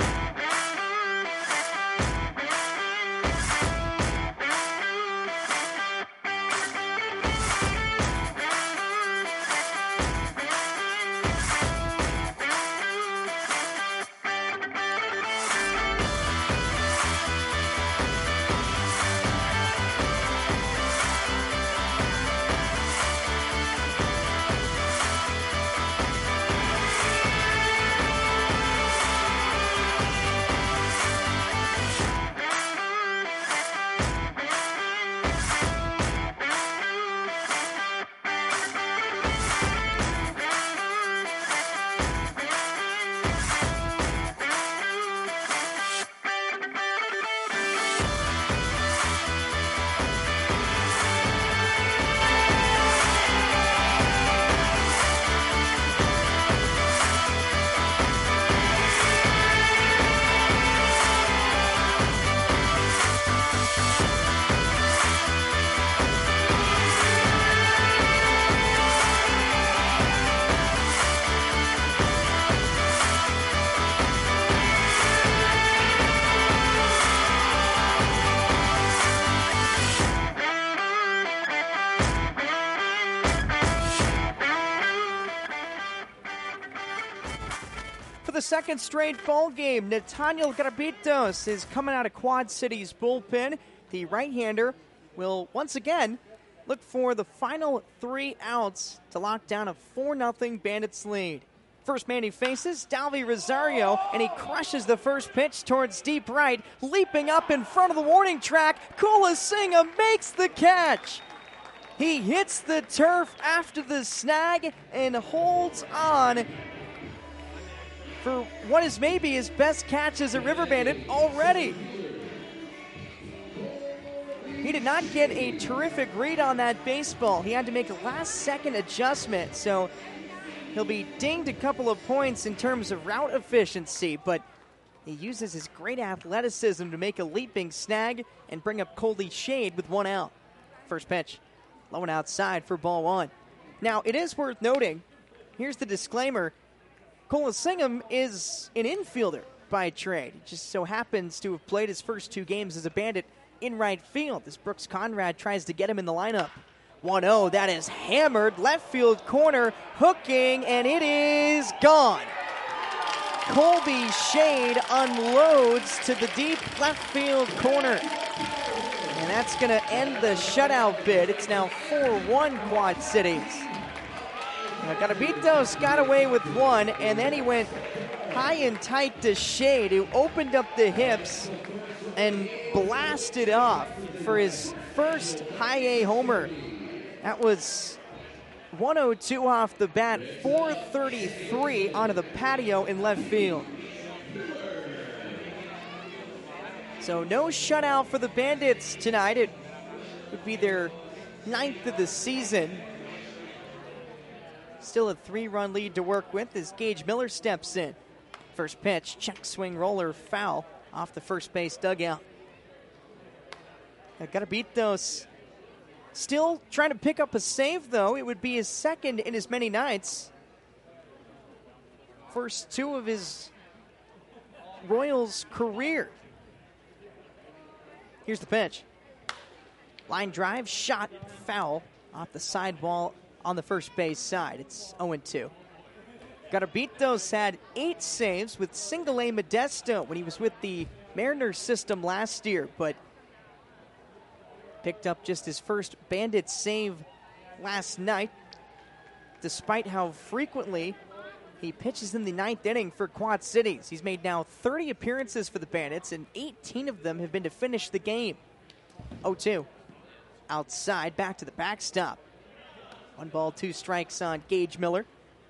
The second straight ball game, Nathaniel Garapitos is coming out of Quad City's bullpen. The right-hander will once again look for the final 3 outs to lock down a 4-0 Bandits lead. First man he faces, Dalvi Rosario, and he crushes the first pitch towards deep right, leaping up in front of the warning track. Kulasinga makes the catch. He hits the turf after the snag and holds on for what is maybe his best catch as a River Bandit already. He did not get a terrific read on that baseball. He had to make a last-second adjustment, so he'll be dinged a couple of points in terms of route efficiency, but he uses his great athleticism to make a leaping snag and bring up Colby Shade with 1 out. First pitch, low and outside for ball 1. Now, it is worth noting, here's the disclaimer, Kulasinga is an infielder by trade. He just so happens to have played his first 2 games as a Bandit in right field as Brooks Conrad tries to get him in the lineup. 1-0, that is hammered, left field corner, hooking, and it is gone. Colby Shade unloads to the deep left field corner. And that's going to end the shutout bid. It's now 4-1 Quad Cities. Garapitos got away with 1, and then he went high and tight to Shade, who opened up the hips and blasted off for his first high A homer. That was 102 off the bat, 433 onto the patio in left field. So no shutout for the Bandits tonight. It would be their 9th of the season. Still a 3-run lead to work with as Gage Miller steps in. First pitch, check swing roller, foul off the first base dugout. Garapitos still trying to pick up a save, though. It would be his second in as many nights. First 2 of his Royals career. Here's the pitch. Line drive, shot, foul off the sidewall on the first base side. It's 0-2. Garapitos had 8 saves with single A Modesto when he was with the Mariners system last year, but picked up just his first Bandit save last night, despite how frequently he pitches in the 9th inning for Quad Cities. He's made now 30 appearances for the Bandits, and 18 of them have been to finish the game. 0-2. Outside, back to the backstop. 1 ball, 2 strikes on Gage Miller.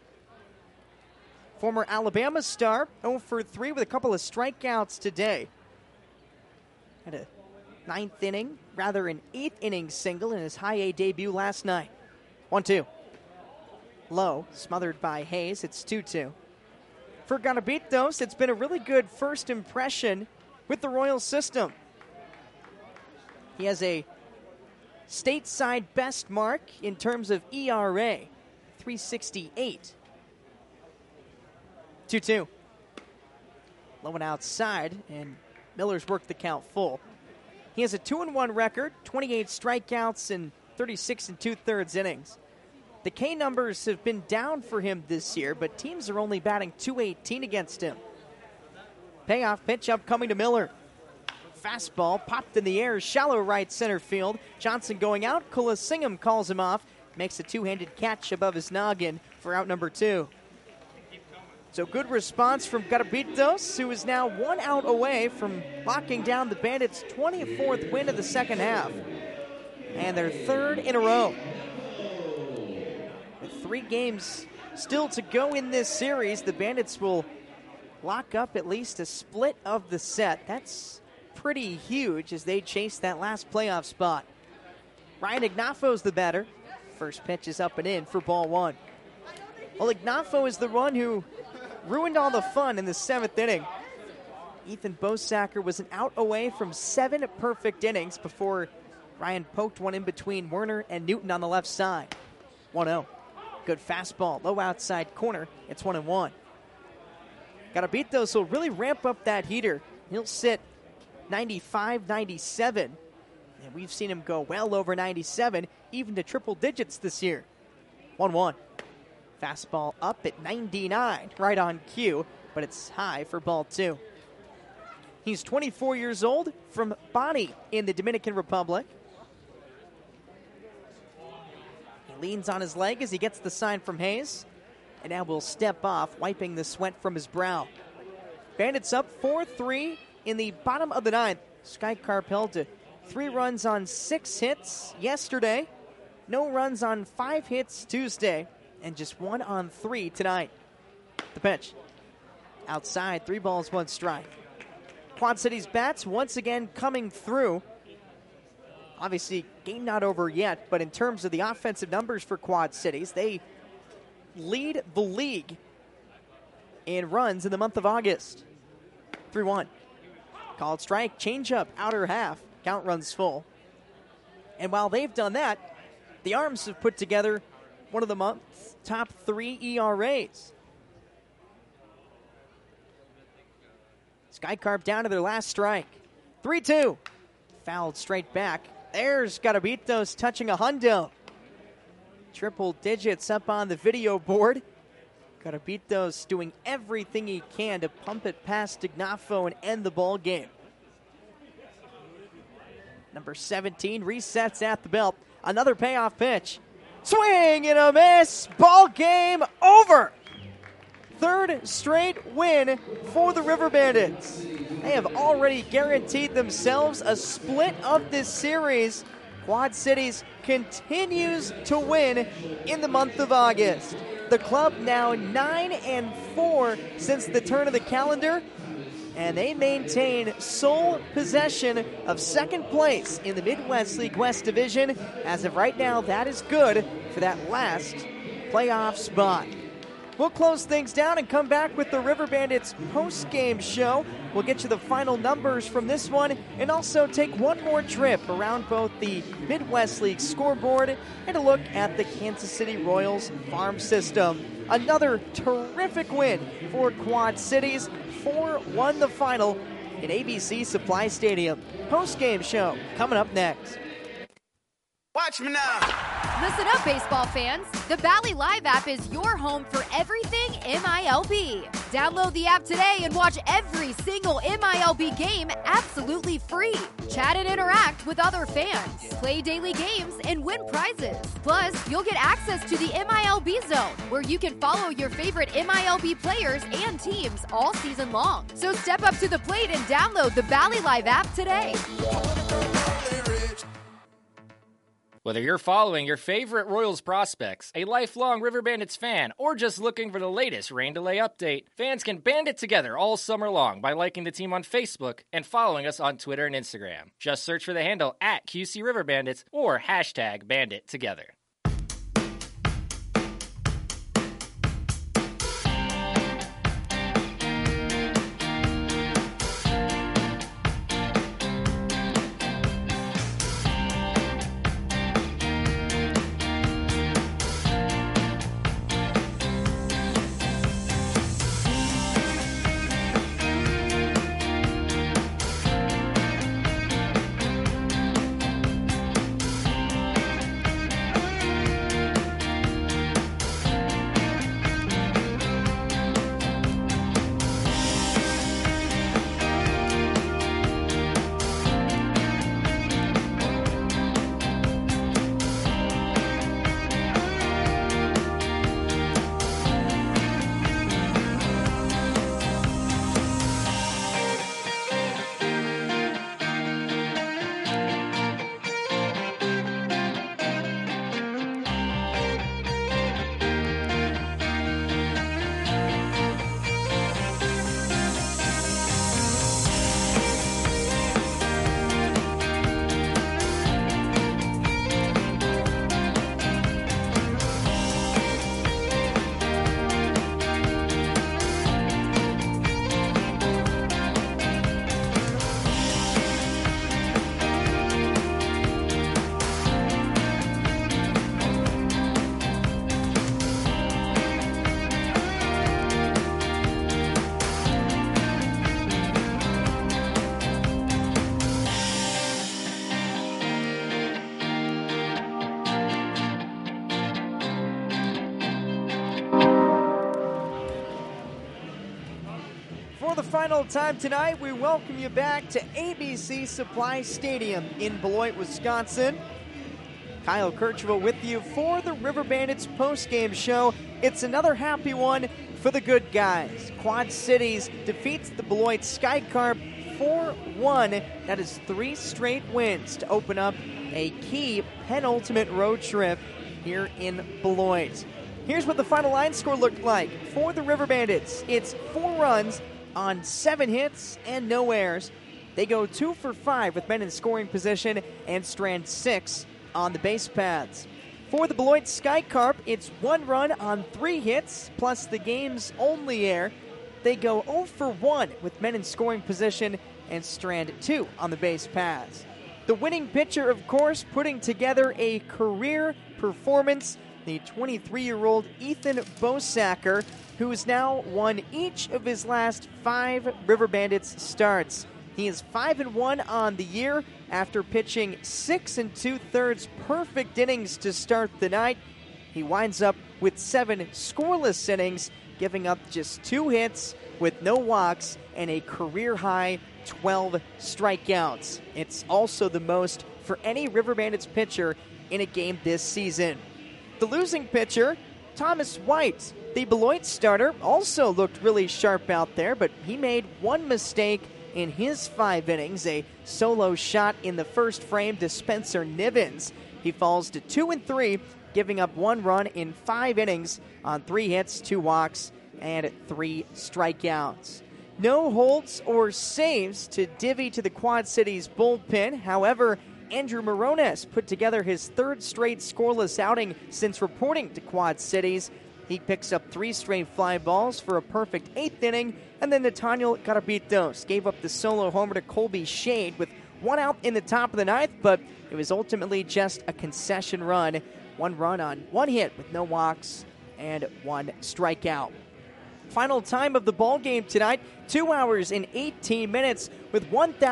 Former Alabama star, 0 for 3 with a couple of strikeouts today. Had a 9th inning, rather an 8th inning single in his high A debut last night. 1-2. Low, smothered by Hayes. It's 2-2. For Garapitos, it's been a really good first impression with the Royal system. He has a stateside best mark in terms of ERA, 3.68. 2-2. Low and outside, and Miller's worked the count full. He has a 2-1 record, 28 strikeouts in 36 2/3 innings. The K numbers have been down for him this year, but teams are only batting .218 against him. Payoff pitch upcoming to Miller. Fastball popped in the air, shallow right center field. Johnson going out. Kulasingham calls him off. Makes a two-handed catch above his noggin for out number 2. So good response from Garabitos, who is now 1 out away from locking down the Bandits' 24th win of the second half. And their 3rd in a row. With 3 games still to go in this series, the Bandits will lock up at least a split of the set. That's pretty huge as they chase that last playoff spot. Ryan Ignafo's the batter. First pitch is up and in for ball 1. Well, Ignafo is the one who ruined all the fun in the 7th inning. Ethan Bosacker was an out away from 7 perfect innings before Ryan poked one in between Werner and Newton on the left side. 1-0. Good fastball, low outside corner. It's 1-1. Garabitos will really ramp up that heater. He'll sit 95, 97. And we've seen him go well over 97, even to triple digits this year. 1-1. Fastball up at 99, right on cue, but it's high for ball 2. He's 24 years old, from Bani in the Dominican Republic. He leans on his leg as he gets the sign from Hayes, and now will step off, wiping the sweat from his brow. Bandits up 4-3 in the bottom of the 9th. Sky Carp held to 3 runs on 6 hits yesterday, no runs on 5 hits Tuesday, and just 1 on 3 tonight. The pitch. Outside, 3 balls, 1 strike. Quad City's bats once again coming through. Obviously, game not over yet, but in terms of the offensive numbers for Quad Cities, they lead the league in runs in the month of August. 3-1. Called strike, changeup, outer half. Count runs full. And while they've done that, the Arms have put together one of the month's top 3 ERAs. Sky Carp down to their last strike. 3-2. Fouled straight back. There's Garabitos touching a hundo. Triple digits up on the video board. Garabitos doing everything he can to pump it past Ignafo and end the ball game. Number 17 resets at the belt. Another payoff pitch. Swing and a miss. Ball game over. 3rd straight win for the River Bandits. They have already guaranteed themselves a split of this series. Quad Cities continues to win in the month of August. The club now 9-4 since the turn of the calendar, and they maintain sole possession of 2nd place in the Midwest League West Division. As of right now, that is good for that last playoff spot. We'll close things down and come back with the River Bandits post-game show. We'll get you the final numbers from this one and also take one more trip around both the Midwest League scoreboard and a look at the Kansas City Royals farm system. Another terrific win for Quad Cities. 4-1 the final at ABC Supply Stadium. Post-game show coming up next. Watch me now. Listen up, baseball fans. The Bally Live app is your home for everything MILB. Download the app today and watch every single MILB game absolutely free. Chat and interact with other fans. Play daily games and win prizes. Plus, you'll get access to the MILB Zone, where you can follow your favorite MILB players and teams all season long. So step up to the plate and download the Bally Live app today. Whether you're following your favorite Royals prospects, a lifelong River Bandits fan, or just looking for the latest rain delay update, fans can band it together all summer long by liking the team on Facebook and following us on Twitter and Instagram. Just search for the handle @QC River Bandits or #BanditTogether. For the final time tonight, we welcome you back to ABC Supply Stadium in Beloit, Wisconsin. Kyle Kirchville with you for the River Bandits postgame show. It's another happy one for the good guys. Quad Cities defeats the Beloit Skycarp 4-1. That is 3 straight wins to open up a key penultimate road trip here in Beloit. Here's what the final line score looked like for the River Bandits. It's 4 runs on 7 hits and no errors. They go 2 for 5 with men in scoring position and strand 6 on the base paths. For the Beloit Skycarp, it's 1 run on 3 hits plus the game's only error. They go 0 for 1 with men in scoring position and strand 2 on the base paths. The winning pitcher, of course, putting together a career performance, the 23-year-old Ethan Bosacker, who has now won each of his last 5 River Bandits starts. He is 5-1 on the year after pitching 6 2/3 perfect innings to start the night. He winds up with 7 scoreless innings, giving up just 2 hits with no walks and a career-high 12 strikeouts. It's also the most for any River Bandits pitcher in a game this season. The losing pitcher, Thomas White, the Beloit starter, also looked really sharp out there, but he made one mistake in his 5 innings, a solo shot in the first frame to Spencer Nivens. He falls to 2-3, giving up 1 run in 5 innings on 3 hits, 2 walks, and 3 strikeouts. No holds or saves to divvy to the Quad Cities bullpen. However, Andrew Morones put together his 3rd straight scoreless outing since reporting to Quad Cities. He picks up 3 straight fly balls for a perfect 8th inning, and then Nathaniel Garabitos gave up the solo homer to Colby Shade with 1 out in the top of the 9th, but it was ultimately just a concession run. 1 run on 1 hit with no walks and 1 strikeout. Final time of the ball game tonight, 2 hours and 18 minutes with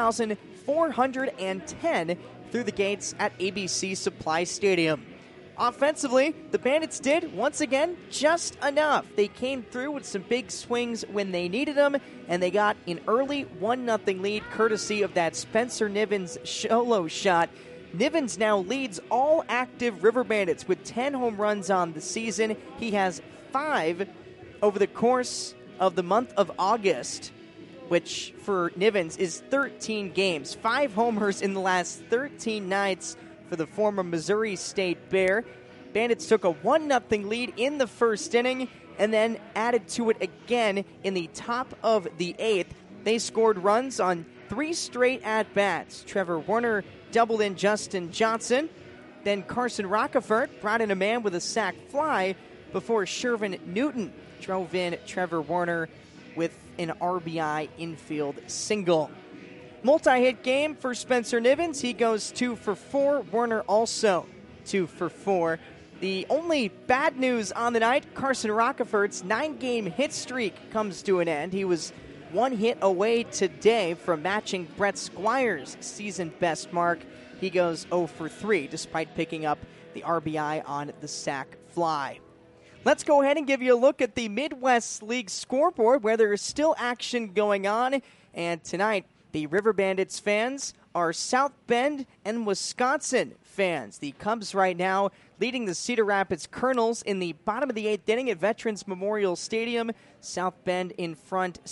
1,410 through the gates at ABC Supply Stadium. Offensively, the Bandits did, once again, just enough. They came through with some big swings when they needed them, and they got an early 1-0 lead courtesy of that Spencer Nivens solo shot. Nivens now leads all active River Bandits with 10 home runs on the season. He has 5 over the course of the month of August, which for Nivens is 13 games. 5 homers in the last 13 nights for the former Missouri State Bear. Bandits took a 1-0 lead in the first inning and then added to it again in the top of the 8th. They scored runs on 3 straight at-bats. Trevor Warner doubled in Justin Johnson. Then Carson Rockefort brought in a man with a sac fly before Shervin Newton drove in Trevor Warner with an RBI infield single. Multi-hit game for Spencer Nivens. He goes 2 for 4. Warner also 2 for 4. The only bad news on the night, Carson Rockefort's 9-game hit streak comes to an end. He was 1 hit away today from matching Brett Squire's season best mark. He goes 0 for 3 despite picking up the RBI on the sac fly. Let's go ahead and give you a look at the Midwest League scoreboard where there is still action going on. And tonight, the River Bandits fans are South Bend and Wisconsin fans. The Cubs right now leading the Cedar Rapids Colonels in the bottom of the 8th inning at Veterans Memorial Stadium. South Bend in front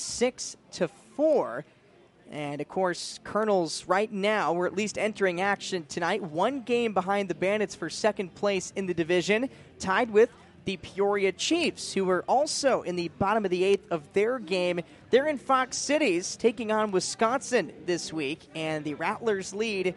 6-4. And, of course, Colonels right now, we're at least entering action tonight. 1 game behind the Bandits for second place in the division, tied with the Peoria Chiefs, who are also in the bottom of the 8th of their game. They're in Fox Cities taking on Wisconsin this week, and the Rattlers lead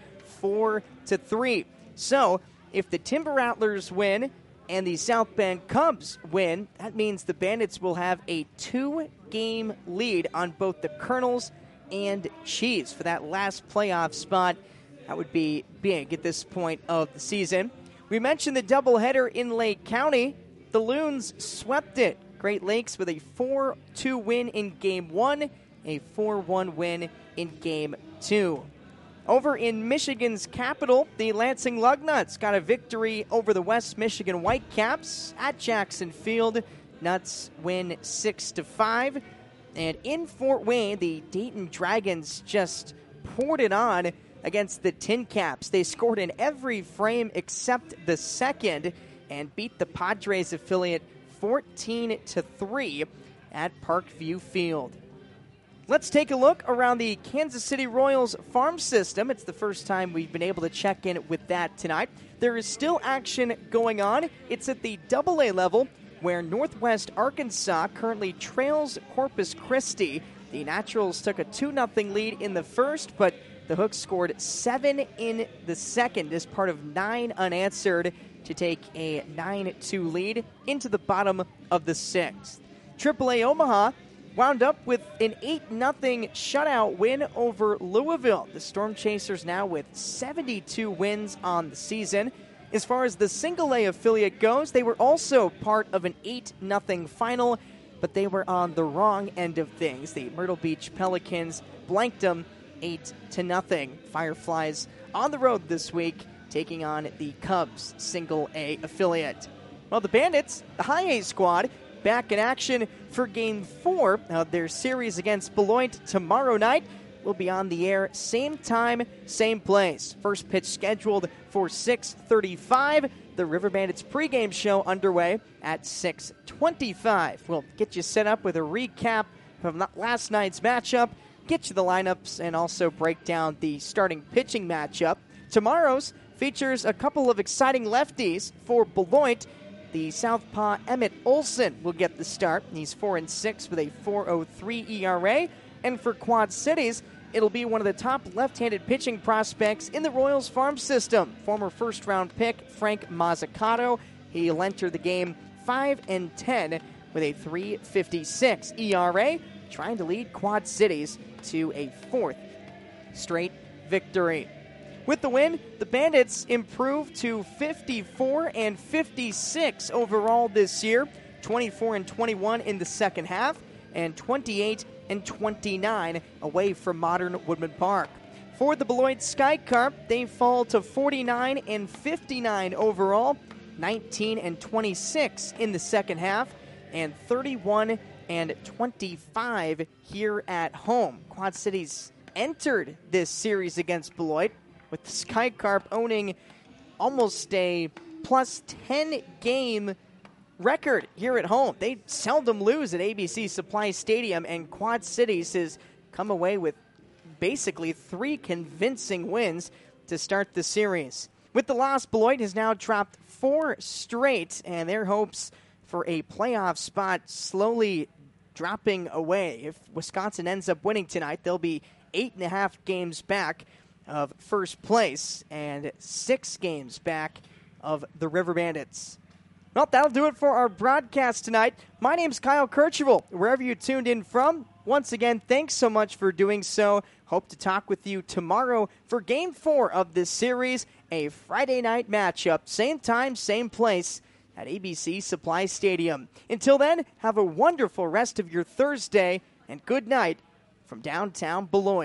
4-3. So, if the Timber Rattlers win and the South Bend Cubs win, that means the Bandits will have a 2-game lead on both the Colonels and Chiefs for that last playoff spot. That would be big at this point of the season. We mentioned the doubleheader in Lake County. The Loons swept it. Great Lakes with a 4-2 win in Game 1, a 4-1 win in Game 2. Over in Michigan's capital, the Lansing Lugnuts got a victory over the West Michigan Whitecaps at Jackson Field. Nuts win 6-5. And in Fort Wayne, the Dayton Dragons just poured it on against the Tin Caps. They scored in every frame except the second and beat the Padres affiliate 14-3 at Parkview Field. Let's take a look around the Kansas City Royals farm system. It's the first time we've been able to check in with that tonight. There is still action going on. It's at the AA level, where Northwest Arkansas currently trails Corpus Christi. The Naturals took a 2-0 lead in the first, but the Hooks scored 7 in the second as part of 9 unanswered to take a 9-2 lead into the bottom of the sixth. AAA Omaha wound up with an 8-0 shutout win over Louisville. The Storm Chasers now with 72 wins on the season. As far as the single-A affiliate goes, they were also part of an 8-0 final, but they were on the wrong end of things. The Myrtle Beach Pelicans blanked them 8-0. Fireflies on the road this week, taking on the Cubs single-A affiliate. Well, the Bandits, the high A squad, back in action for Game 4 of their series against Beloit tomorrow night. Will be on the air same time, same place. First pitch scheduled for 6:35. The River Bandits pregame show underway at 6:25. We'll get you set up with a recap of last night's matchup, get you the lineups, and also break down the starting pitching matchup. Tomorrow's features a couple of exciting lefties for Beloit. The southpaw Emmett Olson will get the start. He's 4-6 with a 4.03 ERA. And for Quad Cities, it'll be one of the top left-handed pitching prospects in the Royals farm system. Former first-round pick Frank Mazzucato. He'll enter the game 5-10 with a 3.56 ERA, trying to lead Quad Cities to a 4th straight victory. With the win, the Bandits improved to 54-56 overall this year, 24-21 in the second half, and 28-29 away from modern Woodman Park. For the Beloit Sky Carp, they fall to 49-59 overall, 19-26 in the second half, and 31-25 here at home. Quad Cities entered this series against Beloit with the Sky Carp owning almost a plus 10 game record here at home. They seldom lose at ABC Supply Stadium, and Quad Cities has come away with basically 3 convincing wins to start the series. With the loss, Beloit has now dropped 4 straight, and their hopes for a playoff spot slowly dropping away. If Wisconsin ends up winning tonight, they'll be 8.5 games back of first place and 6 games back of the River Bandits. Well, that'll do it for our broadcast tonight. My name's Kyle Kercheval, wherever you tuned in from. Once again, thanks so much for doing so. Hope to talk with you tomorrow for Game 4 of this series, a Friday night matchup. Same time, same place at ABC Supply Stadium. Until then, have a wonderful rest of your Thursday, and good night from downtown Beloit.